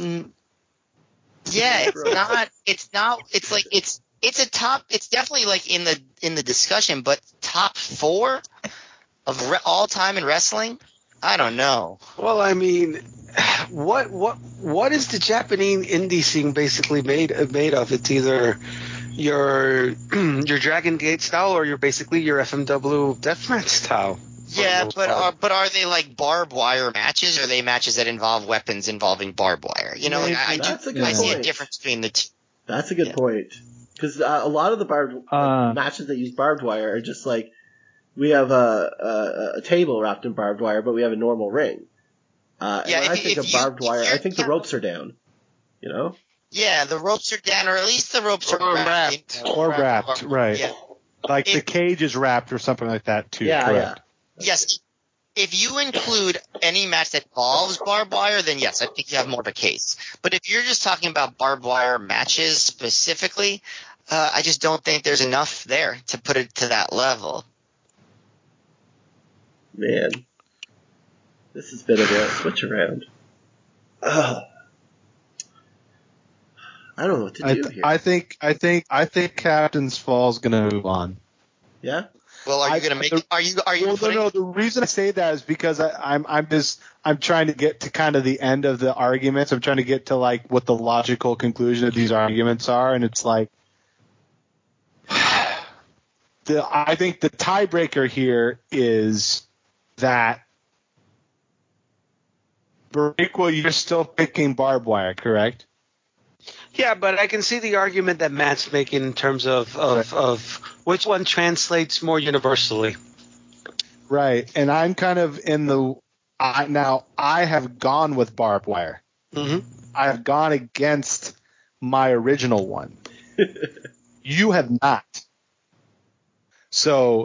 It's definitely like in the discussion, but top 4 of all time in wrestling? I don't know. Well, I mean, what is the Japanese indie scene basically made of? It's either your Dragon Gate style or you're basically your FMW deathmatch style. Yeah, but are they like barbed wire matches, or are they matches that involve weapons involving barbed wire? I see a difference between the two. That's a good point. Because a lot of the matches that use barbed wire are just like, we have a table wrapped in barbed wire, but we have a normal ring. When I think of barbed wire, I think the ropes are down. You know? Yeah, the ropes are down, or at least the ropes are wrapped. Or wrapped, right. Yeah. Like the cage is wrapped or something like that, too. Yeah, correct. yeah. Yes. If you include any match that involves barbed wire, then yes, I think you have more of a case. But if you're just talking about barbed wire matches specifically, I just don't think there's enough there to put it to that level. Man. This has been a real switch around. I don't know what to do here. I think Captain's Fall's gonna move on. Yeah. Well, are you going to make? Are you? Well, putting, no. The reason I say that is because I'm trying to get to kind of the end of the arguments. I'm trying to get to like what the logical conclusion of these arguments are, and it's like I think the tiebreaker here is that Bariqua, you're still picking barbed wire, correct? Yeah, but I can see the argument that Matt's making in terms of which one translates more universally. Right, and I'm kind of in the now I have gone with barbed wire. Mm-hmm. I have gone against my original one. You have not. So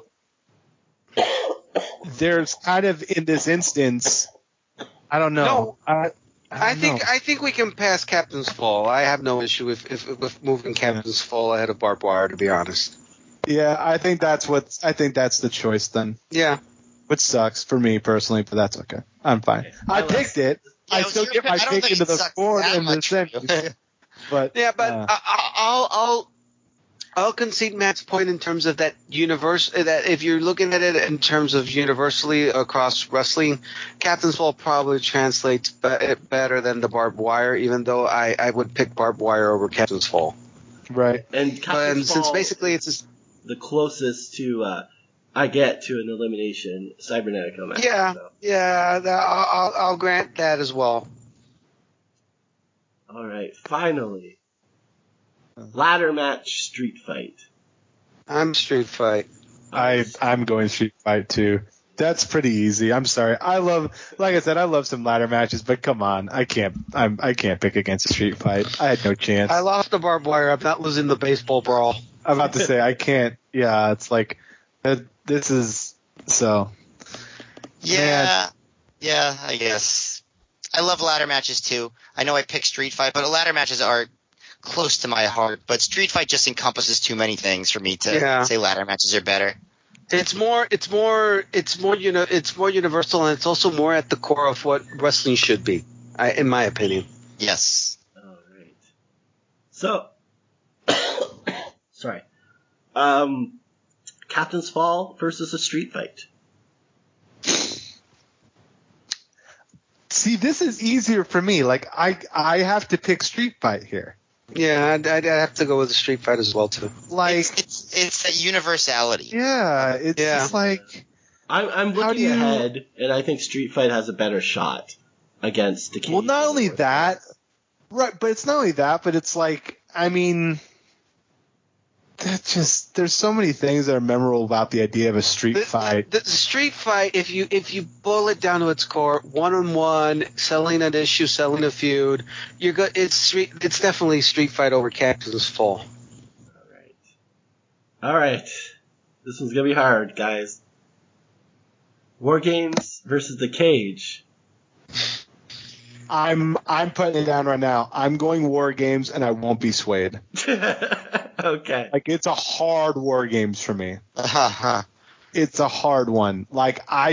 there's kind of in this instance, I don't know. No. I think we can pass Captain's Fall. I have no issue with moving Captain's Fall ahead of barbed wire, to be honest. Yeah, I think that's the choice then. Yeah. Which sucks for me personally, but that's okay. I'm fine. Okay. I picked it. Yeah, I it was still your get my pick. I don't pick think into it the sucks sport that and the much for you. sentence. But Yeah, but I'll concede Matt's point in terms of that if you're looking at it in terms of universally across wrestling, Captain's Fall probably translates better than the barbed wire, even though I would pick barbed wire over Captain's Fall. right. And Captain's Since Fall basically is it's the closest to I get to an elimination Cybernetico match. I'll grant that as well. All right, finally, ladder match street fight. I'm Street Fight. I'm going Street Fight too. That's pretty easy. I'm sorry. Like I said, I love some ladder matches, but come on, I can't pick against a Street Fight. I had no chance. I lost the barbed wire. I'm not losing the baseball brawl. I'm about to say I can't. Yeah, it's like this is so. Yeah, I guess. I love ladder matches too. I know I picked Street Fight, but ladder matches are close to my heart. But Street Fight just encompasses too many things for me to say ladder matches are better. It's more universal, and it's also more at the core of what wrestling should be, in my opinion. Yes. All right. So, sorry. Captain's Fall versus a street fight. See, this is easier for me. Like I have to pick Street Fight here. Yeah, I'd have to go with the Street Fight as well too. Like it's that universality. Yeah, it's just like I'm looking ahead, and I think Street Fight has a better shot against the Cage. Well, not only that, right? But it's not only that, but it's like, I mean, there's so many things that are memorable about the idea of a street fight. The street fight, if you boil it down to its core, 1-on-1, selling an issue, selling a feud, you're good. It's definitely Street Fight over Captain's Fall. All right. This one's gonna be hard, guys. War Games versus the Cage. I'm putting it down right now. I'm going War Games, and I won't be swayed. Okay. Like, it's a hard War Games for me. Uh-huh. It's a hard one. Like, I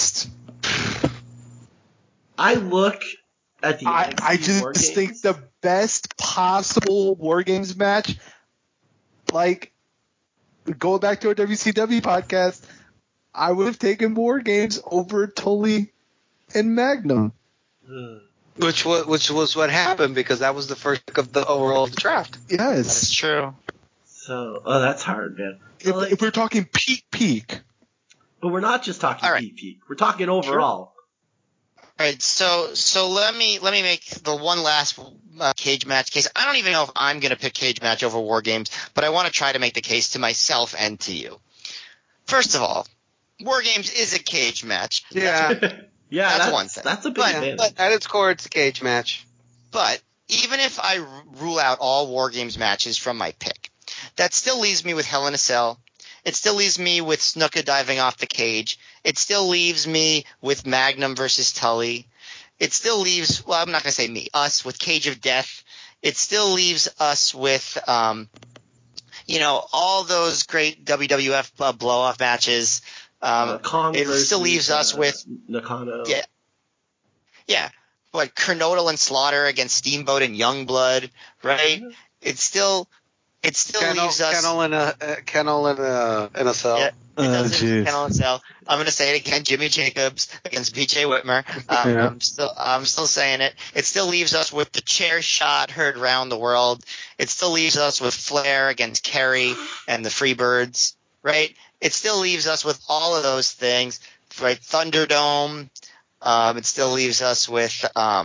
look at the I just War Games. think the best possible War Games match, like, going back to our WCW podcast, I would have taken War Games over Tully and Magnum. Which was what happened, because that was the first pick of the overall draft. Yes. That's true. So, that's hard, man. If we're talking peak. But we're not just talking peak. We're talking overall. All right, so let me make the one last cage match case. I don't even know if I'm going to pick cage match over War Games, but I want to try to make the case to myself and to you. First of all, War Games is a cage match. Yeah. Yeah, that's one thing. That's a big advantage. But at its core, it's a cage match. But even if I rule out all War Games matches from my pick, that still leaves me with Hell in a Cell. It still leaves me with Snuka diving off the cage. It still leaves me with Magnum versus Tully. It still leaves, well, I'm not going to say me, us with Cage of Death. It still leaves us with, all those great WWF blow-off matches. It still leaves us with Nakano. Yeah. Kernodle and Slaughter against Steamboat and Youngblood, right? It still leaves us Kennel in a cell. Yeah, it does jeez. Kennel and Cell. I'm going to say it again. Jimmy Jacobs against BJ Whitmer. Yeah. I'm still saying it. It still leaves us with the chair shot heard around the world. It still leaves us with Flair against Kerry and the Freebirds, right? It still leaves us with all of those things, right? Thunderdome. It still leaves us with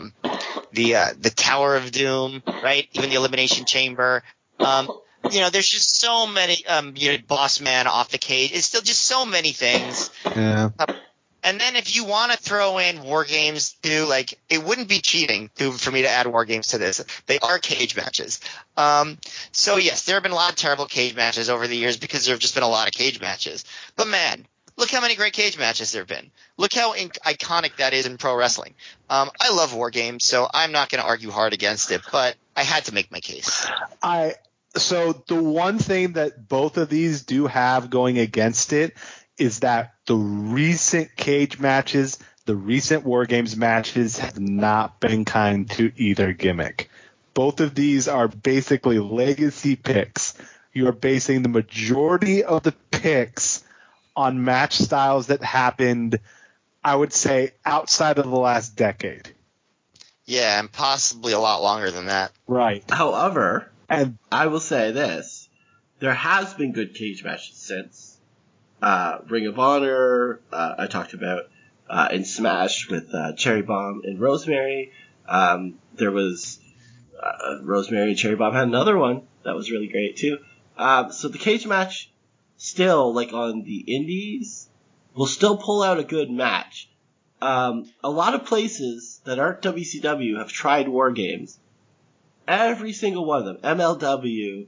the Tower of Doom, right? Even the Elimination Chamber. There's just so many, Boss Man off the cage. It's still just so many things. Yeah. And then if you want to throw in War Games too, like, it wouldn't be cheating for me to add War Games to this. They are cage matches. So yes, there have been a lot of terrible cage matches over the years because there have just been a lot of cage matches. But man, look how many great cage matches there have been. Look how iconic that is in pro wrestling. I love War Games, so I'm not going to argue hard against it, but I had to make my case. So the one thing that both of these do have going against it is that the recent cage matches, the recent War Games matches have not been kind to either gimmick. Both of these are basically legacy picks. You are basing the majority of the picks on match styles that happened, I would say, outside of the last decade. Yeah, and possibly a lot longer than that. Right. However, And I will say this. There has been good cage matches since. Ring of Honor, I talked about in Smash with Cherry Bomb and Rosemary. There was Rosemary and Cherry Bomb had another one that was really great too. So the cage match still, like on the indies, will still pull out a good match. A lot of places that aren't WCW have tried War Games. Every single one of them, MLW,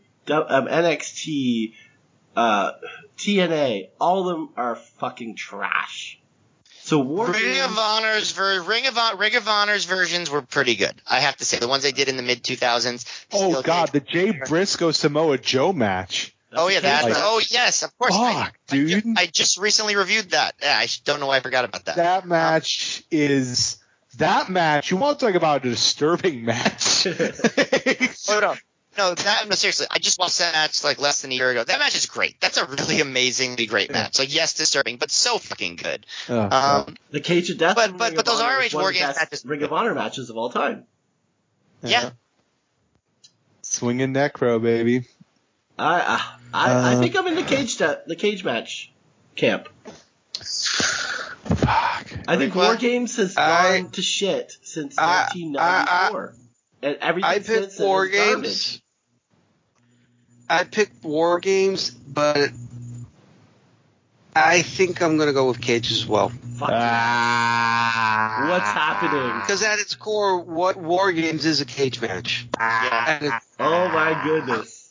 NXT, TNA, all of them are fucking trash. So Ring of Honor's versions were pretty good. I have to say, the ones they did in the mid 2000s. oh god, the Jay Briscoe Samoa Joe match. Oh yeah, yes, of course. Dude, I just recently reviewed that. Yeah, I don't know why I forgot about that. That match is that match. You want to talk about a disturbing match? No, seriously. I just watched that match like less than a year ago. That match is great. That's a really amazingly great match. Like, yes, disturbing, but so fucking good. The Cage of Death, but those ROH War Games matches, Ring of Honor matches of all time. Yeah. Swinging Necro, baby. I think I'm in the cage match camp. Fuck. I think War Games has gone to shit since 1994. And everything since War is Games. garbage. I picked War Games, but I think I'm going to go with Cage as well. Fuck yeah. What's happening? Because at its core, what War Games is a cage match. Yeah. Oh my goodness.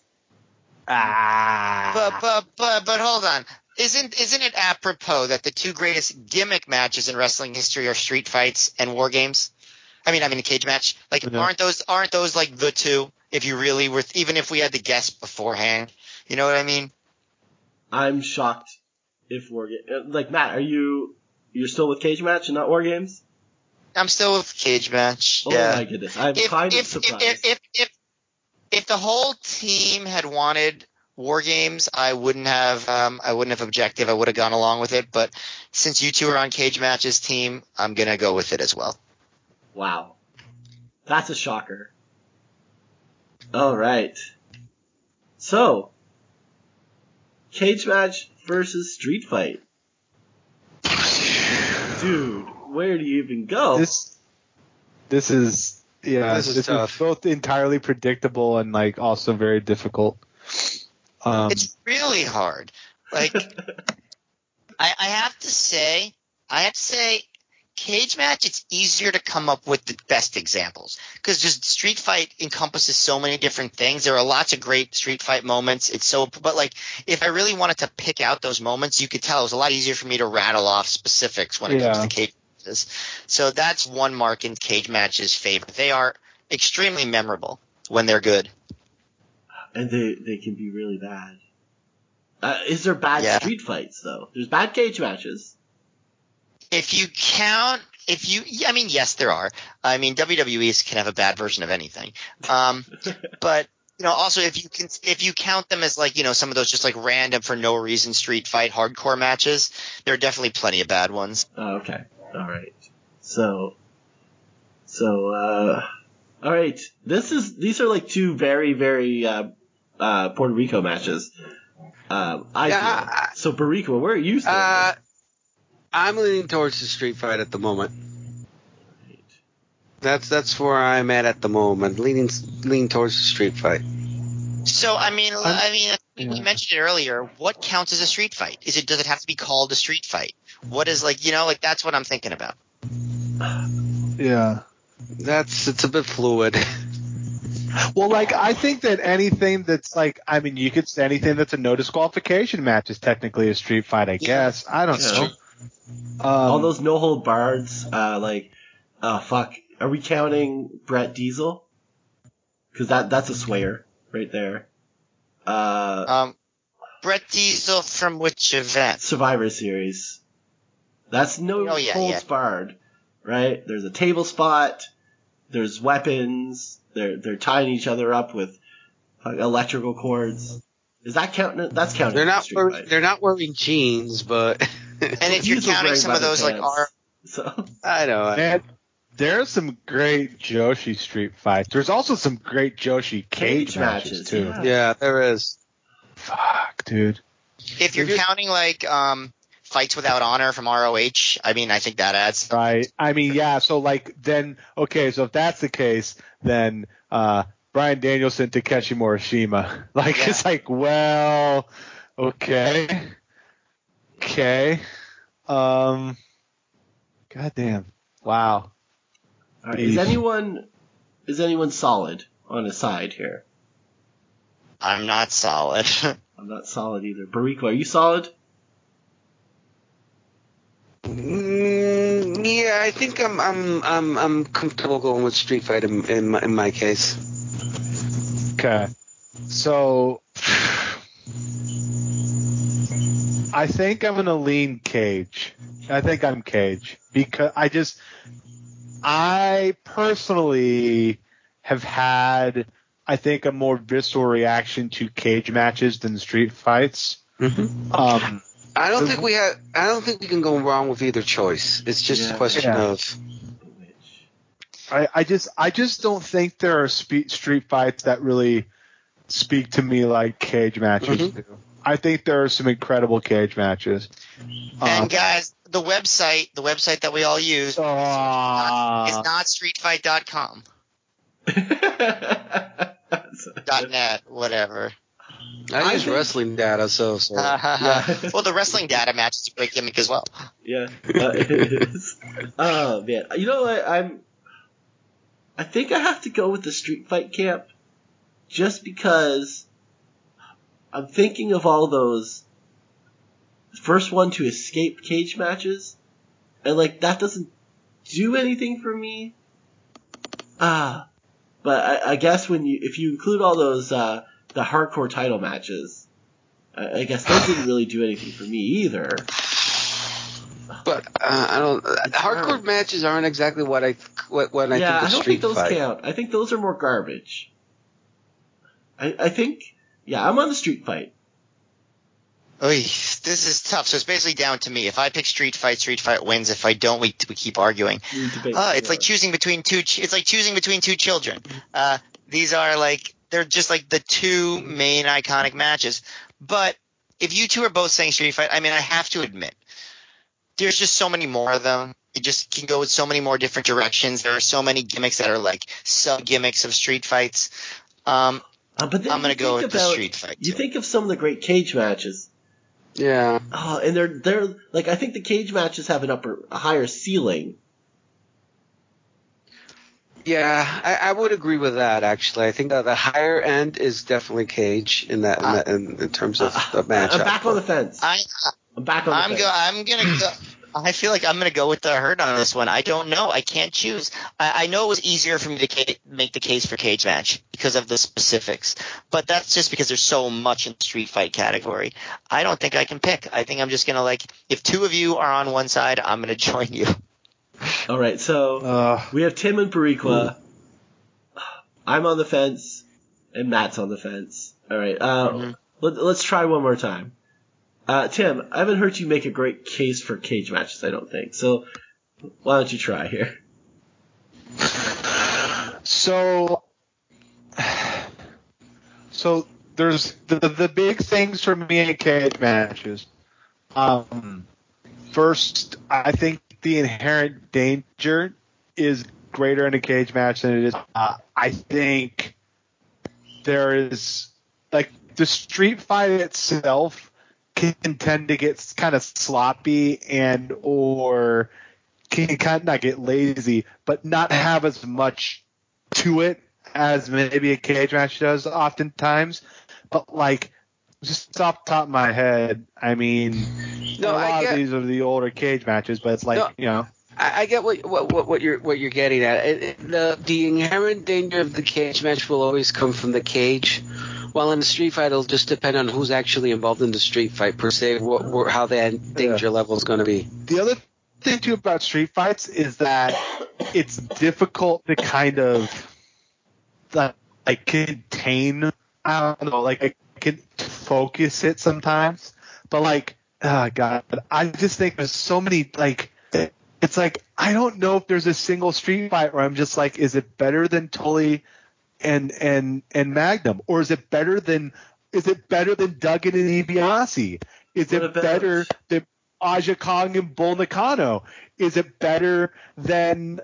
But hold on. Isn't it apropos that the two greatest gimmick matches in wrestling history are street fights and War Games? I mean, a cage match. Like, aren't those like the two? If you really were, even if we had to guess beforehand, you know what I mean? I'm shocked. If War Games, like Matt, you're still with cage match and not War Games? I'm still with cage match. Oh yeah. my goodness, I'm kind of surprised. If the whole team had wanted War Games, I wouldn't have objected. I would have gone along with it. But since you two are on cage match's team, I'm gonna go with it as well. Wow. That's a shocker. Alright. So, cage match versus street fight. Dude, where do you even go? This is tough. Is both entirely predictable and like also very difficult. It's really hard. Like, I have to say, cage match, it's easier to come up with the best examples because just street fight encompasses so many different things. There are lots of great street fight moments. But like, if I really wanted to pick out those moments, you could tell it was a lot easier for me to rattle off specifics when it comes to cage matches. So that's one mark in cage matches' favor. They are extremely memorable when they're good. And they can be really bad. Is there bad street fights though? There's bad cage matches. If you count I mean, yes, there are. I mean, WWE can have a bad version of anything. But also if you count them as like, some of those just like random for no reason street fight hardcore matches, there are definitely plenty of bad ones. Oh, okay. All right. So, all right. These are like two very, very, Puerto Rico matches. So Barriqua, where are you standing? I'm leaning towards the street fight at the moment. That's where I'm at the moment. Leaning towards the street fight. So I mean, we mentioned it earlier. What counts as a street fight? Does it have to be called a street fight? What is that's what I'm thinking about. Yeah. It's a bit fluid. Well, I think that anything that's you could say anything that's a no disqualification match is technically a street fight, I guess. I don't know. All those no hold bards, fuck. Are we counting Brett Diesel? Because that's a swear right there. Brett Diesel from which event? Survivor Series. That's no holds barred, right? There's a table spot. There's weapons. They're tying each other up with electrical cords. Is that counting? That's counting. They're not wearing jeans, but and if you're counting some of those I know. There are some great Joshi street fights. There's also some great Joshi cage matches too. Yeah, there is. Fuck, dude. If you're counting Fights Without Honor from ROH, I mean, I think that adds. Right. I mean, yeah. So so if that's the case, then Bryan Danielson, Takeshi Morishima. It's well, okay. Goddamn. Wow. Right, is anyone solid on his side here? I'm not solid. I'm not solid either. Barriqua, are you solid? Yeah, I think I'm comfortable going with street fight in my case. Okay. So I think I'm gonna lean cage. I think I'm cage because I personally have had, I think, a more visceral reaction to cage matches than street fights. Mm-hmm. I don't think we can go wrong with either choice. It's just a question of. I just don't think there are street fights that really speak to me like cage matches do. I think there are some incredible cage matches. And guys, the website that we all use is not streetfight.com. .net, whatever. I use wrestling data, so. Yeah. Well, the wrestling data match is a great gimmick as well. Yeah, it is. Oh man, you know what? I think I have to go with the street fight camp, just because I'm thinking of all those first one to escape cage matches, and that doesn't do anything for me. But I guess if you include all those the hardcore title matches, I guess those didn't really do anything for me either. But I don't. Hardcore matches aren't exactly what I think of street fight. Yeah, I don't think those count. I think those are more garbage. I think, I'm on the street fight. Oy, this is tough. So it's basically down to me. If I pick street fight wins. If I don't, we keep arguing. It's like choosing between two. It's like choosing between two children. These are they're just the two main iconic matches. But if you two are both saying street fight, I mean, I have to admit, there's just so many more of them. It just can go with so many more different directions. There are so many gimmicks that are sub gimmicks of street fights. But then I'm going to go with the street fight. You think of some of the great cage matches. Yeah. Oh, and they're I think the cage matches have a higher ceiling. Yeah, I would agree with that. Actually, I think the higher end is definitely cage in terms of the match. I'm back on the fence. I'm back on the fence. I'm gonna go. I feel like I'm going to go with the herd on this one. I don't know. I can't choose. I know it was easier for me to make the case for cage match because of the specifics, but that's just because there's so much in the street fight category. I don't think I can pick. I think I'm just going to if two of you are on one side, I'm going to join you. All right, so we have Tim and Bariqua. I'm on the fence, and Matt's on the fence. All right, let's try one more time. Tim, I haven't heard you make a great case for cage matches, I don't think. So why don't you try here? So there's the big things for me in cage matches. First, I think the inherent danger is greater in a cage match than it is. I think there is, like, the street fight itself can tend to get kind of sloppy and or can kind of not get lazy, but not have as much to it as maybe a cage match does oftentimes. But, like, just off the top of my head, I mean, a lot of these are the older cage matches, but it's like, you know. I get what you're getting at. The inherent danger of the cage match will always come from the cage, while in the street fight it'll just depend on who's actually involved in the street fight per se, how the danger level is going to be. The other thing too about street fights is that it's difficult to kind of like contain. I don't know, like I can focus it sometimes, but like, oh God, I just think there's so many like. It's like, I don't know if there's a single street fight where I'm just like, is it better than Tully and Magnum, or is it better than Duggan and DiBiase? Is it better than Aja Kong and Bull Nakano? Is it better than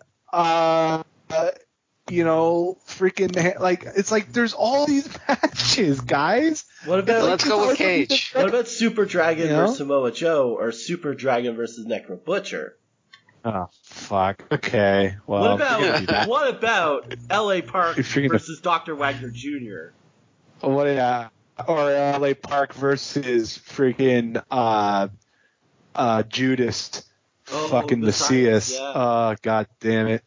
freaking, like, it's like there's all these matches, guys. What about let's go with cage? What about Super Dragon versus Samoa Joe, or Super Dragon versus Necro Butcher? Oh, fuck. Okay. Well, what about L.A. Park versus Dr. Wagner Jr.? Or L.A. Park versus freaking Judas fucking Macias. Yeah. God damn it.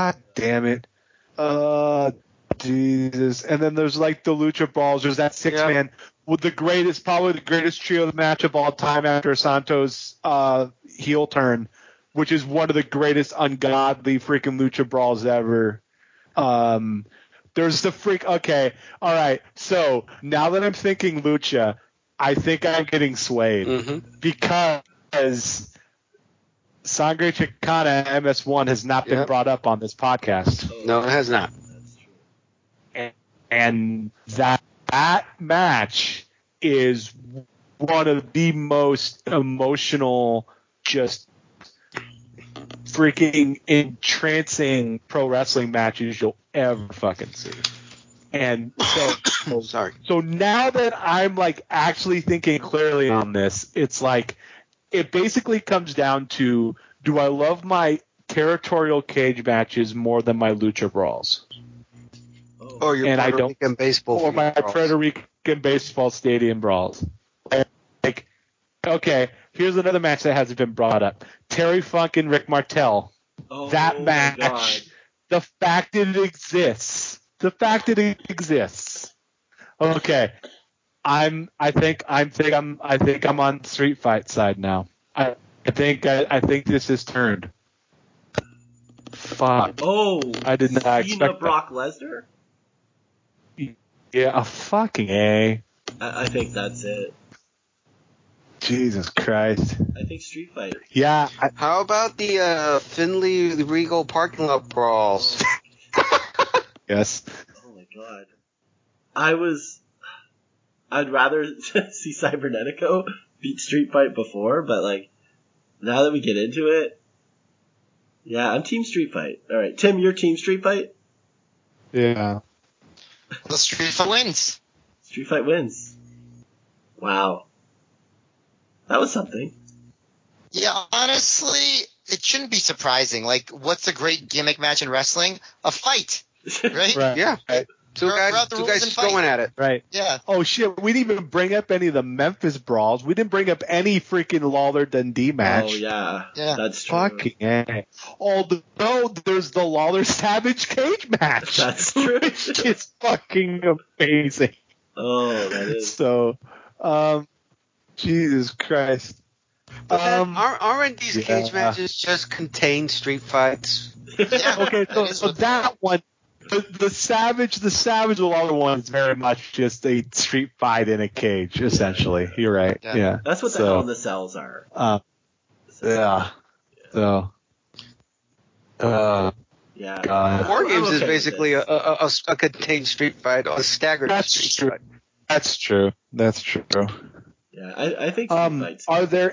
Jesus. And then there's like the Lucha Brawls. There's that six-man with probably the greatest trio match of all time after Santos' heel turn, which is one of the greatest ungodly freaking Lucha Brawls ever. There's the okay, all right. So now that I'm thinking Lucha, I think I'm getting swayed because Sangre Chicana MS1 has not been brought up on this podcast. No, it has not. And that match is one of the most emotional, just freaking entrancing pro wrestling matches you'll ever fucking see. And so sorry. So now that I'm like actually thinking clearly on this, it's like it basically comes down to, do I love my territorial cage matches more than my Lucha Brawls? Or your Puerto Rican baseball. Or my Puerto Rican baseball stadium brawls. Like, okay, here's another match that hasn't been brought up. Terry Funk and Rick Martel. That match. The fact that it exists. Okay. I think I'm on street fight side now. I think this is turned. Fuck. Oh, I did not expect Brock Lesnar? Yeah, a fucking A. I think that's it. Jesus Christ. I think street fight. Yeah. How about the Finley Regal parking lot brawls? Yes. Oh my God. I'd rather see Cybernetico beat Street Fight before, but like, now that we get into it, yeah, I'm Team Street Fight. All right, Tim, you're Team Street Fight? Yeah. The Street Fight wins. Street Fight wins. Wow. That was something. Yeah, honestly, it shouldn't be surprising. Like, what's a great gimmick match in wrestling? A fight, right? Right. Yeah. Right. Two guys going at it. Right. Yeah. Oh shit, we didn't even bring up any of the Memphis brawls. We didn't bring up any freaking Lawler Dundee match. Oh yeah. Yeah. That's true. Fucking A. Although there's the Lawler Savage cage match. That's true. Which is fucking amazing. Oh, that is. So, Jesus Christ. But then aren't these cage matches just contained street fights? Yeah, Okay, that is so what- that one, the Savage Waller one is very much just a street fight in a cage, essentially. You're right. Yeah. Yeah. That's what the Hell in the Cells are. Yeah. So. Yeah. God. War I'm Games okay is with basically this. a contained street fight, a staggered That's street true. fight. That's true. That's true. Yeah, I think Street Fights. Are there?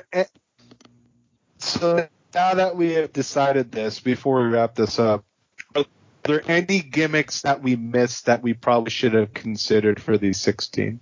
So now that we have decided this, before we wrap this up, are there any gimmicks that we missed that we probably should have considered for these 16?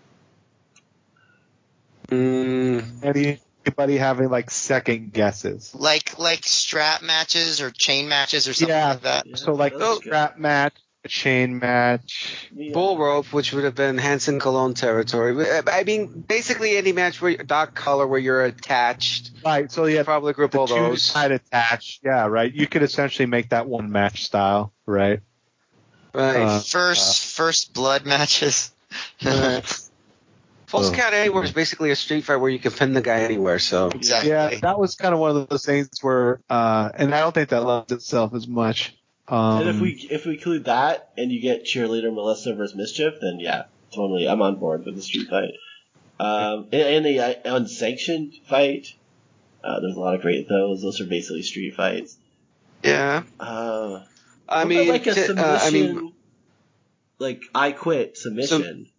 Anybody having like second guesses? like strap matches or chain matches or something like that. Yeah, So like those are good. strap match, a chain match. Yeah. Bull rope, which would have been Hanson Cologne territory. I mean, basically any match where Doc Collar where you're attached. Right. So yeah, Probably group the all two those. side attached. Yeah. Right. You could essentially make that one match style. Right. Right. First blood matches. False Count Anywhere is basically a street fight where you can pin the guy anywhere. So Exactly. Yeah, that was kind of one of those things where, and I don't think that lends itself as much. And if we include that and you get cheerleader Melissa versus Mischief, then yeah, totally, I'm on board with the street fight. And the unsanctioned fight, there's a lot of great those. Those are basically street fights. yeah, What I about, mean, like a submission, like I Quit submission.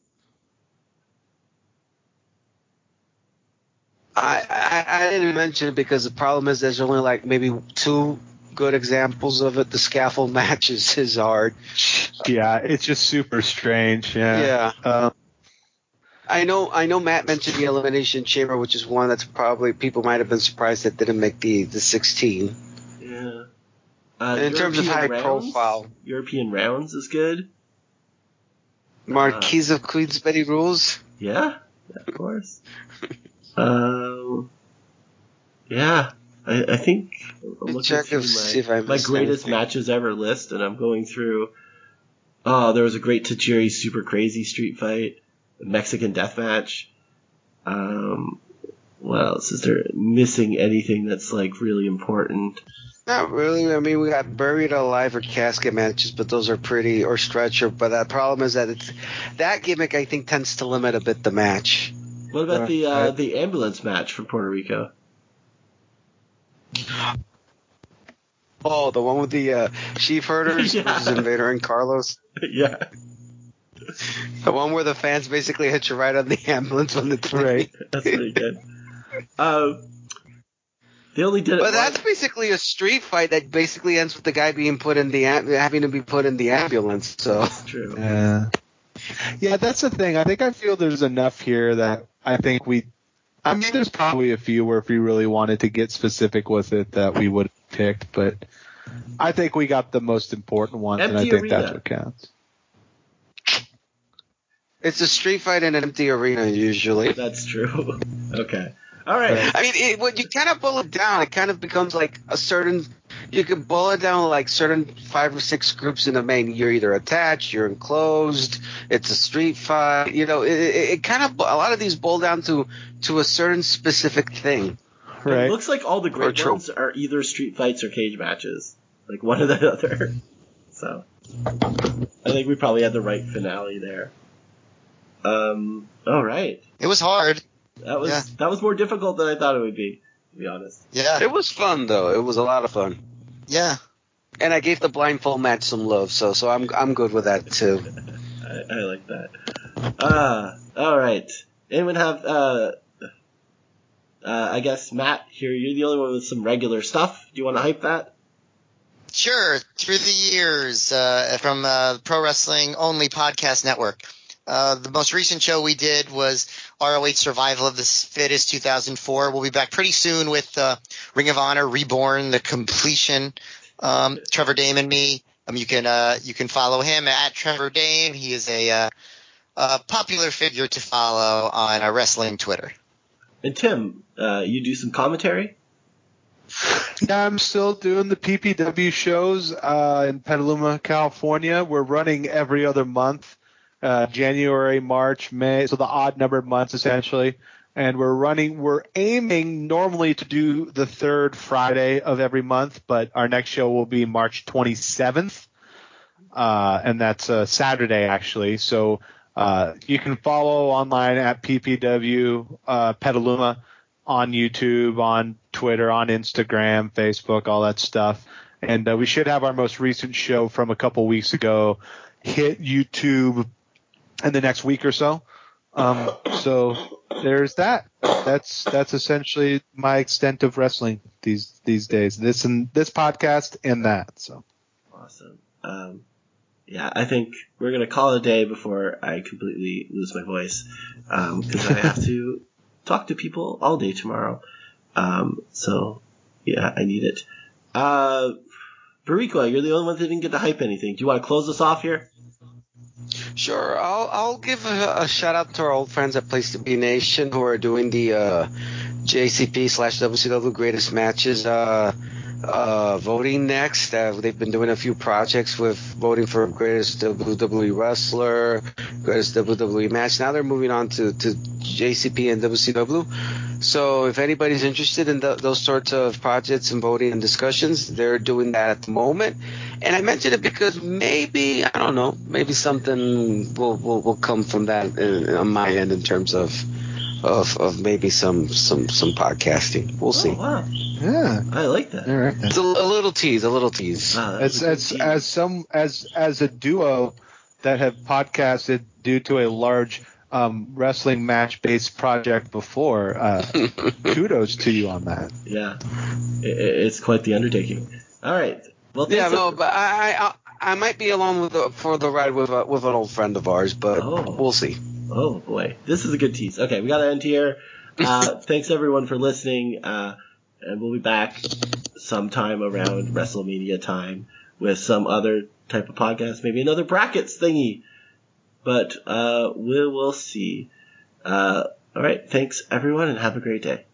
I didn't mention it because the problem is there's only like maybe two good examples of it. The scaffold matches is hard. Yeah, it's just super strange. Yeah. Yeah. I know Matt mentioned the Elimination Chamber, which is one that's probably people might have been surprised that didn't make the 16. Yeah. In terms of high Rounds? profile. European Rounds is good. Marquise of Queens Betty Rules. Yeah, of course. Yeah, I think I'm looking Check through if- see if I my missed greatest anything. matches ever list, and I'm going through. Oh, there was a great Tajiri Super Crazy street fight, a Mexican death match. What else is there? Missing anything that's like really important? Not really. I mean, we got buried alive or casket matches, but those are pretty, or stretcher. But the problem is that that gimmick I think tends to limit a bit the match. What about the ambulance match from Puerto Rico? Oh, the one with the sheep herders Yeah. versus Invader and Carlos. Yeah, The one where the fans basically hit you right on the ambulance when it's Right. that's pretty good. They only did it. But that's basically a street fight that basically ends with the guy being put in the having to be put in the ambulance. So True. Yeah, that's the thing. I think I feel there's enough here that I think I mean, there's probably a few where if we really wanted to get specific with it that we would have picked, but I think we got the most important ones, and I Empty think arena. that's what counts. it's a street fight in an empty arena usually. That's true. Okay. All right. I mean, when you kind of boil it down, it kind of becomes like a certain. You can boil it down to like certain 5 or 6 groups in the main. You're either attached, you're enclosed. It's a street fight. You know, it kind of a lot of these boil down to a certain specific thing. Right. It looks like all the Or great trope. ones are either street fights or cage matches, like one or the other. So, I think we probably had the right finale there. All right. It was hard. That was more difficult than I thought it would be, to be honest. Yeah. It was fun though. It was a lot of fun. Yeah. And I gave the blindfold match some love, so I'm good with that too. I like that. All right. Anyone have? I guess Matt here. You're the only one with some regular stuff. Do you want to hype that? Sure. Through the years, from Pro Wrestling Only Podcast Network. The most recent show we did was ROH Survival of the Fittest 2004. We'll be back pretty soon with Ring of Honor Reborn, the completion. Trevor Dame and me. You can follow him at Trevor Dame. He is a popular figure to follow on wrestling Twitter. And Tim, you do some commentary? Yeah, I'm still doing the PPW shows in Petaluma, California. We're running every other month, January, March, May, so the odd numbered months essentially. And we're aiming normally to do the third Friday of every month, but our next show will be March 27th. And that's a Saturday, actually. So you can follow online at PPW Petaluma on YouTube, on Twitter, on Instagram, Facebook, all that stuff. And we should have our most recent show from a couple weeks ago hit YouTube in the next week or so. So there's that. That's essentially my extent of wrestling these days. This podcast and that. So awesome. Yeah, I think we're gonna call it a day before I completely lose my voice, because I have to talk to people all day tomorrow. So yeah, I need it. Barikwa, you're the only one that didn't get to hype anything. Do you want to close us off here? Sure. I'll give a shout out to our old friends at Place to Be Nation who are doing the JCP/WCW Greatest Matches voting next. They've been doing a few projects with voting for Greatest WWE Wrestler, Greatest WWE Match. Now they're moving on to JCP and WCW. So if anybody's interested in those sorts of projects and voting and discussions, they're doing that at the moment. And I mentioned it because maybe, I don't know, maybe something will come from that on my end in terms of maybe some podcasting. We'll see. Oh, wow. yeah, I like that. all right. It's a little tease. As a duo that have podcasted due to a large wrestling match-based project before, kudos to you on that. Yeah, it's quite the undertaking. All right. Well, but I might be along for the ride with an old friend of ours, but we'll see. Oh boy, this is a good tease. Okay, we got to end here. Thanks everyone for listening, and we'll be back sometime around WrestleMania time with some other type of podcast, maybe another brackets thingy. But we will see. All right, thanks everyone, and have a great day.